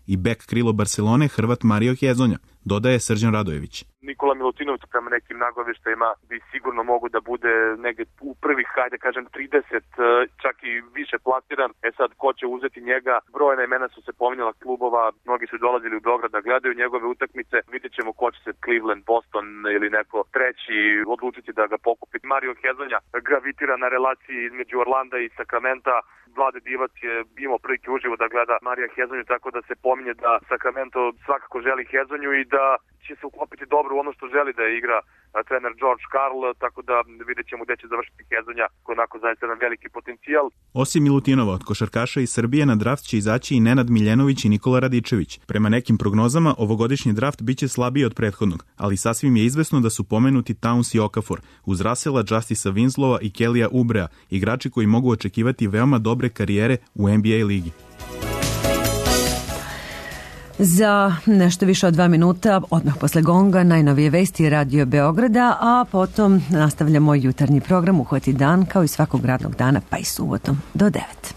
i bek krilo Barcelone Hrvat Mario Hezonja, dodaje Srđan Radojević. Nikola Milutinović prema nekim nagoveštajima bi sigurno mogu da bude negde u prvih, hajde kažem, trideset, čak i više plasiran. E sad, ko će uzeti njega? Brojna imena su se pominjala klubova, mnogi su dolazili u Beograd da gledaju njegove utakmice. Vidjet ćemo ko će se, Cleveland, Boston ili neko treći odlučiti da ga pokupi. Mario Hezonja gravitira na relaciji između Orlanda i Sakramenta. Vlade Divac je imao prilike uživo da gleda Marija Hezonju, tako da se pominje da Sacramento svakako želi Hezonju i da će se uklopiti dobro u ono što želi da igra trener George Karl, tako da vidjet ćemo gde će završiti Hezonja, koji je onako zaista jedan veliki potencijal. Osim Milutinova, od košarkaša iz Srbije na draft će izaći i Nenad Miljenović i Nikola Radičević. Prema nekim prognozama, ovogodišnji draft biće slabiji od prethodnog, ali sasvim je izvesno da su pomenuti Towns i Okafor, uz Russella, Justica Winslova i Kellya Ubrea, igrači koji mogu očekivati veoma dobre karijere u N B A ligi. Za nešto više od dva minuta, odmah posle gonga, najnovije vesti Radio Beograda, a potom nastavljamo jutarnji program Uhvati dan, kao i svakog radnog dana, pa i subotom do devet.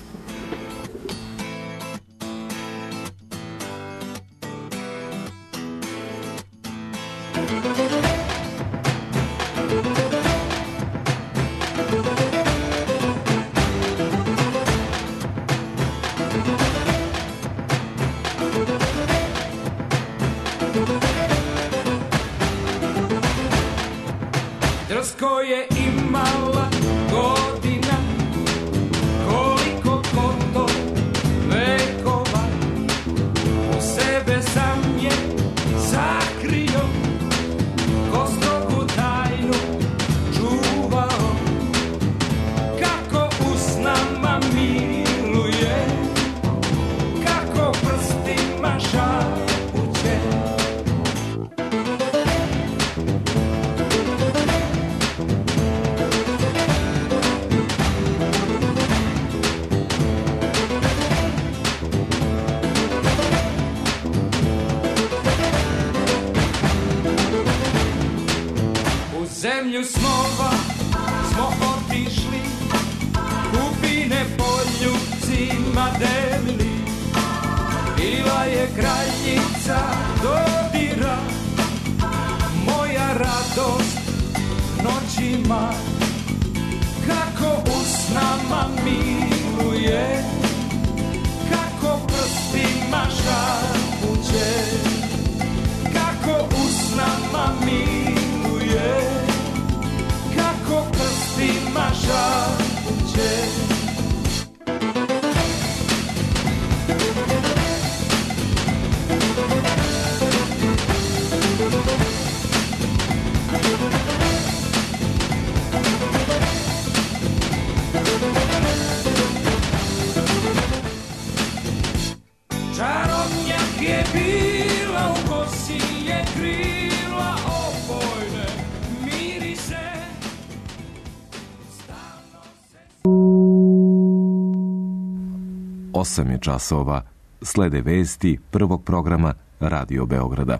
Drsko je imala godina, koliko koto vekova, u sebe sam je zakrio, ko strogu tajnu čuvao, kako usnama miluje, kako prstima šapuće. Zemlju snova smo otišli, kupine poljubcima delili. Bila je kraljica dodira, moja radost noćima, kako usnama miluje, kako prstima šapuće, kako usnama miluje, kako prstima šapuće. Čarobnjak je bila, u kosi je krila opojne mirise. Osam je časova, slede vesti prvog programa Radio Beograda.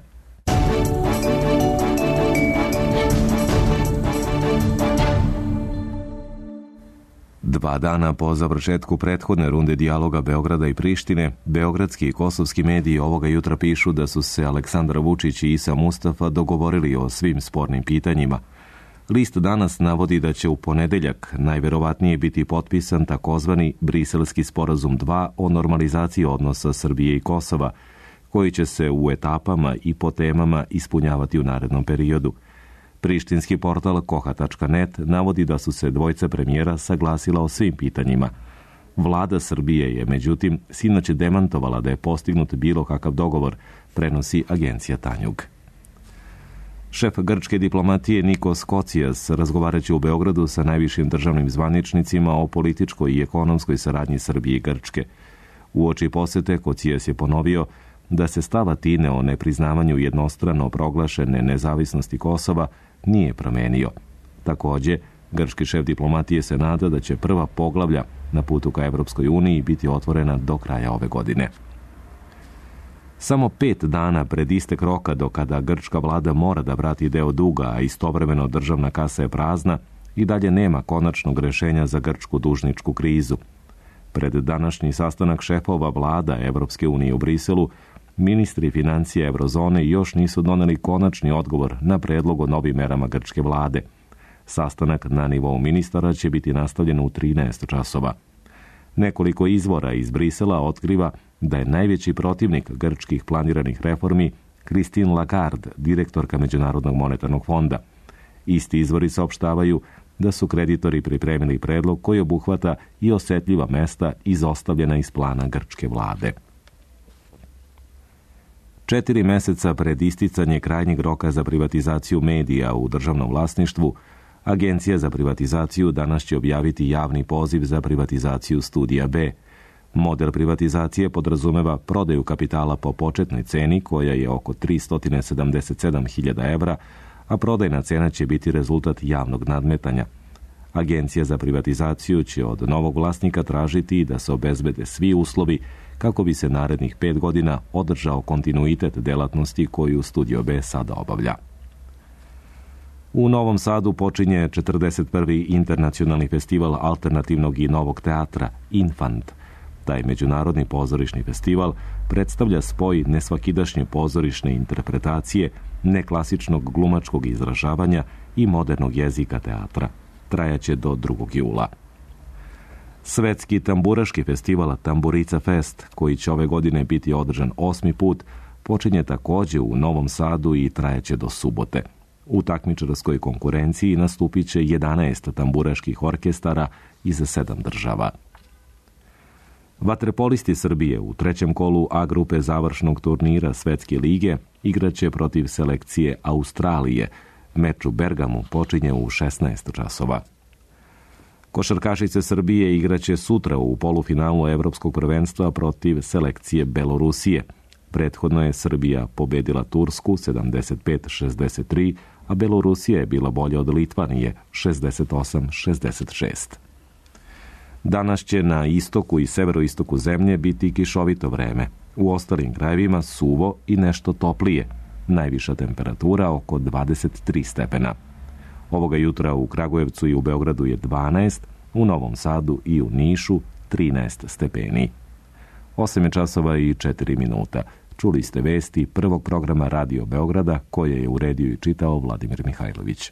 Dva dana po završetku prethodne runde dijaloga Beograda i Prištine, beogradski i kosovski mediji ovoga jutra pišu da su se Aleksandar Vučić i Isa Mustafa dogovorili o svim spornim pitanjima. List danas navodi da će u ponedeljak najverovatnije biti potpisan takozvani Briselski sporazum dva o normalizaciji odnosa Srbije i Kosova, koji će se u etapama i po temama ispunjavati u narednom periodu. Prištinski portal koha tačka net navodi da su se dvojca premijera saglasila o svim pitanjima. Vlada Srbije je, međutim, sinoć demantovala da je postignut bilo kakav dogovor, prenosi agencija Tanjug. Šef grčke diplomatije Nikos Kocijas razgovaraće u Beogradu sa najvišim državnim zvaničnicima o političkoj i ekonomskoj saradnji Srbije i Grčke. Uoči posete Kocijas je ponovio da se stav Atine o nepriznavanju jednostrano proglašene nezavisnosti Kosova nije promenio. Također, grčki šef diplomatije se nada da će prva poglavlja na putu ka Evropskoj uniji biti otvorena do kraja ove godine. Samo pet dana pred istek roka do kada grčka vlada mora da vrati deo duga, a istovremeno državna kasa je prazna, i dalje nema konačnog rešenja za grčku dužničku krizu. Pred današnji sastanak šefova vlada Evropske unije u Briselu, ministri financija Eurozone još nisu doneli konačni odgovor na predlog o novim merama grčke vlade. Sastanak na nivou ministara će biti nastavljen u trinaest časova. Nekoliko izvora iz Brisela otkriva da je najveći protivnik grčkih planiranih reformi Christine Lagarde, direktorka Međunarodnog monetarnog fonda. Isti izvori saopštavaju da su kreditori pripremili predlog koji obuhvata i osetljiva mesta izostavljena iz plana grčke vlade. Četiri meseca pred isticanje krajnjeg roka za privatizaciju medija u državnom vlasništvu, Agencija za privatizaciju danas će objaviti javni poziv za privatizaciju Studija B. Model privatizacije podrazumeva prodaju kapitala po početnoj ceni koja je oko tristo sedamdeset sedam hiljada evra, a prodajna cena će biti rezultat javnog nadmetanja. Agencija za privatizaciju će od novog vlasnika tražiti da se obezbede svi uslovi kako bi se narednih pet godina održao kontinuitet delatnosti koju Studio B sada obavlja. U Novom Sadu počinje četrdeset prvi internacionalni festival alternativnog i novog teatra Infant. Taj međunarodni pozorišni festival predstavlja spoj nesvakidašnje pozorišne interpretacije, neklasičnog glumačkog izražavanja i modernog jezika teatra. Trajaće do drugog jula. Svetski tamburaški festival Tamburica Fest, koji će ove godine biti održan osmi put, počinje također u Novom Sadu i trajaće do subote. U takmičarskoj konkurenciji nastupit će jedanaest tamburaških orkestara iz sedam država. Vaterpolisti Srbije u trećem kolu A grupe završnog turnira Svetske lige igraće protiv selekcije Australije. Meč u Bergamu počinje u šesnaest časova. Košarkašice Srbije igraće sutra u polufinalu Evropskog prvenstva protiv selekcije Belorusije. Prethodno je Srbija pobedila Tursku sedamdeset pet šezdeset tri, a Belorusija je bila bolja od Litvanije šezdeset osam šezdeset šest. Danas će na istoku i severoistoku zemlje biti kišovito vreme. U ostalim krajevima suvo i nešto toplije. Najviša temperatura oko dvadeset tri stepena. Ovoga jutra u Kragujevcu i u Beogradu je dvanaest, u Novom Sadu i u Nišu trinaest stepeni. osam je časova i četiri minuta. Čuli ste vesti prvog programa Radio Beograda koje je uredio i čitao Vladimir Mihajlović.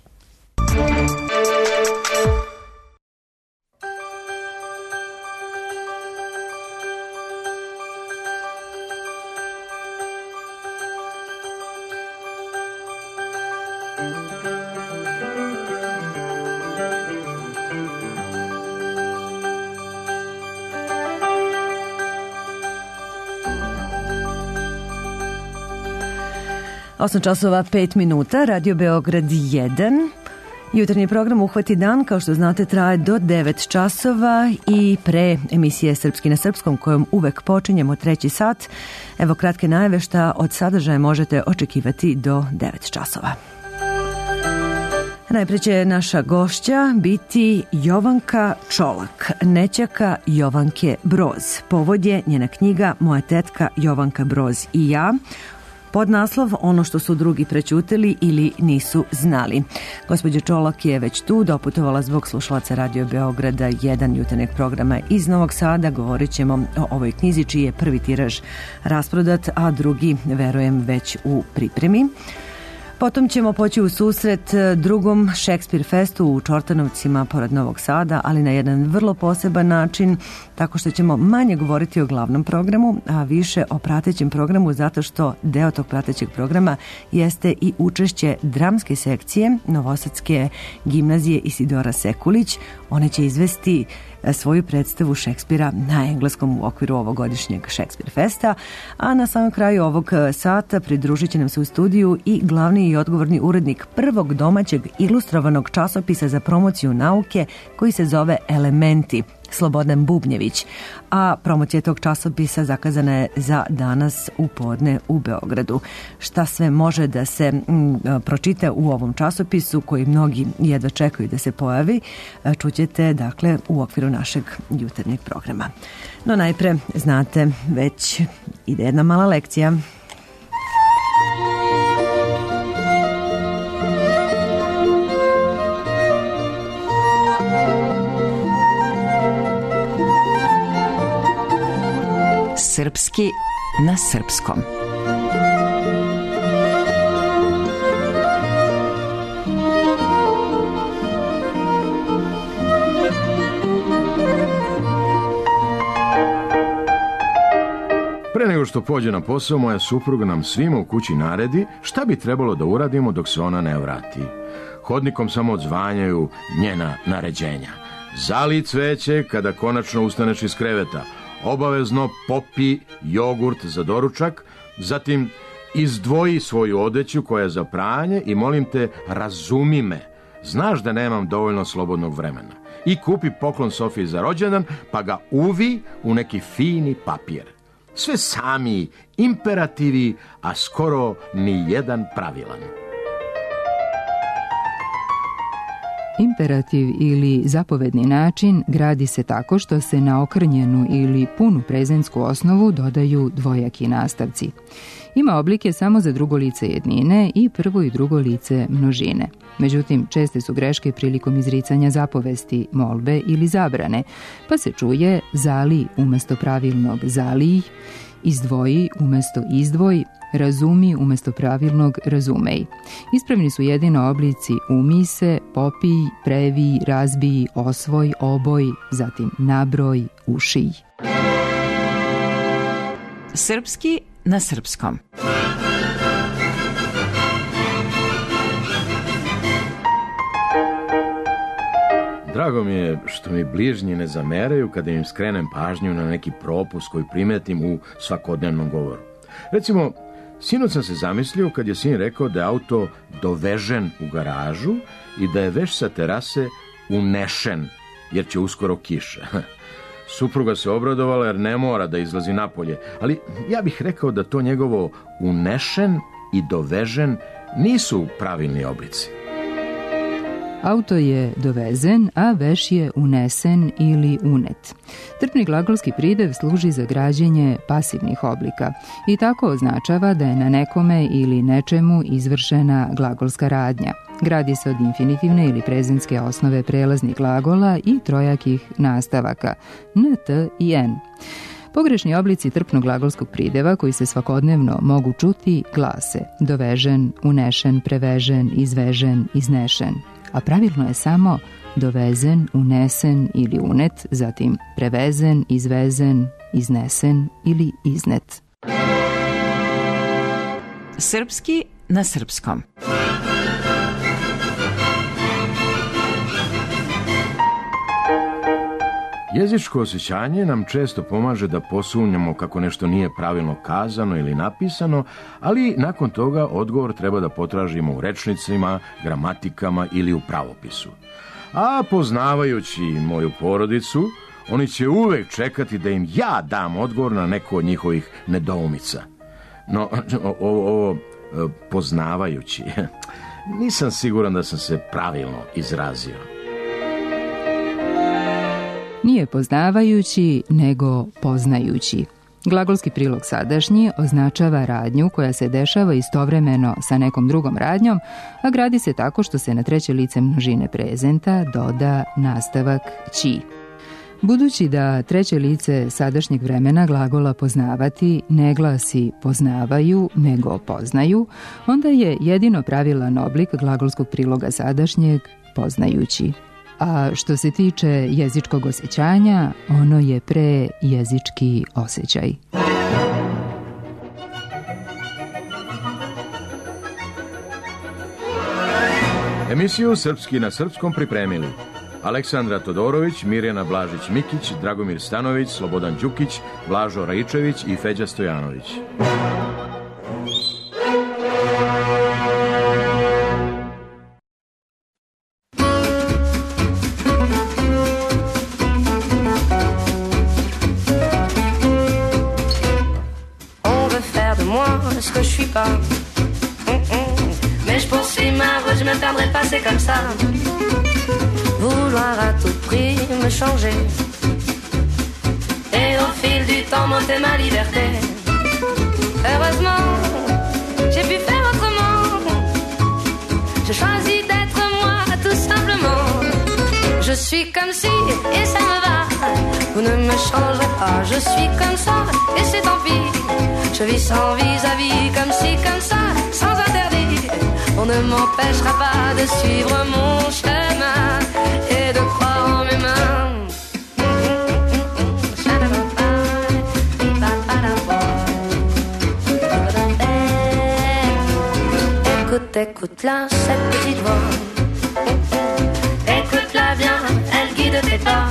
osam časova pet minuta, Radio Beograd jedan. Jutarnji program Uhvati dan, kao što znate, traje do devet časova i pre emisije Srpski na srpskom, kojom uvek počinjemo treći sat. Evo kratke najave šta od sadržaja možete očekivati do devet časova. Najpre će naša gošća biti Jovanka Čolak, nećaka Jovanke Broz. Povod je njena knjiga Moja tetka Jovanka Broz i ja, pod naslov Ono što su drugi prećutili ili nisu znali. Gospođa Čolak je već tu, doputovala zbog slušalaca Radio Beograda jedan jutarnjeg programa iz Novog Sada. Govorit ćemo o ovoj knjizi čiji je prvi tiraž rasprodat, a drugi, verujem, već u pripremi. Potom ćemo poći u susret drugom Šekspir festu u Čortanovcima pored Novog Sada, ali na jedan vrlo poseban način, tako što ćemo manje govoriti o glavnom programu, a više o pratećem programu, zato što deo tog pratećeg programa jeste i učešće dramske sekcije Novosadske gimnazije Isidora Sekulić. One će izvesti svoju predstavu Šekspira na engleskom u okviru ovogodišnjeg Šekspir festa, a na samom kraju ovog sata pridružit će nam se u studiju i glavni i odgovorni urednik prvog domaćeg ilustrovanog časopisa za promociju nauke koji se zove Elementi, Slobodan Bubnjević, a promocija tog časopisa zakazana je za danas u podne u Beogradu. Šta sve može da se m, pročita u ovom časopisu koji mnogi jedva čekaju da se pojavi, čućete dakle u okviru našeg jutarnjeg programa. No najpre, znate, već ide jedna mala lekcija. Srpski na srpskom. Pre nego što pođe na posao, moja supruga nam svima u kući naredi šta bi trebalo da uradimo dok se ona ne vrati. Hodnikom samo odzvanjaju njena naređenja. Zalij cveće kada konačno ustaneš iz kreveta. Obavezno popi jogurt za doručak, zatim izdvoji svoju odeću koja je za pranje i molim te, razumi me. Znaš da nemam dovoljno slobodnog vremena. I kupi poklon Sofiji za rođendan, pa ga uvi u neki fini papir. Sve sami imperativi, a skoro ni jedan pravilan. Imperativ ili zapovedni način gradi se tako što se na okrnjenu ili punu prezentsku osnovu dodaju dvojaki nastavci. Ima oblike samo za drugo lice jednine i prvo i drugo lice množine. Međutim, česte su greške prilikom izricanja zapovesti, molbe ili zabrane, pa se čuje zali umesto pravilnog zalij, izdvoji umesto izdvoj, razumi umesto pravilnog razumej. Ispravni su jedino oblici umi se, popij, previj, razbij, osvoj, oboj, zatim nabroj, ušij. Srpski na srpskom. Drago mi je što mi bližnji ne zameraju kada im skrenem pažnju na neki propust koji primetim u svakodnevnom govoru. Recimo, sinoć sam se zamislio kad je sin rekao da je auto dovežen u garažu i da je veš sa terase unešen, jer će uskoro kiša. Supruga se obradovala jer ne mora da izlazi napolje, ali ja bih rekao da to njegovo unešen i dovežen nisu pravilni oblici. Auto je dovezen, a veš je unesen ili unet. Trpni glagolski pridev služi za građenje pasivnih oblika i tako označava da je na nekome ili nečemu izvršena glagolska radnja. Gradi se od infinitivne ili prezentske osnove prelaznih glagola i trojakih nastavaka n, t i n. Pogrešni oblici trpnog glagolskog prideva koji se svakodnevno mogu čuti glase dovežen, unešen, prevežen, izvežen, iznešen. A pravilno je samo dovezen, unesen ili unet, zatim prevezen, izvezen, iznesen ili iznet. Srpski na srpskom. Jezičko osjećanje nam često pomaže da posumnjamo kako nešto nije pravilno kazano ili napisano, ali nakon toga odgovor treba da potražimo u rečnicima, gramatikama ili u pravopisu. A poznavajući moju porodicu, oni će uvek čekati da im ja dam odgovor na neku od njihovih nedoumica. No, ovo, ovo poznavajući, nisam siguran da sam se pravilno izrazio. Nije poznavajući, nego poznajući. Glagolski prilog sadašnji označava radnju koja se dešava istovremeno sa nekom drugom radnjom, a gradi se tako što se na treće lice množine prezenta doda nastavakći. Budući da treće lice sadašnjeg vremena glagola poznavati ne glasi poznavaju, nego poznaju, onda je jedino pravilan oblik glagolskog priloga sadašnjeg poznajući. A što se tiče jezičkog osjećanja, ono je pre jezički osjećaj. Emisiju Srpski na srpskom pripremili Aleksandra Todorović, Mirjana Blažić-Mikić, Dragomir Stanović, Slobodan Đukić, Blažo Raičević i Feđa Stojanović. Ce que je suis pas, mm -mm. Mais je poursuis ma route, je me perdrai pas, c'est comme ça. Vouloir à tout prix me changer, et au fil du temps monter ma liberté. Heureusement, j'ai pu faire autrement. Je choisis d'être moi, tout simplement. Je suis comme si, et ça me va. Vous ne me changerez pas, je suis comme ça, et c'est tant pis. Je vis sans vis-à-vis, comme si, comme ça, sans interdit. On ne m'empêchera pas de suivre mon chemin et de croire en mes mains. écoute-la, cette petite voix. Écoute-la bien, elle guide tes pas.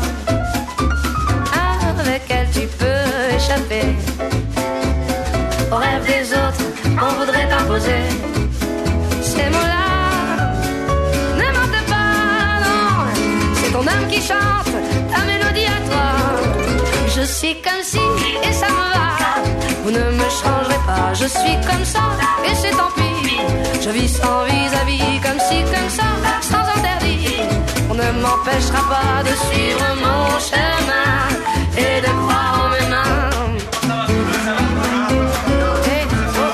Avec elle tu peux échapper aux rêves des autres, on voudrait t'imposer ces mots-là. Ne mente pas, non, c'est ton âme qui chante ta mélodie à toi. Je suis comme si, et ça me va, vous ne me changerez pas. Je suis comme ça, et c'est tant pis. Je vis sans vis-à-vis, comme si, comme ça, sans interdit. On ne m'empêchera pas de suivre mon chemin et de croire en mes mains. Hey,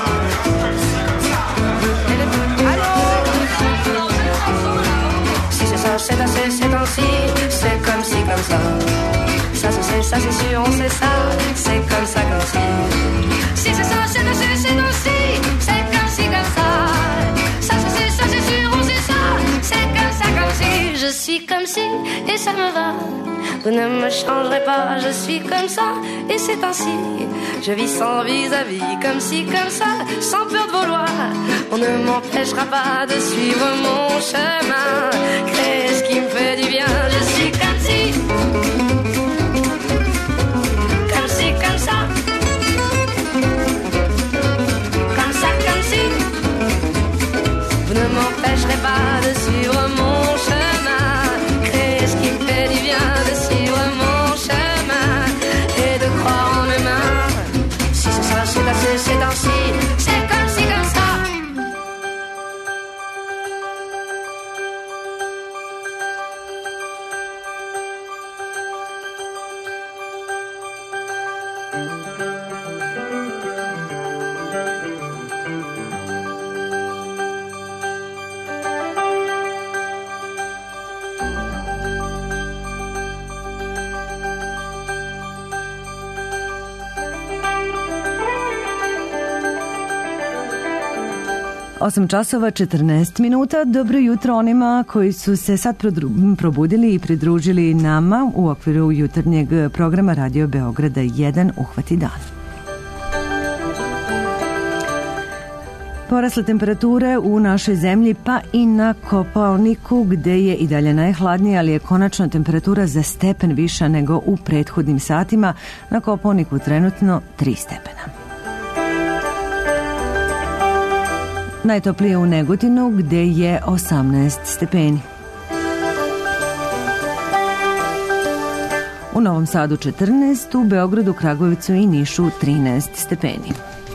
oh. Allô? Si c'est ça, c'est assez, c'est ainsi. C'est comme si, comme ça. Ça, c'est ça, c'est sûr, on sait ça. C'est comme ça, comme si. Si c'est ça, c'est assez, c'est ainsi. C'est comme si, comme ça. Ça, c'est ça, c'est sûr, on sait ça. C'est comme ça, comme si. Je suis comme si, et ça me va. Vous ne me changerez pas, je suis comme ça, et c'est ainsi. Je vis sans vis-à-vis, comme si, comme ça, sans peur de vouloir. On ne m'empêchera pas de suivre mon chemin. Créer ce qui me fait du bien, je suis comme si. Comme si, comme ça. Comme ça, comme si. Vous ne m'empêcherez pas de suivre mon chemin. Créer ce qui me fait du bien, de suivre mon chemin et de croire en mes mains. Si c'est ça, c'est assez, c'est ainsi. C'est comme si, comme ça. osam časova četrnaest minuta. Dobro jutro onima koji su se sad probudili i pridružili nama u okviru jutarnjeg programa Radio Beograda jedan Uhvati dan. Porasle temperature u našoj zemlji pa i na Kopaoniku gde je i dalje najhladnije, ali je konačno temperatura za stepen viša nego u prethodnim satima. Na Kopaoniku trenutno tri stepena. Najtoplije u Negotinu gde je osamnaest stepeni. U Novom Sadu četrnaest, u Beogradu, Kragujevcu i Nišu trinaest stepeni.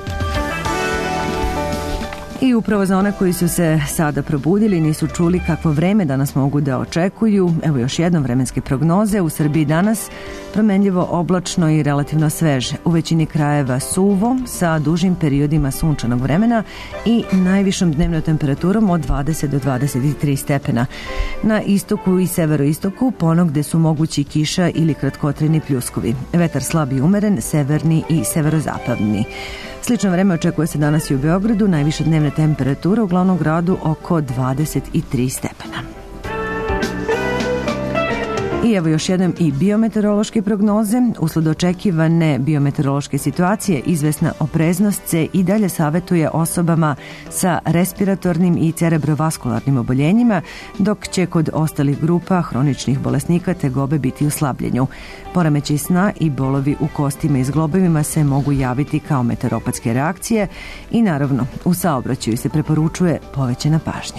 I upravo za one koji su se sada probudili, nisu čuli kakvo vreme danas mogu da očekuju. Evo još jednom vremenske prognoze. U Srbiji danas promenljivo oblačno i relativno sveže. U većini krajeva suvo sa dužim periodima sunčanog vremena i najvišom dnevnom temperaturom od dvadeset do dvadeset tri stepena. Na istoku i severoistoku ponegde su mogući kiša ili kratkotrajni pljuskovi. Vetar slab i umeren, severni i severozapadni. Slično vreme očekuje se danas i u Beogradu, najviša dnevna temperatura u glavnom gradu oko dvadeset tri stepena. I evo još jednom i biometeorološke prognoze. Usled očekivane biometeorološke situacije, izvesna opreznost se i dalje savetuje osobama sa respiratornim i cerebrovaskularnim oboljenjima, dok će kod ostalih grupa hroničnih bolesnika tegobe biti u slabljenju. Poremećaj sna i bolovi u kostima i zglobovima se mogu javiti kao meteoropatske reakcije i naravno u saobraćaju se preporučuje povećana pažnja.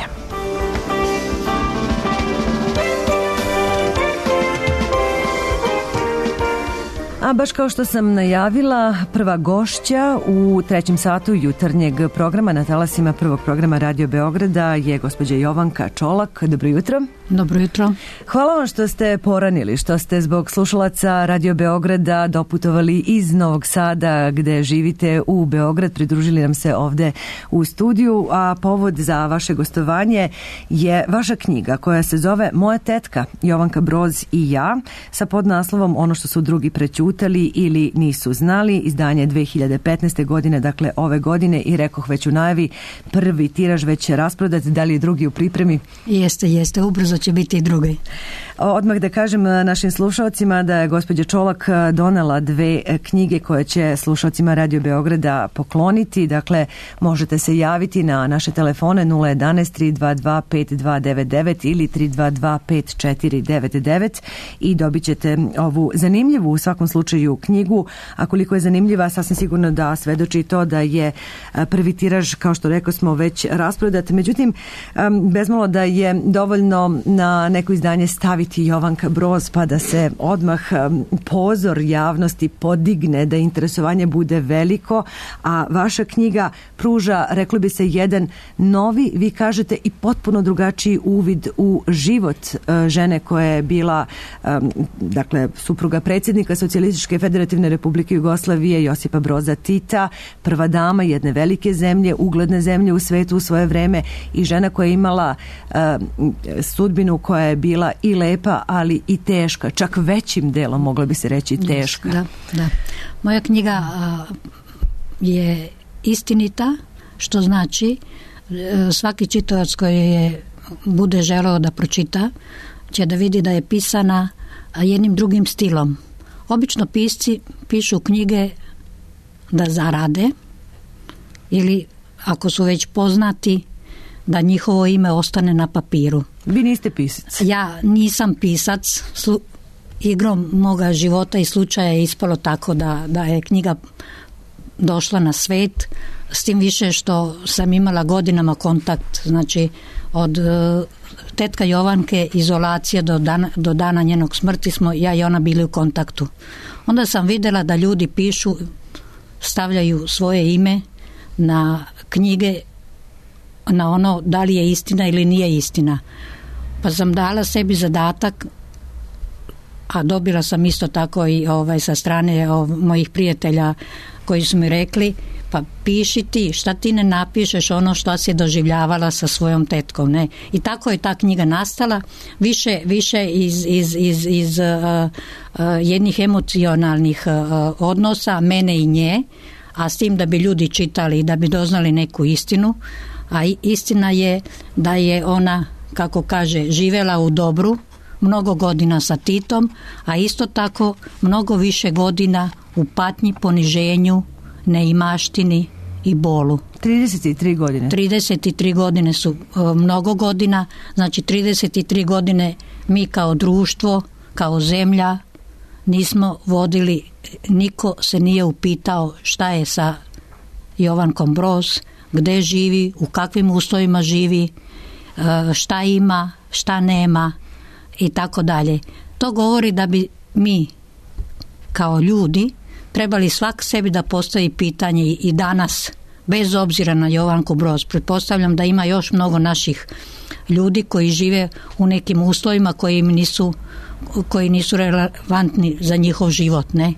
A baš kao što sam najavila, prva gošća u trećem satu jutarnjeg programa na talasima prvog programa Radio Beograda je gospođa Jovanka Čolak. Dobro jutro. Dobro jutro. Hvala vam što ste poranili, što ste zbog slušalaca Radio Beograda doputovali iz Novog Sada gde živite u Beograd, pridružili nam se ovde u studiju, a povod za vaše gostovanje je vaša knjiga koja se zove Moja tetka Jovanka Broz i ja, sa podnaslovom Ono što su drugi prećutali lutali ili nisu znali. Izdanje dve hiljade petnaeste. godine, dakle ove godine, i rekoh već u najavi, prvi tiraž već je rasprodat, da li je drugi u pripremi? Jeste, jeste, ubrzo će biti i drugi. Odmah da kažem našim slušalcima da je gospođa Čolak donela dve knjige koje će slušalcima Radio Beograda pokloniti. Dakle, možete se javiti na naše telefone nula jedanaest tri dva dva pet dva devet devet ili tri dva dva pet četiri devet devet i dobit ćete ovu zanimljivu u svakom slučaju knjigu. A koliko je zanimljiva, sasvim sigurno da svedoči to da je prvi tiraž, kao što rekao smo, već rasprodat. Međutim, bezmalo da je dovoljno na neko izdanje staviti Jovanka Broz pa da se odmah pozor javnosti podigne, da interesovanje bude veliko, a vaša knjiga pruža, reklo bi se, jedan novi, vi kažete, i potpuno drugačiji uvid u život žene koja je bila, dakle, supruga predsjednika Socijalističke federativne republike Jugoslavije Josipa Broza Tita, prva dama jedne velike zemlje, ugledne zemlje u svetu u svoje vreme, i žena koja je imala sudbinu koja je bila i lepa, ali i teška, čak većim delom mogla bi se reći teška. Da, da. Moja knjiga a, je istinita, što znači svaki čitalac koji je bude želeo da pročita će da vidi da je pisana jednim drugim stilom. Obično pisci pišu knjige da zarade ili ako su već poznati da njihovo ime ostane na papiru. Vi niste pisac? Ja nisam pisac. Slu, igrom moga života i slučaja je ispalo tako da, da je knjiga došla na svet, s tim više što sam imala godinama kontakt, znači od uh, tetka Jovanke izolacije do dana, do dana njenog smrti smo ja i ona bili u kontaktu. Onda sam vidjela da ljudi pišu, stavljaju svoje ime na knjige, na ono da li je istina ili nije istina. Pa sam dala sebi zadatak, a dobila sam isto tako i ovaj, sa strane ov, mojih prijatelja koji su mi rekli, pa piši ti, šta ti ne napišeš ono što si doživljavala sa svojom tetkom, ne? I tako je ta knjiga nastala, više, više iz, iz, iz, iz uh, uh, jednih emocionalnih uh, odnosa, mene i nje, a s tim da bi ljudi čitali i da bi doznali neku istinu, a istina je da je ona, kako kaže, živjela u dobru, mnogo godina sa Titom, a isto tako mnogo više godina u patnji, poniženju, neimaštini i bolu. trideset tri godine. trideset tri godine su uh, mnogo godina, znači trideset tri godine mi kao društvo, kao zemlja nismo vodili, niko se nije upitao šta je sa Jovankom Broz, gde živi, u kakvim uslovima živi, uh, šta ima, šta nema i tako dalje. To govori da bi mi kao ljudi trebali svak sebi da postavi pitanje i danas, bez obzira na Jovanku Broz. Pretpostavljam da ima još mnogo naših ljudi koji žive u nekim uslovima koji nisu, koji nisu relevantni za njihov život, ne?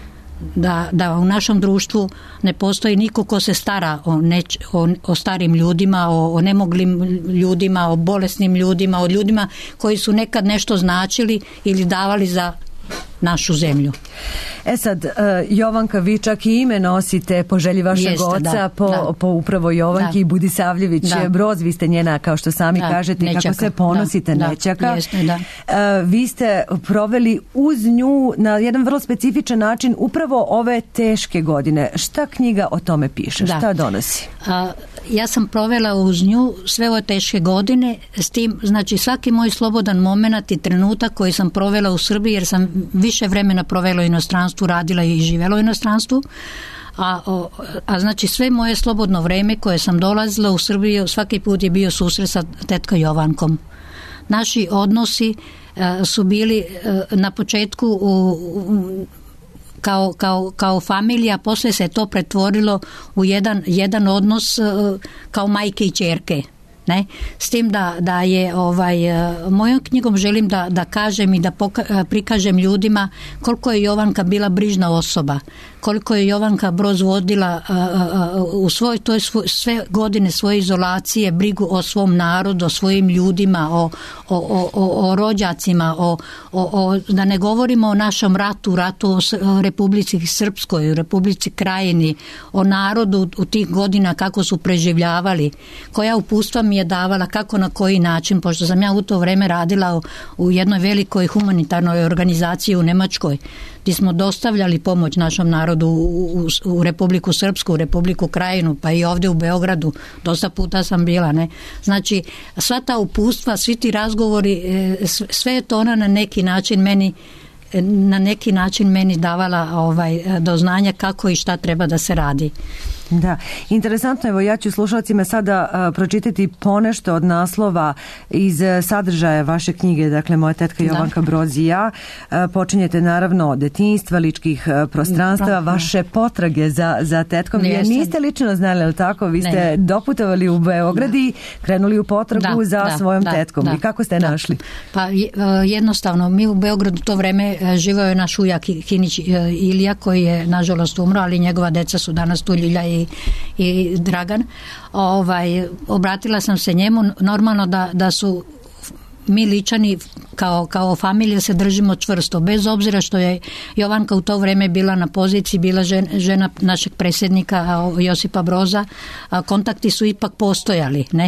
Da, da u našem društvu ne postoji niko ko se stara o, neč, o, o starim ljudima, o, o nemoglim ljudima, o bolesnim ljudima, o ljudima koji su nekad nešto značili ili davali za našu zemlju. E sad, Jovanka, vi čak i ime nosite po želji vašeg Jeste, oca, da, po, da. po upravo Jovanki Da. Budisavljević Da. Broz, vi ste njena, kao što sami Da, kažete, nećaka. kako se ponosite, Da, nećaka. da, jeste, da. E, vi ste proveli uz nju na jedan vrlo specifičan način upravo ove teške godine. Šta knjiga o tome piše? Da. Šta donosi? A, ja sam provela uz nju sve ove teške godine, s tim, znači svaki moj slobodan moment i trenutak koji sam provela u Srbiji, jer sam više vremena provela u inostranstvu, radila i živjela u inostranstvu, a, o, a znači sve moje slobodno vreme koje sam dolazila u Srbiju, svaki put je bio susret sa tetkom Jovankom. Naši odnosi a, su bili a, na početku u, u Kao, kao, kao familija, poslije se to pretvorilo u jedan, jedan odnos uh, kao majke i ćerke. Ne? S tim da, da je ovaj, mojom knjigom želim da, da kažem i da poka- prikažem ljudima koliko je Jovanka bila brižna osoba, koliko je Jovanka Broz vodila a, a, u svoj, to je svoj, sve godine svoje izolacije, brigu o svom narodu, o svojim ljudima, o, o, o, o rođacima, o, o, o, da ne govorimo o našem ratu, ratu o, o Republici Srpskoj, o Republici Krajini, o narodu u tih godina kako su preživljavali, koja upustva mi je davala, kako na koji način, pošto sam ja u to vreme radila u, u jednoj velikoj humanitarnoj organizaciji u Nemačkoj, gdje smo dostavljali pomoć našom narodu u, u, u Republiku Srpsku, u Republiku Krajinu, pa i ovdje u Beogradu, dosta puta sam bila, ne. Znači, sva ta upustva, svi ti razgovori, sve je to ona na neki način meni na neki način meni davala ovaj, do znanja kako i šta treba da se radi. Da, interesantno, evo ja ću slušalcima sada uh, pročitati ponešto od naslova iz uh, sadržaja vaše knjige, dakle Moja tetka Jovanka Broz i ja. Uh, počinjete naravno od detinjstva, ličkih uh, prostranstava, mm, vaše potrage za, za tetkom. Vi niste lično znali, ali tako? Vi ste ne. doputovali u Beograd i krenuli u potragu da, za da, svojom da, tetkom. Da, I kako ste da. našli? Pa jednostavno, mi u Beogradu to vreme živao je naš ujak Hinić Ilija, koji je nažalost umro, ali njegova deca su danas tu, Ljilja i, i Dragan. Ovaj, obratila sam se njemu, normalno da, da su mi Ličani kao, kao familija se držimo čvrsto, bez obzira što je Jovanka u to vreme bila na poziciji, bila žena, žena našeg predsjednika Josipa Broza, a kontakti su ipak postojali, ne?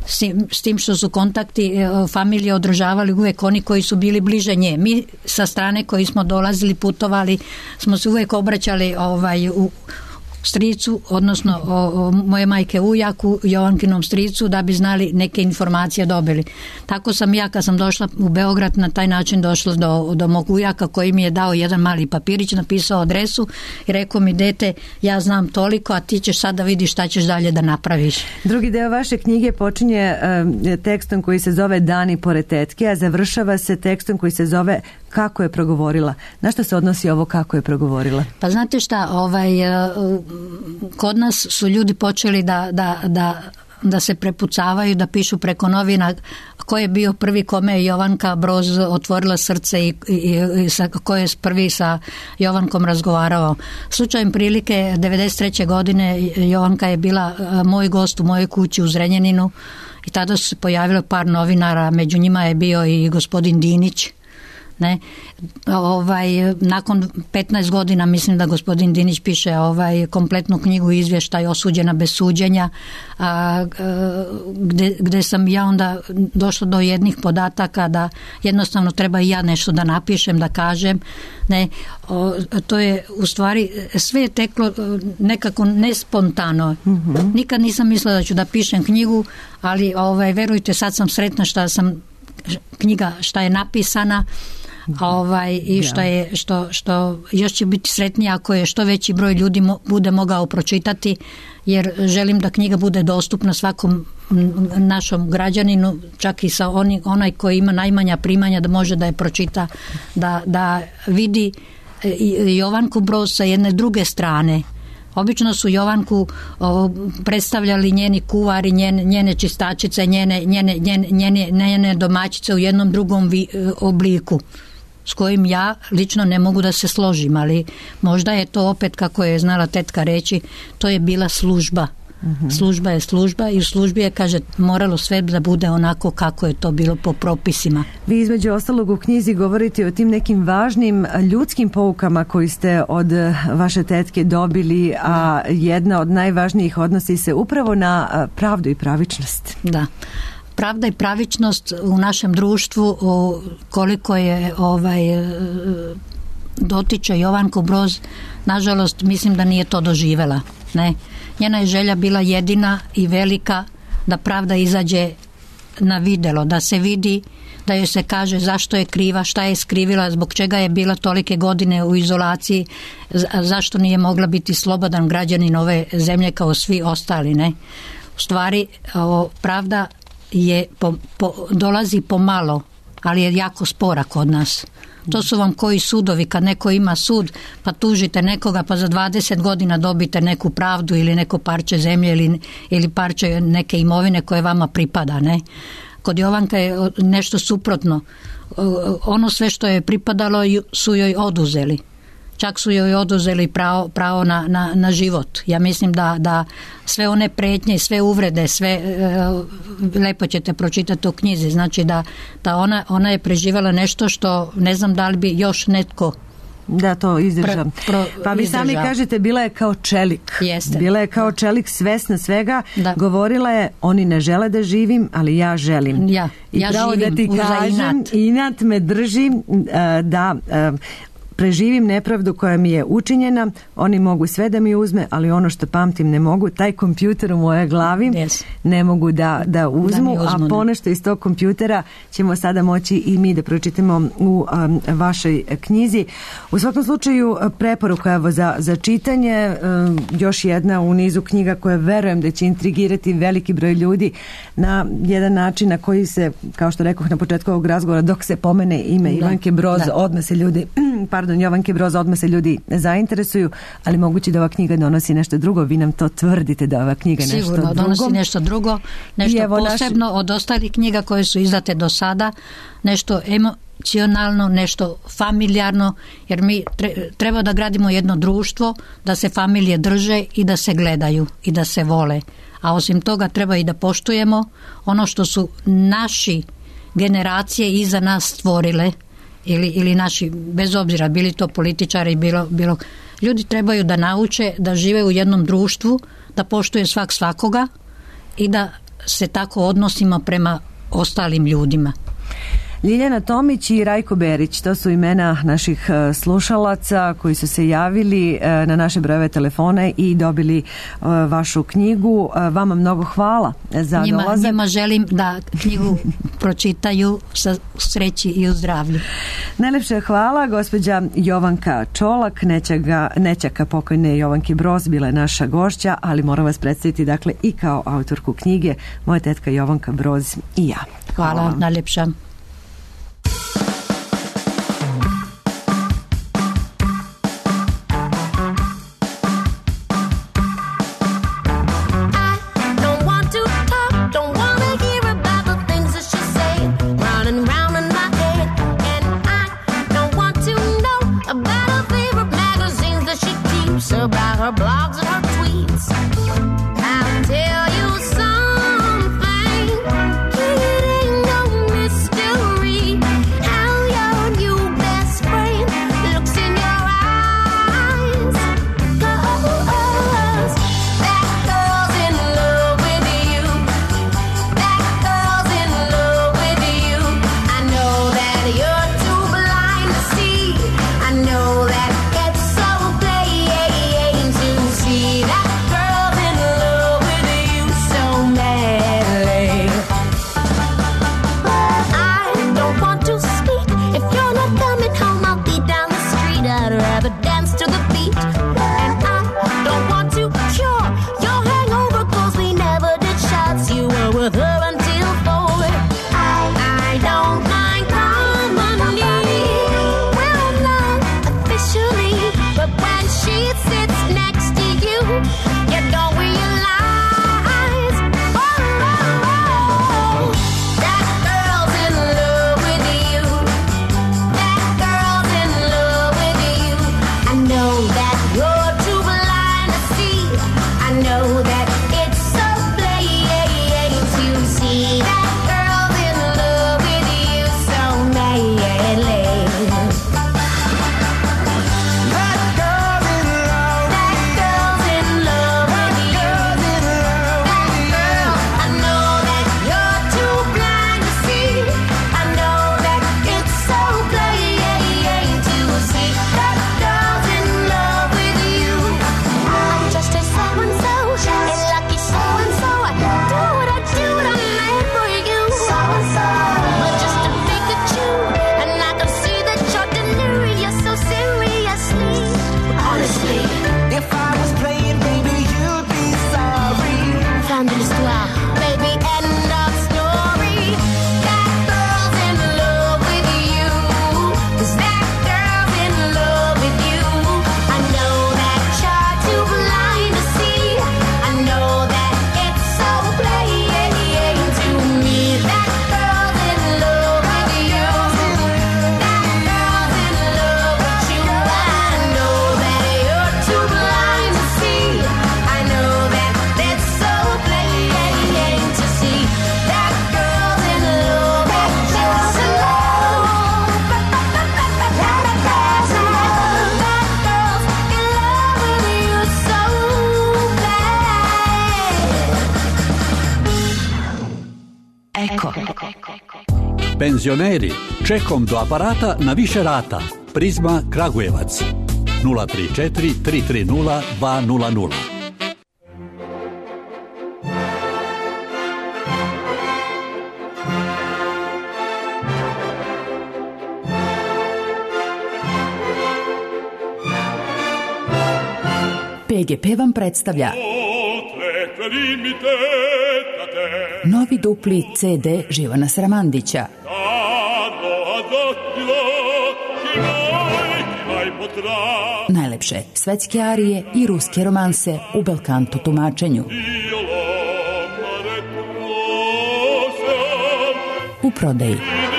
S tim što su kontakti familije održavali uvijek oni koji su bili bliže nje. Mi sa strane koji smo dolazili, putovali, smo se uvijek obraćali ovaj, u stricu, odnosno o, o moje majke ujaku, Jovankinom stricu, da bi znali neke informacije dobili. Tako sam ja kad sam došla u Beograd na taj način došla do, do mog ujaka koji mi je dao jedan mali papirić, napisao adresu i rekao mi, dete, ja znam toliko, a ti ćeš sad da vidiš šta ćeš dalje da napraviš. Drugi deo vaše knjige počinje uh, tekstom koji se zove Dani pored tetke, a završava se tekstom koji se zove Kako je progovorila. Na što se odnosi ovo kako je progovorila? Pa znate šta, ovaj, kod nas su ljudi počeli da, da, da, da se prepucavaju, da pišu preko novina ko je bio prvi kome je Jovanka Broz otvorila srce i, i, i sa, ko je prvi sa Jovankom razgovarao. Slučajem prilike devedeset treće godine Jovanka je bila moj gost u mojoj kući u Zrenjaninu i tada su se pojavilo par novinara, među njima je bio i gospodin Dinić. Ne, ovaj, nakon petnaest godina mislim da gospodin Dinić piše ovaj, kompletnu knjigu izvještaj Osuđena bez suđenja, a, gde, gde sam ja onda došla do jednih podataka da jednostavno treba i ja nešto da napišem, da kažem. Ne, o, to je u stvari sve je teklo nekako nespontano. Mm-hmm. Nikad nisam mislila da ću da pišem knjigu, ali ovaj, verujte, sad sam sretna šta sam knjiga šta je napisana. Ovaj, i što je što, što još će biti sretnije ako je što veći broj ljudi mo, bude mogao pročitati, jer želim da knjiga bude dostupna svakom našom građaninu, čak i sa oni, onaj koji ima najmanja primanja, da može da je pročita, da, da vidi Jovanku Broz sa jedne druge strane. Obično su Jovanku o, predstavljali njeni kuvari, njene, njene čistačice, njene, njene, njene, njene, njene domaćice u jednom drugom vi, obliku, s kojim ja lično ne mogu da se složim, ali možda je to opet, kako je znala tetka reći, to je bila služba. Mm-hmm. Služba je služba i u službi je, kaže, moralo sve da bude onako kako je to bilo po propisima. Vi između ostalog u knjizi govorite o tim nekim važnim ljudskim poukama koji ste od vaše tetke dobili, a jedna od najvažnijih odnosi se upravo na pravdu i pravičnost. Da. Pravda i pravičnost u našem društvu, koliko je ovaj, dotiče Jovanku Broz, nažalost mislim da nije to doživela. Ne. Njena je želja bila jedina i velika da pravda izađe na videlo, da se vidi, da joj se kaže zašto je kriva, šta je skrivila, zbog čega je bila tolike godine u izolaciji, zašto nije mogla biti slobodan građanin ove zemlje kao svi ostali. Ne. U stvari, o, pravda je po, po, dolazi pomalo, ali je jako spora kod nas. To su vam koji sudovi, kad neko ima sud, pa tužite nekoga, pa za dvadeset godina dobite neku pravdu ili neko parče zemlje ili, ili parče neke imovine koje vama pripada, ne? Kod Jovanka je nešto suprotno. Ono sve što je pripadalo su joj oduzeli. Čak su joj oduzeli pravo, pravo na, na, na život. Ja mislim da, da sve one pretnje, sve uvrede, sve e, lepo ćete pročitati u knjizi. Znači da, da ona, ona je preživjela nešto što ne znam da li bi još netko da to izdrža. Pro, pro, pa vi sami kažete, bila je kao čelik. Jeste. Bila je kao čelik, svesna svega. Da. Govorila je, oni ne žele da živim, ali ja želim. Ja, I ja pravo živim da ti uza kažem, inat. inat me drži uh, da... Uh, preživim nepravdu koja mi je učinjena, oni mogu sve da mi uzme, ali ono što pamtim ne mogu, taj kompjuter u mojoj glavi yes. ne mogu da, da uzmu, da uzmu, a ponešto iz tog kompjutera ćemo sada moći i mi da pročitamo u um, vašoj knjizi. U svakom slučaju preporuka evo za, za čitanje, um, još jedna u nizu knjiga koje verujem da će intrigirati veliki broj ljudi na jedan način na koji se, kao što rekoh na početku ovog razgovora, dok se pomene ime Ivanke Broz, da. odmah se ljudi pardon, Jovanke Broz, odmah se ljudi zainteresuju, ali moguće da ova knjiga donosi nešto drugo. Vi nam to tvrdite da ova knjiga nešto drugo. Sigurno, donosi nešto drugo, nešto posebno naš... od ostalih knjiga koje su izdate do sada, nešto emocionalno, nešto familijarno, jer mi treba da gradimo jedno društvo, da se familije drže i da se gledaju i da se vole. A osim toga treba i da poštujemo ono što su naši generacije iza nas stvorile, ili, ili naši, bez obzira, bili to političari, bilo, bilo, ljudi trebaju da nauče da žive u jednom društvu, da poštuje svak svakoga i da se tako odnosimo prema ostalim ljudima. Ljiljana Tomić i Rajko Berić, to su imena naših slušalaca koji su se javili na naše brojeve telefone i dobili vašu knjigu. Vama mnogo hvala za njima, dolazak. Njima želim da knjigu pročitaju sa sreći i u zdravlju. Najlepše hvala. Gospođa Jovanka Čolak, nećaka, nećaka pokojne Jovanke Broz, bila je naša gošća, ali moram vas predstaviti dakle i kao autorku knjige, moja tetka Jovanka Broz i ja. Hvala, hvala najlepša. About her blogs and her tweets. I'll tell you something, it ain't no mystery how your new best friend looks in your eyes. 'Cause that girl's in love with you. That girl's in love with you. I know that you're too blind to see. I know that it's so see that girl's in love with you so madly. I don't want to speak. If you're not coming home, I'll be down the street. I'd rather dance to the beat. And I don't want to cure your hangover, 'cause we never did shots. You were with her until four. I, I don't mind company. Well, not officially, but when she sits next to you, you don't realize, oh, oh, oh, that girl's in love with you. That girl's in love with you. I know that you're too blind to see. I know that it's so plain to see. That girl's in love with you so madly. Just a so and so. Penzioneri, čekom do aparata na više rata. Prizma Kragujevac. nula tri četiri tri tri nula dva nula nula. P G P vam predstavlja novi dupli C D Živana Sramandića. Najlepše svetske arije i ruske romanse u belkanto tumačenju. U prodaji.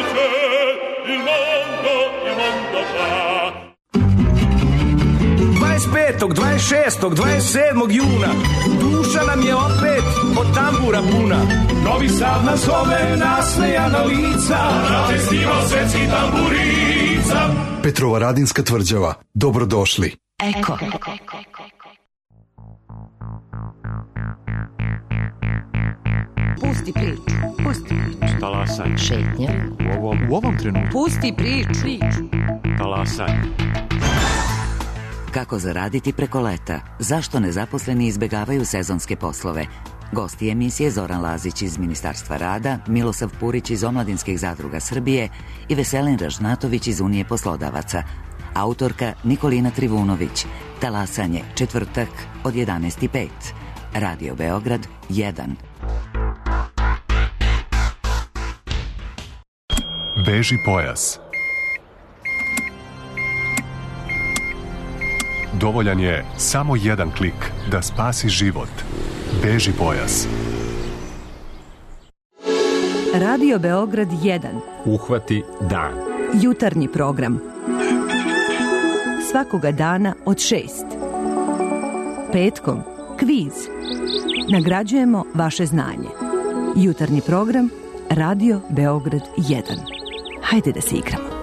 dvadeset petog, dvadeset šestog, dvadeset sedmog juna duša nam je opet od tambura puna. Novi Sad nas zove, nasmejana lica, na festival svetskih tamburica. Petrova Radinska tvrđava. Dobrodošli. Eko. Pusti priču, pusti priču. Talasaj. Šetnja. U ovom, u ovom trenutku. Pusti priču. Talasaj. Kako zaraditi preko leta? Zašto nezaposleni izbegavaju sezonske poslove? Gosti emisije Zoran Lazić iz Ministarstva rada, Milosav Purić iz Omladinskih zadruga Srbije i Veselin Ražnatović iz Unije poslodavaca. Autorka Nikolina Trivunović. Talasanje, četvrtak od jedanaest i pet. Radio Beograd jedan. Veži pojas. Dovoljan je samo jedan klik da spasi život. Beži pojas. Radio Beograd jedan. Uhvati dan. Jutarnji program. Svakoga dana od šest. Petkom kviz. Nagrađujemo vaše znanje. Jutarnji program Radio Beograd jedan. Hajde da se igramo.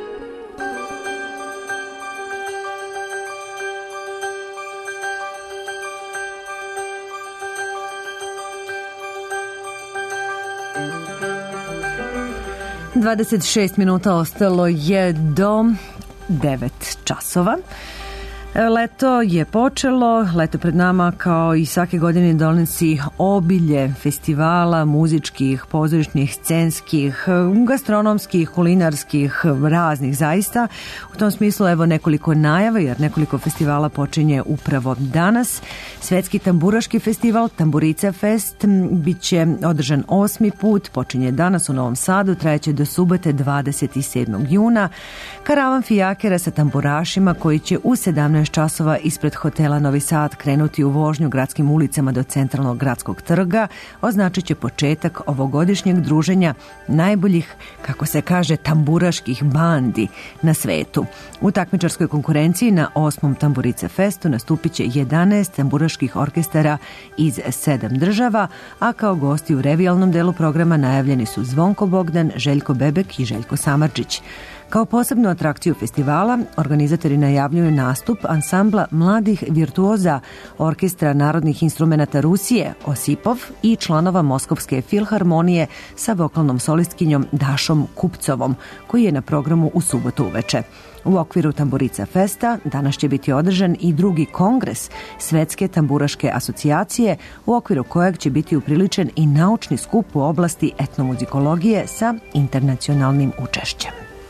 dvadeset šest minuta ostalo je do devet časova. Leto je počelo, leto pred nama kao i svake godine donosi obilje festivala, muzičkih, pozorišnih, scenskih, gastronomskih, kulinarskih, raznih zaista. U tom smislu evo nekoliko najava jer nekoliko festivala počinje upravo danas. Svetski tamburaški festival Tamburica Fest bit će održan osmi put, počinje danas u Novom Sadu, trajeće do subote dvadeset sedmog juna. Karavan fijakera sa tamburašima koji će u sedamnaest časova ispred hotela Novi Sad krenuti u vožnju gradskim ulicama do centralnog gradskog trga označit će početak ovogodišnjeg druženja najboljih, kako se kaže, tamburaških bandi na svetu. U takmičarskoj konkurenciji na osmom Tamburica Festu nastupit će jedanaest tamburaških orkestara iz sedam država, a kao gosti u revijalnom delu programa najavljeni su Zvonko Bogdan, Željko Bebek i Željko Samardžić. Kao posebnu atrakciju festivala, organizatori najavljuju nastup ansambla mladih virtuoza Orkestra narodnih instrumenata Rusije, Osipov, i članova Moskovske filharmonije sa vokalnom solistkinjom Dašom Kupcovom, koji je na programu u subotu uveče. U okviru Tamburica Festa danas će biti održan i drugi kongres Svetske tamburaške asocijacije, u okviru kojeg će biti upriličen i naučni skup u oblasti etnomuzikologije sa internacionalnim učešćem.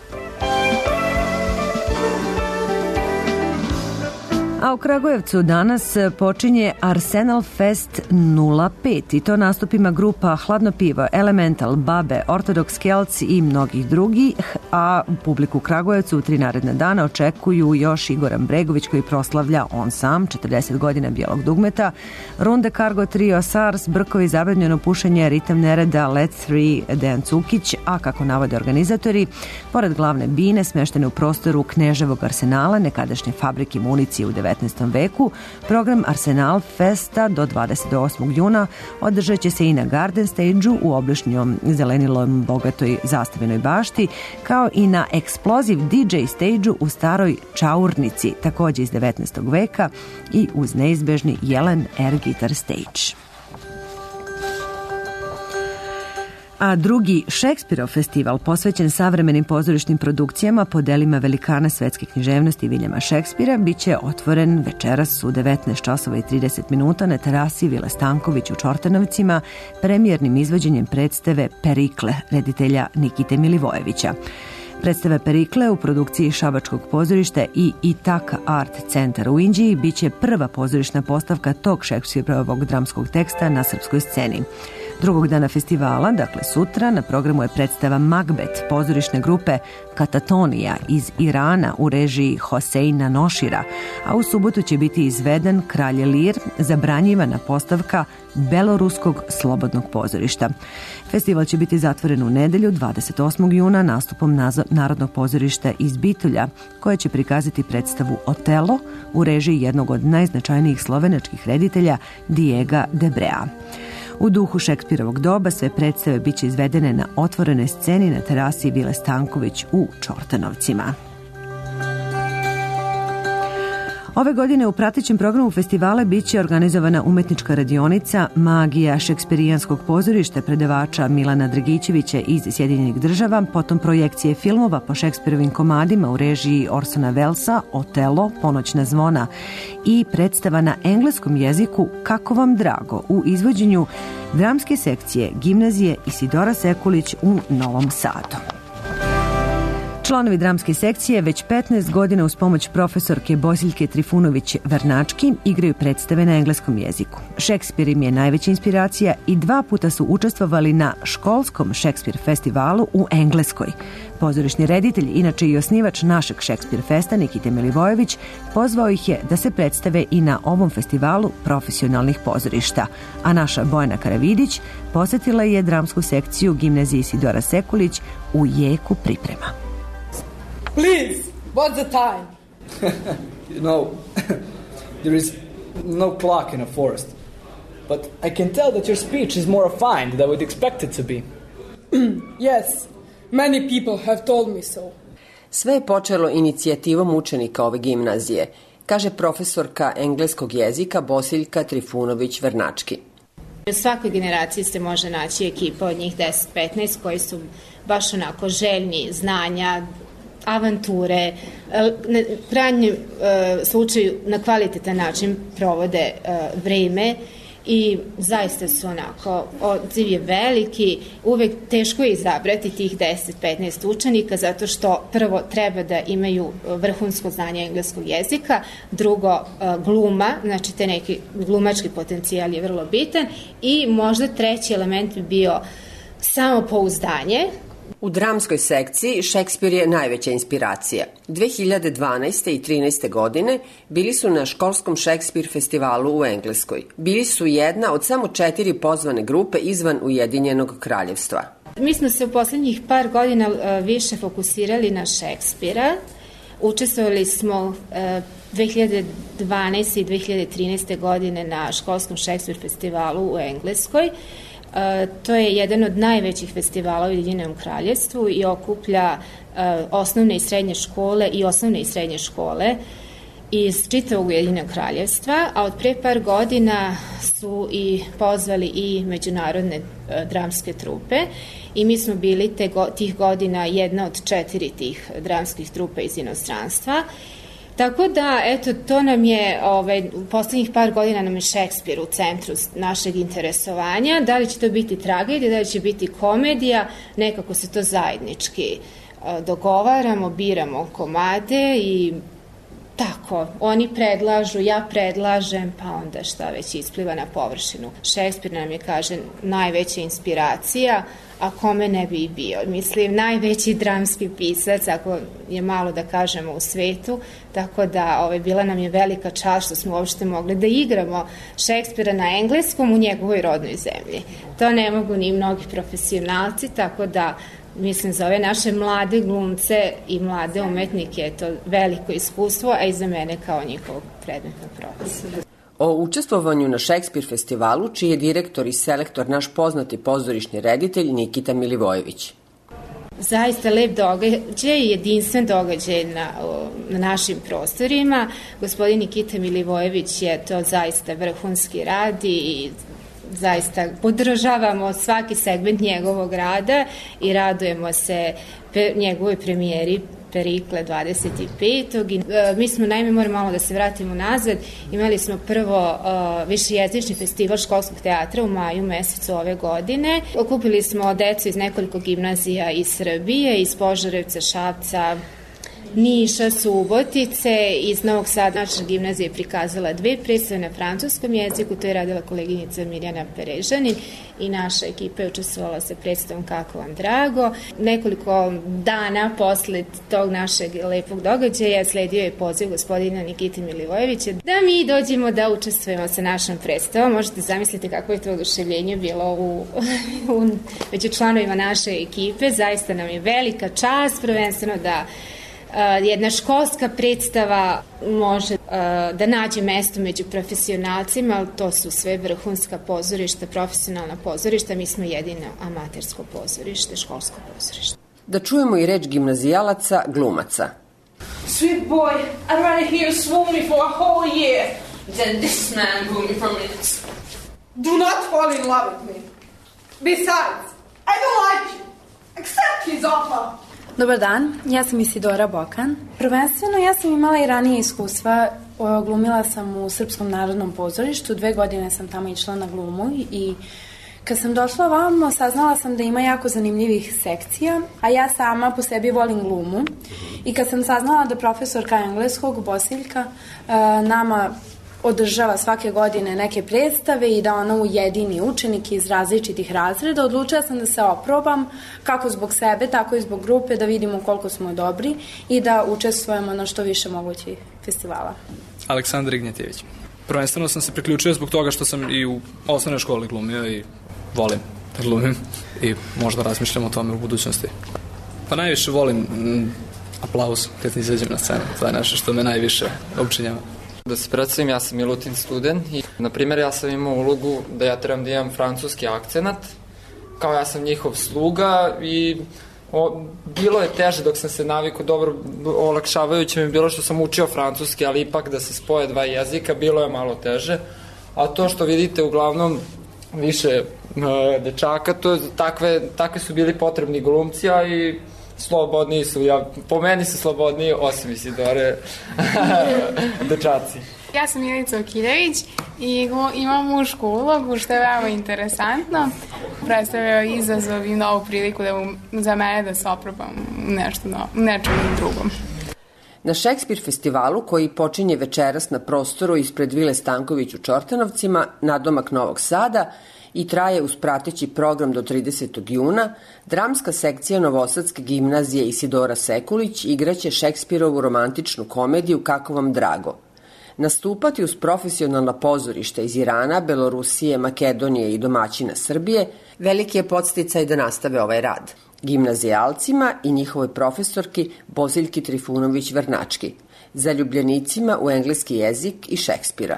A u Kragujevcu danas počinje Arsenal Fest nula pet i to nastupima grupa Hladno pivo, Elemental, Babe, Ortodox Kelts i mnogih drugih, a publiku u Kragujevcu u tri naredna dana očekuju još Igoran Bregović koji proslavlja on sam četrdeset godina bijelog dugmeta, Runde Cargo Trio, Sars, Brkovi, Zabranjeno pušenje, Ritam nereda, Let's Three, Dejan Cukić, a kako navode organizatori, pored glavne bine smeštene u prostoru Kneževog arsenala, nekadašnje fabrike municije u devetnaestom veku, program Arsenal Festa do dvadeset osmog juna održat će se i na Garden Stage-u u obližnjom zelenilom bogatoj zastavenoj bašti, kao i na Explosive D J Stage-u u staroj Čaurnici, također iz devetnaestog veka, i uz neizbežni Jelen Air Guitar Stage. A drugi Šekspirov festival posvećen savremenim pozorišnim produkcijama po delima velikana svetske književnosti Viljama Šekspira biće otvoren večeras u devetnaest časova i trideset minuta na terasi Vile Stanković u Čortanovcima premijernim izvođenjem predstave Perikle reditelja Nikite Milivojevića. Predstava Perikle u produkciji Šabačkog pozorišta i Itaka Art Centar u Inđiji biće prva pozorišna postavka tog Šekspirovog dramskog teksta na srpskoj sceni. Drugog dana festivala, dakle sutra, na programu je predstava Magbet pozorišne grupe Katatonija iz Irana u režiji Hoseina Nošira, a u subotu će biti izveden Kralj Lir, zabranjivana postavka Beloruskog slobodnog pozorišta. Festival će biti zatvoren u nedelju dvadeset osmog juna nastupom Narodnog pozorišta iz Bitolja, koje će prikazati predstavu Otelo u režiji jednog od najznačajnijih slovenačkih reditelja Diega Debrea. U duhu Šekspirovog doba sve predstave biće izvedene na otvorenoj sceni na terasi Vile Stanković u Čortanovcima. Ove godine u pratećem programu festivala biće organizovana umetnička radionica Magija šekspirijanskog pozorišta predavača Milana Dragićevića iz Sjedinjenih država, potom projekcije filmova po Šekspirovim komadima u režiji Orsona Wellesa, Otelo, Ponoćna zvona i predstava na engleskom jeziku Kako vam drago u izvođenju dramske sekcije Gimnazije Isidora Sekulić u Novom Sadu. Članovi dramske sekcije već petnaest godina uz pomoć profesorke Bosiljke Trifunović-Vernački igraju predstave na engleskom jeziku. Šekspir im je najveća inspiracija i dva puta su učestvovali na školskom Šekspir festivalu u Engleskoj. Pozorišni reditelj, inače i osnivač našeg Šekspir festa, Nikite Milivojević, pozvao ih je da se predstave i na ovom festivalu profesionalnih pozorišta. A naša Bojana Karavidić posetila je dramsku sekciju Gimnazije Isidora Sekulić u jeku priprema. Please, what's the time? You know, there is no clock in a forest. But I can tell that your speech is more refined than I would expect it to be. Yes, many people have told me so. Sve je počelo inicijativom učenika ove gimnazije, kaže profesorka engleskog jezika Bosiljka Trifunović-Vernački. U svakoj generaciji se može naći ekipa od njih deset petnaest koji su baš onako željni znanja, avanture, na krajnjem slučaju na kvalitetan način provode vreme i zaista su onako, odziv je veliki, uvek teško je izabrati tih deset petnaest učenika zato što prvo treba da imaju vrhunsko znanje engleskog jezika, drugo gluma, znači te neki glumački potencijal je vrlo bitan i možda treći element bi bio samopouzdanje. U dramskoj sekciji Šekspir je najveća inspiracija. dve hiljade dvanaeste i trinaeste godine bili su na školskom Šekspir festivalu u Engleskoj. Bili su jedna od samo četiri pozvane grupe izvan Ujedinjenog kraljevstva. Mi smo se u poslednjih par godina više fokusirali na Šekspira. Učestvovali smo dve hiljade dvanaeste i dve hiljade trinaeste godine na školskom Šekspir festivalu u Engleskoj. Uh, to je jedan od najvećih festivala u Ujedinjenom kraljevstvu i okuplja uh, osnovne i srednje škole i osnovne i srednje škole iz čitavog Ujedinjenog kraljevstva, a od pre par godina su i pozvali i međunarodne uh, dramske trupe i mi smo bili te go, tih godina jedna od četiri tih dramskih trupa iz inostranstva. Tako da, eto, to nam je, ovaj, u poslednjih par godina nam je Šekspir u centru našeg interesovanja. Da li će to biti tragedija, da li će biti komedija, nekako se to zajednički uh, dogovaramo, biramo komade i tako, oni predlažu, ja predlažem, pa onda šta već ispliva na površinu. Šekspir nam je, kaže, najveća inspiracija, a kome ne bi i bio. Mislim, najveći dramski pisac, ako je malo da kažemo u svetu, tako da ovaj, bila nam je velika čast što smo uopšte mogli da igramo Šekspira na engleskom u njegovoj rodnoj zemlji. To ne mogu ni mnogi profesionalci, tako da mislim, za ove naše mlade glumce i mlade umetnike je to veliko iskustvo, a i za mene kao njihovog predmetnog profesora. O učestvovanju na Šekspir festivalu, čiji je direktor i selektor naš poznati pozorišni reditelj Nikita Milivojević. Zaista lep događaj, jedinstven događaj na, na našim prostorima. Gospodin Nikita Milivojević je to zaista vrhunski rad i zaista podržavamo svaki segment njegovog rada i radujemo se pe, njegovoj premijeri Perikle dvadeset petog. I, e, mi smo, naime, moramo malo da se vratimo nazad, imali smo prvo e, višejezični festival školskog teatra u maju mesecu ove godine. Okupili smo decu iz nekoliko gimnazija iz Srbije, iz Požarevca, Šapca, Niša, Subotice, iz Novog Sada. Naša gimnazija je prikazala dve predstave na francuskom jeziku, to je radila koleginica Mirjana Perežanin i naša ekipa je učestvovala sa predstavom Kako vam drago. Nekoliko dana posle tog našeg lepog događaja sledio je poziv gospodina Nikite Milivojevića da mi dođemo da učestvujemo sa našom predstavom. Možete zamisliti kako je to oduševljenje bilo u, u, među članovima naše ekipe. Zaista nam je velika čast, prvenstveno da Uh, jedna školska predstava može uh, da nađe mesto među profesionalcima, ali to su sve vrhunska pozorišta, profesionalna pozorišta, mi smo jedino amatersko pozorište, školsko pozorište. Da čujemo i reč gimnazijalaca, glumaca. Sweet boy, I'd rather hear you swoon me for a whole year than this man woo me for minutes. Do not fall in love with me. Besides, I don't like you. Accept his offer. Dobar dan, ja sam Isidora Bokan. Prvenstveno ja sam imala i ranije iskustva, glumila sam u Srpskom narodnom pozorištu, dve godine sam tamo išla na glumu i kad sam došla ovamo saznala sam da ima jako zanimljivih sekcija, a ja sama po sebi volim glumu i kad sam saznala da profesorka engleskog, Bosiljka, nama održava svake godine neke predstave i da ona ujedini učenike iz različitih razreda, odlučila sam da se oprobam kako zbog sebe, tako i zbog grupe, da vidimo koliko smo dobri i da učestvujemo na što više mogućih festivala. Aleksandar Ignjetijević. Prvenstveno sam se priključio zbog toga što sam i u osnovnoj školi glumio i volim da glumim i možda razmišljam o tome u budućnosti. Pa najviše volim mm, aplauz kad izađem na scenu. To je nešto što me najviše učinjava. Da se predstavim, ja sam Milutin student i, na primjer, ja sam imao ulogu da ja trebam da imam francuski akcenat, kao ja sam njihov sluga i o, bilo je teže dok sam se navikao, dobro, olakšavajuće mi je bilo što sam učio francuski, ali ipak da se spoje dva jezika, bilo je malo teže, a to što vidite uglavnom više e, dečaka, to je, takve, takve su bili potrebni glumci, a i slobodniji su, ja, po meni su slobodniji, osim Isidore, dečaci. Ja sam Milica Okiljević i imam mušku ulogu, što je veoma interesantno. Predstavljaju izazov i novu priliku da u, za mene da se oprobam nešto novo, nečem drugom. Na Šekspir festivalu, koji počinje večeras na prostoru ispred Vile Stanković u Čortanovcima, nadomak Novog Sada, i traje uz prateći program do tridesetog juna, dramska sekcija Novosadske gimnazije Isidora Sekulić igraće Šekspirovu romantičnu komediju Kako vam drago. Nastupati uz profesionalna pozorišta iz Irana, Belorusije, Makedonije i domaćina Srbije veliki je podsticaj da nastave ovaj rad. Gimnazijalcima i njihovoj profesorki Boziljki Trifunović-Vrnački, zaljubljenicima u engleski jezik i Šekspira.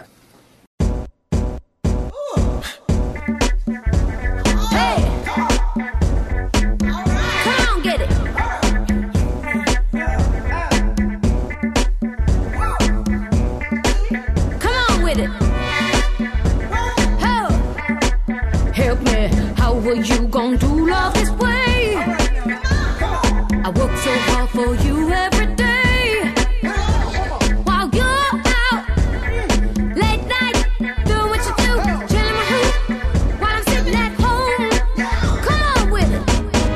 What you gon' do love this way? I work so hard for you every day. While you're out late night doing what you do, chilling with who? While I'm sitting at home. Come on with it.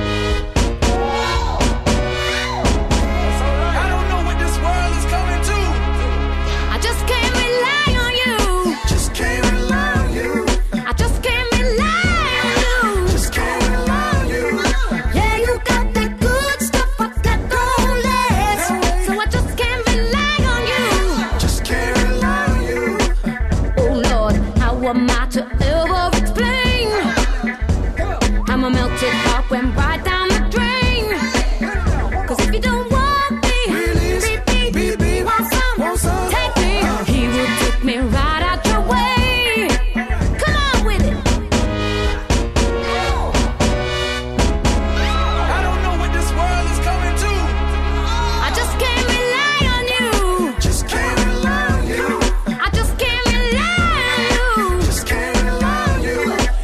I don't know what this world is coming to. I just can't rely on you. Just can't rely on you. I just can't rely. Am I to ever explain how my melted heart went right down the drain? Cause if you don't want me, beep, beep, beep, want some, take me. He will take me right out your way. Come on with it. I don't know what this world is coming to. I just can't rely on you. Just can't rely on you. I just can't rely on you. Just can't rely on you.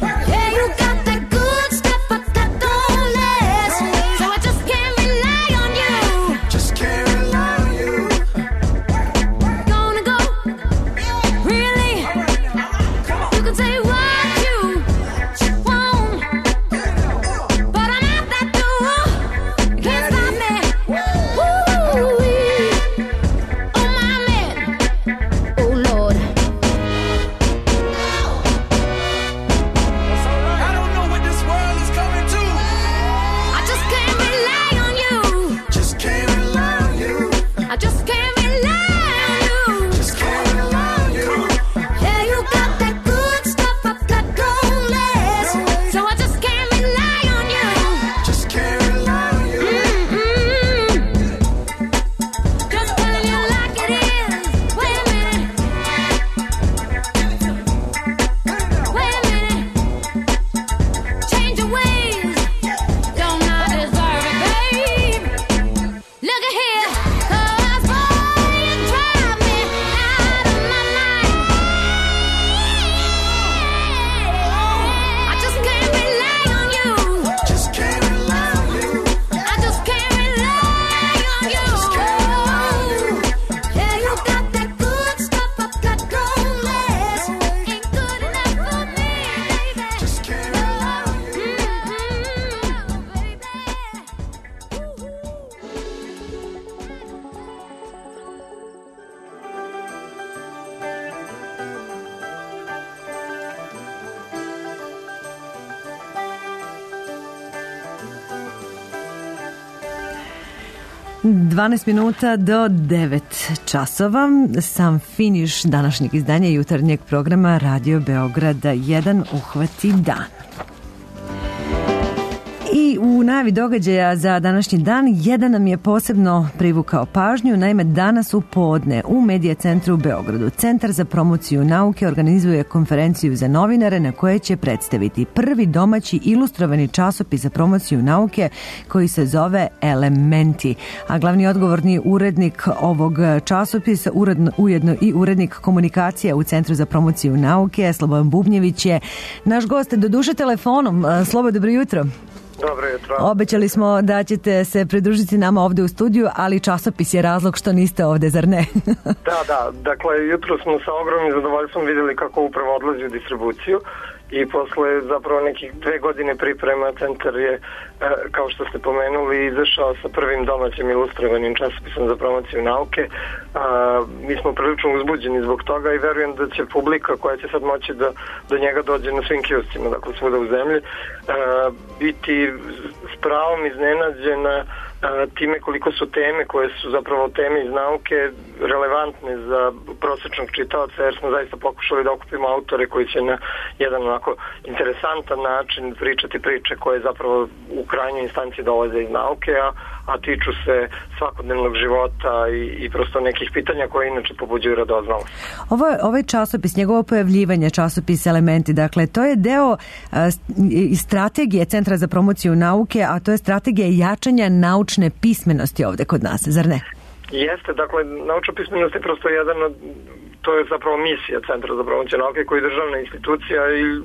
dvanaest minuta do devet časova. Sam finiš današnjeg izdanja jutarnjeg programa Radio Beograda jedan uhvati dan. I u najavi događaja za današnji dan jedan nam je posebno privukao pažnju. Naime, danas u podne u Medija centru u Beogradu Centar za promociju nauke organizuje konferenciju za novinare na koje će predstaviti prvi domaći ilustrovani časopis za promociju nauke koji se zove Elementi. A glavni odgovorni urednik ovog časopisa, uredno, ujedno i urednik komunikacije u Centru za promociju nauke, Slobodan Bubnjević je naš gost, doduše telefonom. Slobo, dobro jutro. Dobro jutro. Obećali smo da ćete se pridružiti nama ovde u studiju, ali časopis je razlog što niste ovde, zar ne? Da, da. Dakle, jutro smo sa ogromnim zadovoljstvom vidjeli kako upravo odlazi u distribuciju i posle zapravo nekih dve godine priprema centar je, kao što ste pomenuli, izašao sa prvim domaćim ilustrovanim časopisom za promociju nauke. Mi smo prilično uzbuđeni zbog toga i verujem da će publika koja će sad moći da do njega dođe na svim kioscima, dakle svuda u zemlji, biti s pravom iznenađena time koliko su teme koje su zapravo teme iz nauke relevantne za prosječnog čitaoca, jer smo zaista pokušali da okupimo autore koji će na jedan onako interesantan način pričati priče koje zapravo u krajnjoj instanci dolaze iz nauke, a, a tiču se svakodnevnog života i, i prosto nekih pitanja koje inače pobuđuju radoznalost. Ovo, ovaj časopis, njegovo pojavljivanje, časopis Elementi, dakle, to je deo a, i strategije Centra za promociju nauke, a to je strategija jačanja naučne pismenosti ovde kod nas, zar ne? Jeste, dakle, naučna pismenost je prosto jedan od, to je zapravo misija Centra za promociju nauke koji je državna institucija i e,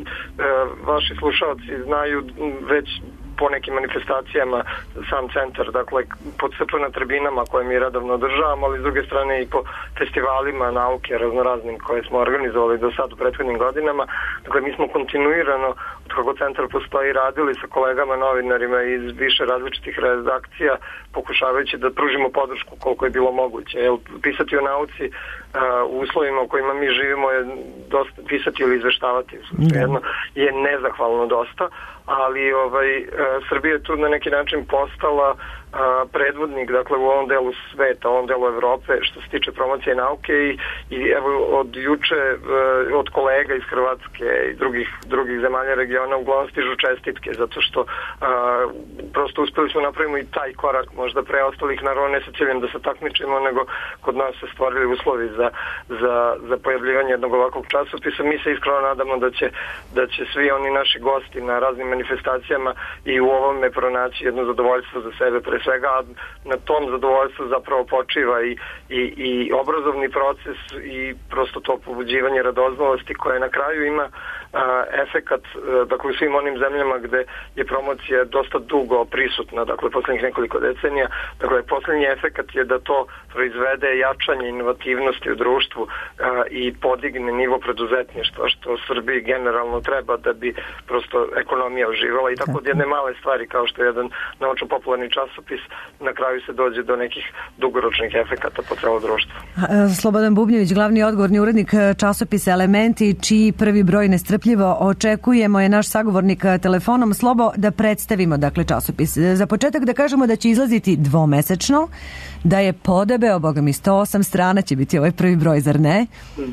vaši slušalci znaju već po nekim manifestacijama sam centar, dakle podsrpa na tribinama koje mi redovno održavamo, ali s druge strane i po festivalima nauke raznoraznim koje smo organizovali do sad u prethodnim godinama. Dakle, mi smo kontinuirano, od kako centar postoji, radili sa kolegama novinarima iz više različitih redakcija, pokušavajući da pružimo podršku koliko je bilo moguće. Jer pisati o nauci uh, u uslovima u kojima mi živimo je dosta, pisati ili izveštavati jedno, je nezahvalno dosta, ali ovaj, uh, Srbija je tu na neki način postala a, predvodnik, dakle u ovom delu sveta, u ovom delu Evrope što se tiče promocije nauke i, i evo od juče a, od kolega iz Hrvatske i drugih, drugih zemalja regiona uglavnom stižu čestitke zato što a, prosto uspeli smo napravimo i taj korak možda pre ostalih, naravno ne sa ciljem da se takmičimo, nego kod nas se stvorili uslovi za, za, za pojavljivanje jednog ovakvog časopisa. Mi se iskreno nadamo da će, da će svi oni naši gosti na raznim manifestacijama i u ovome pronaći jedno zadovoljstvo za sebe pre svega, a na tom zadovoljstvu zapravo počiva i, i, i obrazovni proces i prosto to pobuđivanje radoznalosti koje na kraju ima a, efekat, a, dakle u svim onim zemljama gde je promocija dosta dugo prisutna, dakle poslednjih nekoliko decenija, dakle poslednji efekat je da to proizvede jačanje inovativnosti u društvu a, i podigne nivo preduzetništva, što Srbiji generalno treba da bi prosto ekonomija oživala i tako od jedne male stvari kao što je jedan naučno-popularni časopis na kraju se dođe do nekih dugoročnih efekata po celo društvo. Slobodan Bubnjević, glavni odgovorni urednik časopisa Elementi, čiji prvi broj nestrpljivo očekujemo, je naš sagovornik telefonom. Slobo, da predstavimo dakle časopis. Za početak da kažemo da će izlaziti dvomesečno, da je podebeo, boga mi, sto osam strana će biti ovaj prvi broj, zar ne?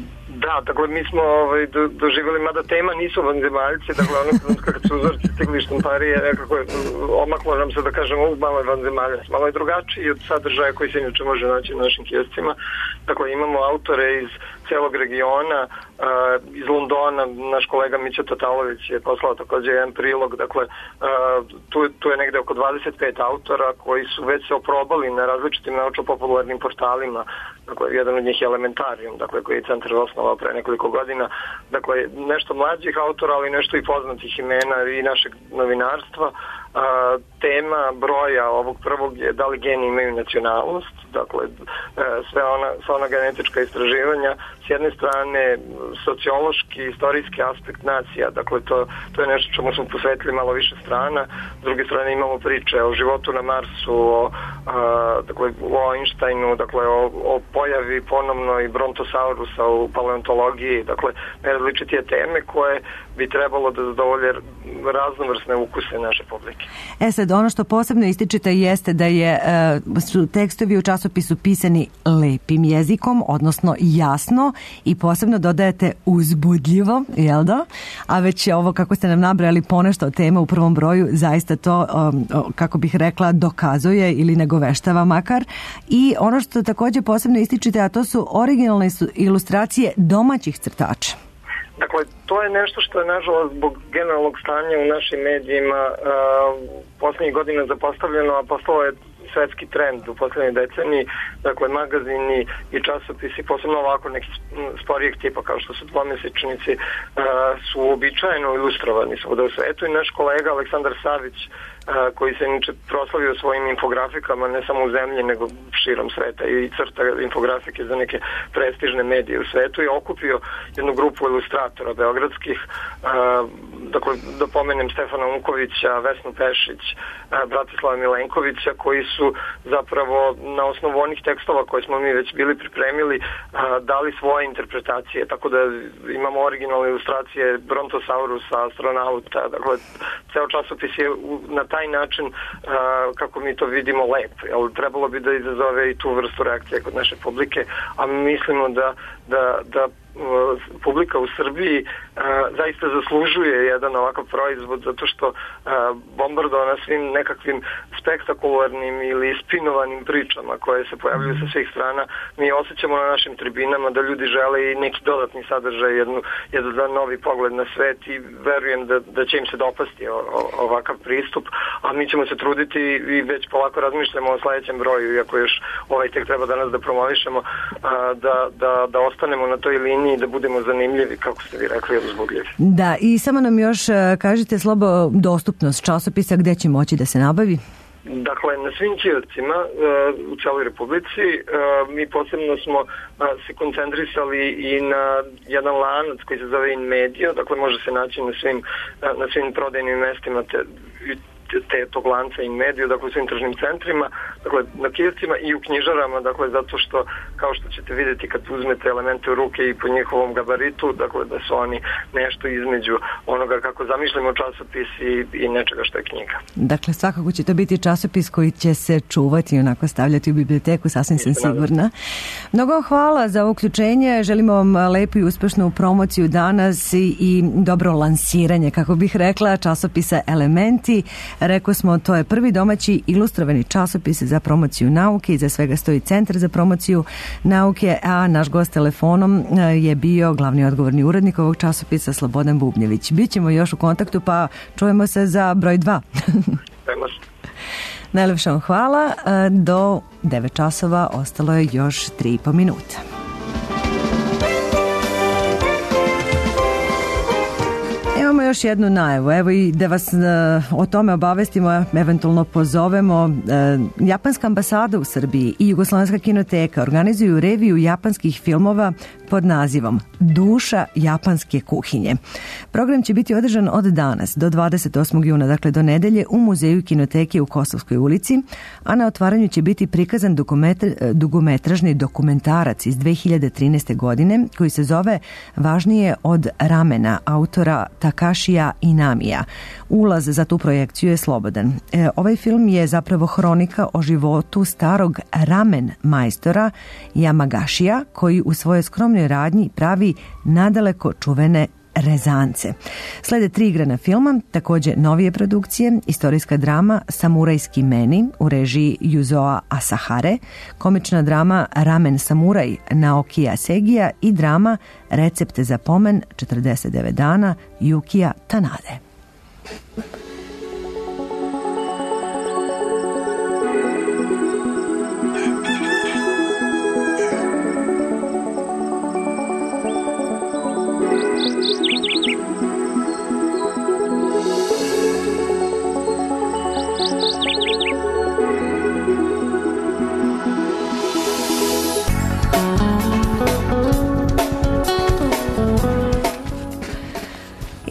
Da, dakle mi smo ovaj, do, doživjeli, mada tema nisu vanzemaljci, dakle ono kad su uzorci stigli štamparije, nekako omaklo nam se da kažemo u malo je vanzemalja. Malo je drugačiji od sadržaja koji se inače može naći u našim kioscima. Dakle imamo autore iz celog regiona, uh, iz Londona, naš kolega Mića Tatalović je poslao takođe jedan prilog, dakle uh, tu, tu je negde oko dvadeset pet autora koji su već se oprobali na različitim naučno-popularnim portalima, dakle jedan od njih je Elementarium, dakle koji je centar osnovao pre nekoliko godina, dakle nešto mlađih autora, ali nešto i poznatih imena i našeg novinarstva. A, tema broja ovog prvog je da li geni imaju nacionalnost, dakle sve ona, sva ona genetička istraživanja s jedne strane sociološki, istorijski aspekt nacija, dakle to, to je nešto čemu smo posvetili malo više strana, s druge strane imamo priče o životu na Marsu, o, a, dakle, o Einsteinu, dakle o, o pojavi ponovno i brontosaurusa u paleontologiji, dakle najrazličitije teme koje bi trebalo da zadovolje raznovrsne ukuse naše publike. E sad, ono što posebno ističite jeste da je, su tekstovi u časopisu pisani lepim jezikom, odnosno jasno, i posebno dodajete uzbudljivo, jel da? A već je ovo, kako ste nam nabrali ponešto tema u prvom broju, zaista to, kako bih rekla, dokazuje ili nagoveštava makar. I ono što takođe posebno ističite, a to su originalne ilustracije domaćih crtača. Dakle, to je nešto što je nažalost zbog generalnog stanja u našim medijima uh, poslednjih godina zapostavljeno, a postalo je svetski trend u poslednjoj deceniji. Dakle, magazini i časopisi, posebno ovako neki sporijeg tipa kao što su dvomesečnici, uh, su uobičajeno ilustrovani svuda u svetu i naš kolega Aleksandar Savić, koji se inače proslavio svojim infografikama ne samo u zemlji nego širom sveta i crta infografike za neke prestižne medije u svetu i okupio jednu grupu ilustratora beogradskih, dakle da pomenem Stefana Unkovića, Vesnu Pešić, Bratislava Milenkovića, koji su zapravo na osnovu onih tekstova koje smo mi već bili pripremili dali svoje interpretacije, tako da imamo originalne ilustracije Brontosaurusa, astronauta, dakle ceo časopis je na taj način, kako mi to vidimo, lep. Jel, trebalo bi da izazove i tu vrstu reakcije kod naše publike, a mislimo da, da, da publika u Srbiji zaista zaslužuje jedan ovakav proizvod zato što bombardovana svim nekakvim spektakularnim ili spinovanim pričama koje se pojavljuju sa svih strana. Mi osjećamo na našim tribinama da ljudi žele i neki dodatni sadržaj, jednu, jedan novi pogled na svet i verujem da, da će im se dopasti o, o, ovakav pristup, a mi ćemo se truditi i već polako razmišljamo o sledećem broju, iako još ovaj tek treba danas da promovišemo, da, da, da ostanemo na toj liniji i da budemo zanimljivi, kako ste vi rekli, uzbudljivi. Da, i samo nam još kažite slobo dostupnost časopisa, gde će moći da se nabavi? Dakle, na svim kioscima u celoj Republici. Mi posebno smo se koncentrisali i na jedan lanac koji se zove InMedio, dakle može se naći na svim, na svim prodajnim mestima te, te tog lanca InMedio, dakle u svim tržnim centrima, dakle na kioscima i u knjižarama, dakle zato što, kao što ćete vidjeti kad uzmete elemente u ruke i po njihovom gabaritu, dakle da su oni nešto između onoga kako zamišljamo časopis i, i nečega što je knjiga. Dakle, svakako će to biti časopis koji će se čuvati i onako stavljati u biblioteku, sasvim sam sigurna. Mnogo vam hvala za uključenje, želimo vam lepu i uspešnu promociju danas i, i dobro lansiranje, kako bih rekla, časopisa Elementi. Rekao smo, to je prvi domaći ilustrovani časopis za promociju nauke i za svega stoji Centar za promociju nauke, a naš gost telefonom je bio glavni odgovorni urednik ovog časopisa Slobodan Bubnjević. Bićemo još u kontaktu, pa čujemo se za broj dva. Najlepša vam hvala. Do devet časova ostalo je još tri i po minuta. Imamo još jednu najavu, evo i da vas uh, o tome obavestimo, eventualno pozovemo. Uh, Japanska ambasada u Srbiji i Jugoslovenska kinoteka organizuju reviju japanskih filmova pod nazivom Duša japanske kuhinje. Program će biti održan od danas do dvadeset osmog juna, dakle do nedelje, u Muzeju kinoteke u Kosovskoj ulici, a na otvaranju će biti prikazan dugometra, dugometražni dokumentarac iz dve hiljade trinaeste. godine koji se zove Važnije od ramena, autora Takashija Inamija. Ulaz za tu projekciju je slobodan. E, ovaj film je zapravo hronika o životu starog ramen majstora Yamagashija, koji u svojoj skromnoj radnji pravi nadaleko čuvene rezance. Slede tri igrana filma, takođe novije produkcije, istorijska drama Samurajski meni u režiji Yuzoa Asahare, komična drama Ramen samuraj Naokija Segija i drama Recepte za pomen četrdeset devet dana Yukija Tanade.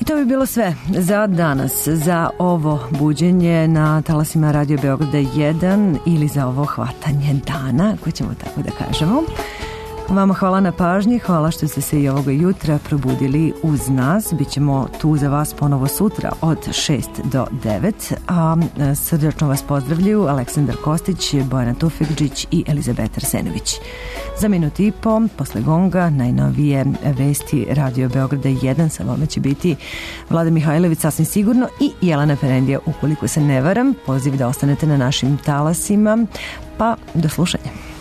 To bi bilo sve za danas, za ovo buđenje na talasima Radio Beograda jedan ili za ovo hvatanje dana, ako ćemo tako da kažemo. Vama hvala na pažnji, hvala što ste se i ovoga jutra probudili uz nas. Bićemo tu za vas ponovo sutra od šest do devet, a srdačno vas pozdravljaju Aleksandar Kostić, Bojana Tufekđić i Elizabeta Arsenović. Za minut i po, posle gonga, najnovije vesti Radio Beograda jedan, sa vama će biti Vlada Mihajlović sasvim sigurno i Jelena Ferendija, ukoliko se ne varam. Poziv da ostanete na našim talasima, pa do slušanja.